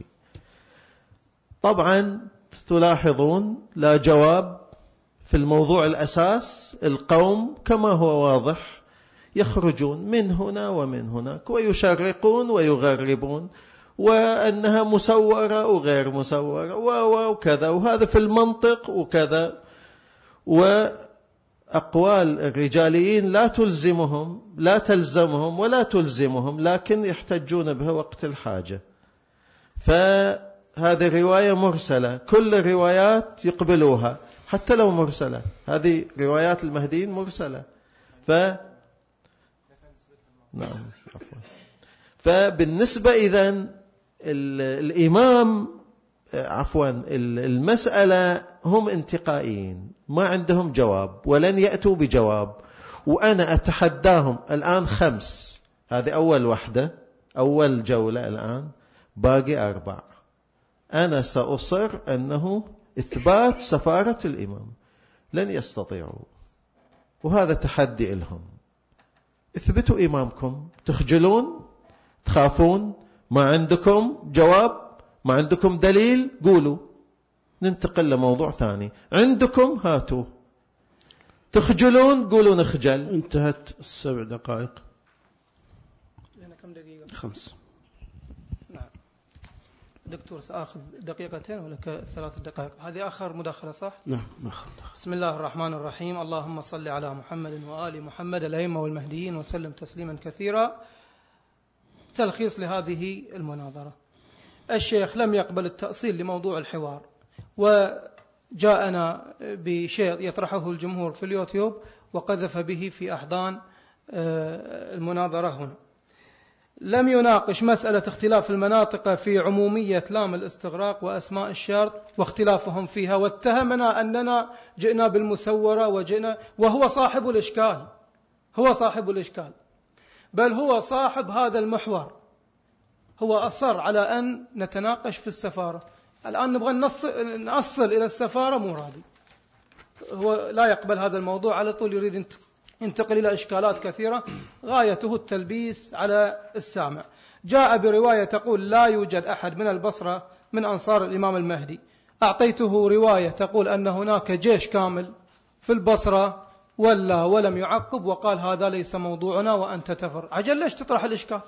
طبعا تلاحظون لا جواب في الموضوع الأساس. القوم كما هو واضح يخرجون من هنا ومن هناك ويشرقون ويغربون، وأنها مسورة وغير مسورة وكذا، وهذا في المنطق وكذا. وأقوال الرجاليين لا تلزمهم لا تلزمهم ولا تلزمهم، لكن يحتجون بها وقت الحاجة. فهذه رواية مرسلة، كل الروايات يقبلوها حتى لو مرسلة، هذه روايات المهديين مرسلة. ف نعم عفوا. فبالنسبة إذن الإمام عفوا المسألة هم انتقائيين ما عندهم جواب ولن يأتوا بجواب، وأنا أتحداهم الآن خمس، هذه أول وحدة أول جولة، الآن باقي أربع. أنا سأصر أنه إثبات سفارة الإمام، لن يستطيعوا، وهذا تحدي لهم. اثبتوا إمامكم، تخجلون، تخافون، ما عندكم جواب، ما عندكم دليل، قولوا ننتقل لموضوع ثاني. عندكم هاتوا، تخجلون قولوا نخجل.
انتهت السبع دقائق.
لنا كم دقيقة؟
خمس.
نعم دكتور سأخذ دقيقتين ولا ثلاث دقائق؟ هذه آخر مداخلة صح؟
نعم آخر.
بسم الله الرحمن الرحيم. اللهم صل على محمد وآل محمد الأئمة والمهديين وسلم تسليما كثيرا. تلخيص لهذه المناظرة: الشيخ لم يقبل التأصيل لموضوع الحوار، وجاءنا بشيء يطرحه الجمهور في اليوتيوب وقذف به في أحضان المناظرة هنا. لم يناقش مسألة اختلاف المناطق في عمومية لام الاستغراق وأسماء الشرط واختلافهم فيها، واتهمنا أننا جئنا بالمسورة وجئنا، وهو صاحب الإشكال، هو صاحب الإشكال، بل هو صاحب هذا المحور. هو أصر على أن نتناقش في السفارة. الآن نبغى نصل إلى السفارة، مو راضي، هو لا يقبل هذا الموضوع، على طول يريد ينتقل إلى إشكالات كثيرة غايته التلبيس على السامع. جاء برواية تقول لا يوجد أحد من البصرة من أنصار الإمام المهدي. أعطيته رواية تقول أن هناك جيش كامل في البصرة، ولا ولم يعقب وقال هذا ليس موضوعنا وأنت تفر. عجل ليش تطرح الإشكال؟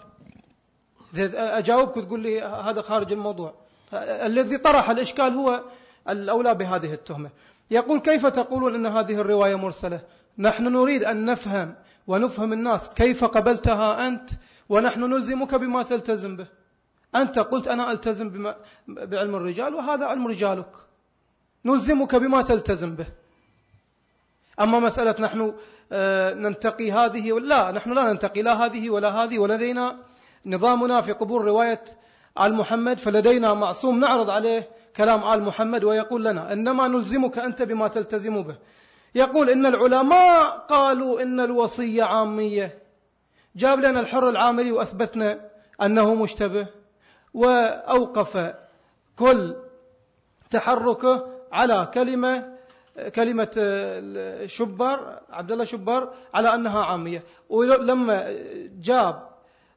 أجاوبك وتقول لي هذا خارج الموضوع. الذي طرح الإشكال هو الأولى بهذه التهمة. يقول كيف تقولون أن هذه الرواية مرسلة؟ نحن نريد أن نفهم ونفهم الناس كيف قبلتها أنت، ونحن نلزمك بما تلتزم به. أنت قلت أنا ألتزم بما بعلم الرجال وهذا علم رجالك، نلزمك بما تلتزم به. أما مسألة نحن ننتقي هذه، لا، نحن لا ننتقي لا هذه ولا هذه، ولدينا نظامنا في قبول رواية آل محمد، فلدينا معصوم نعرض عليه كلام آل محمد ويقول لنا إنما نلزمك أنت بما تلتزم به. يقول إن العلماء قالوا إن الوصية عامية، جاب لنا الحر العاملي وأثبتنا أنه مشتبه، وأوقف كل تحركه على كلمة كلمة شبر عبد الله شبر على أنها عامية. ولما جاب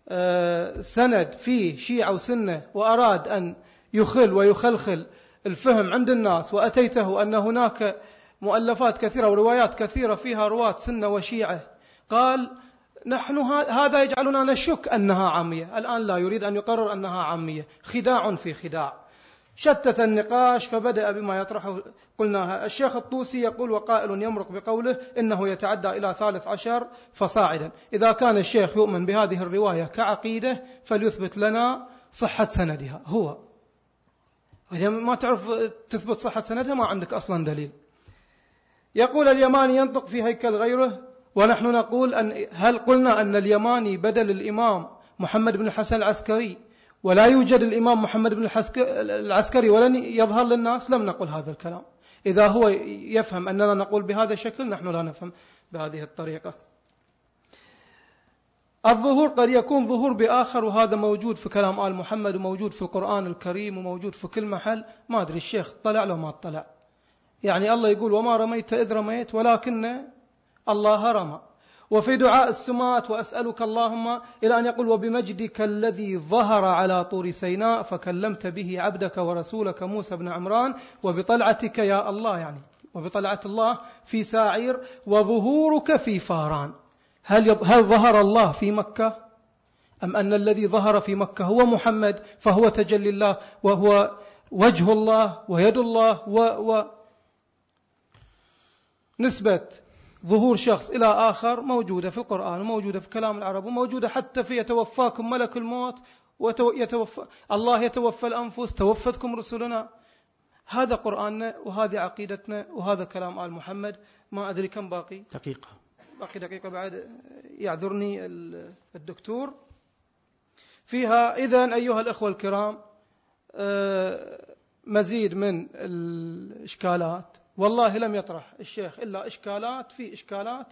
سند فيه شيعة وسنة وأراد أن يخل ويخلخل الفهم عند الناس، وأتيته أن هناك مؤلفات كثيرة وروايات كثيرة فيها رواة سنة وشيعة، قال نحن هذا يجعلنا نشك أنها عامية. الآن لا يريد أن يقرر أنها عامية. خداع في خداع. شتت النقاش فبدأ بما يطرحه قلناها. الشيخ الطوسي يقول وقائل يمرق بقوله إنه يتعدى إلى ثالث عشر فصاعدا. إذا كان الشيخ يؤمن بهذه الرواية كعقيدة فليثبت لنا صحة سندها هو. إذا ما تعرف تثبت صحة سندها ما عندك أصلا دليل. يقول اليماني ينطق في هيكل غيره، ونحن نقول أن هل قلنا أن اليماني بدل الإمام محمد بن الحسن العسكري ولا يوجد الإمام محمد بن العسكري ولن يظهر للناس؟ لم نقل هذا الكلام. إذا هو يفهم أننا نقول بهذا الشكل نحن لا نفهم بهذه الطريقة. الظهور قد يكون ظهور بآخر، وهذا موجود في كلام آل محمد وموجود في القرآن الكريم وموجود في كل محل. ما أدري الشيخ طلع له ما طلع. يعني الله يقول وما رميت إذ رميت ولكن الله رمى. وفي دعاء السمات وأسألك اللهم إلى أن يقول وبمجدك الذي ظهر على طور سيناء فكلمت به عبدك ورسولك موسى بن عمران وبطلعتك يا الله، يعني وبطلعة الله في ساعير وظهورك في فاران. هل هل ظهر الله في مكة أم أن الذي ظهر في مكة هو محمد فهو تجلي الله وهو وجه الله ويد الله و, و نسبة ظهور شخص إلى آخر موجودة في القرآن وموجودة في كلام العرب وموجودة حتى في يتوفاكم ملك الموت ويتوفى الله يتوفى الأنفس، توفتكم رسلنا. هذا قرآننا وهذه عقيدتنا وهذا كلام آل محمد. ما أدري كم باقي،
دقيقة
باقي دقيقة بعد، يعذرني الدكتور فيها. إذن أيها الأخوة الكرام، مزيد من الإشكالات، والله لم يطرح الشيخ إلا إشكالات في إشكالات،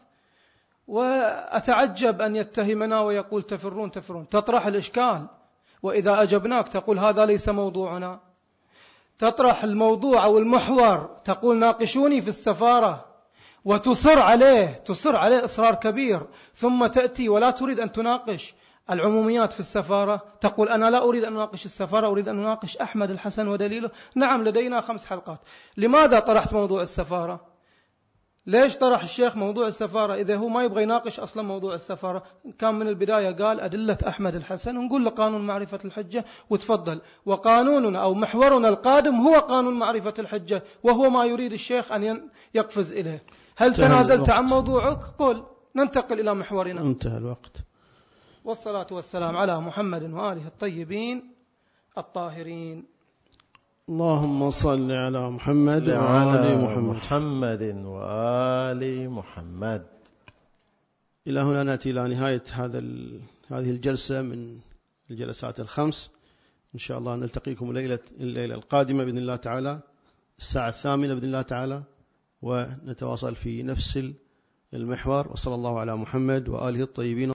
وأتعجب أن يتهمنا ويقول تفرون تفرون. تطرح الإشكال وإذا أجبناك تقول هذا ليس موضوعنا. تطرح الموضوع أو المحور تقول ناقشوني في السفارة، وتصر عليه تصر عليه إصرار كبير، ثم تأتي ولا تريد أن تناقش العموميات في السفارة. تقول أنا لا أريد أن أناقش السفارة، أريد أن أناقش أحمد الحسن ودليله. نعم لدينا خمس حلقات. لماذا طرحت موضوع السفارة؟ ليش طرح الشيخ موضوع السفارة إذا هو ما يبغى يناقش أصلا موضوع السفارة؟ كان من البداية قال أدلة أحمد الحسن، ونقول له قانون معرفة الحجة وتفضل. وقانوننا أو محورنا القادم هو قانون معرفة الحجة، وهو ما يريد الشيخ أن يقفز إليه. هل تنازلت عن موضوعك؟ قل ننتقل إلى محورنا.
انتهى الوقت.
والصلاة والسلام على محمد وآله الطيبين الطاهرين.
اللهم صل على محمد
وعلى
وآل محمد.
محمد وآل محمد.
إلى هنا نأتي إلى نهاية هذا هذه الجلسة من الجلسات الخمس. إن شاء الله نلتقيكم الليلة الليلة القادمة بإذن الله تعالى الساعة الثامنة بإذن الله تعالى، ونتواصل في نفس المحور. وصلى الله على محمد وآله الطيبين.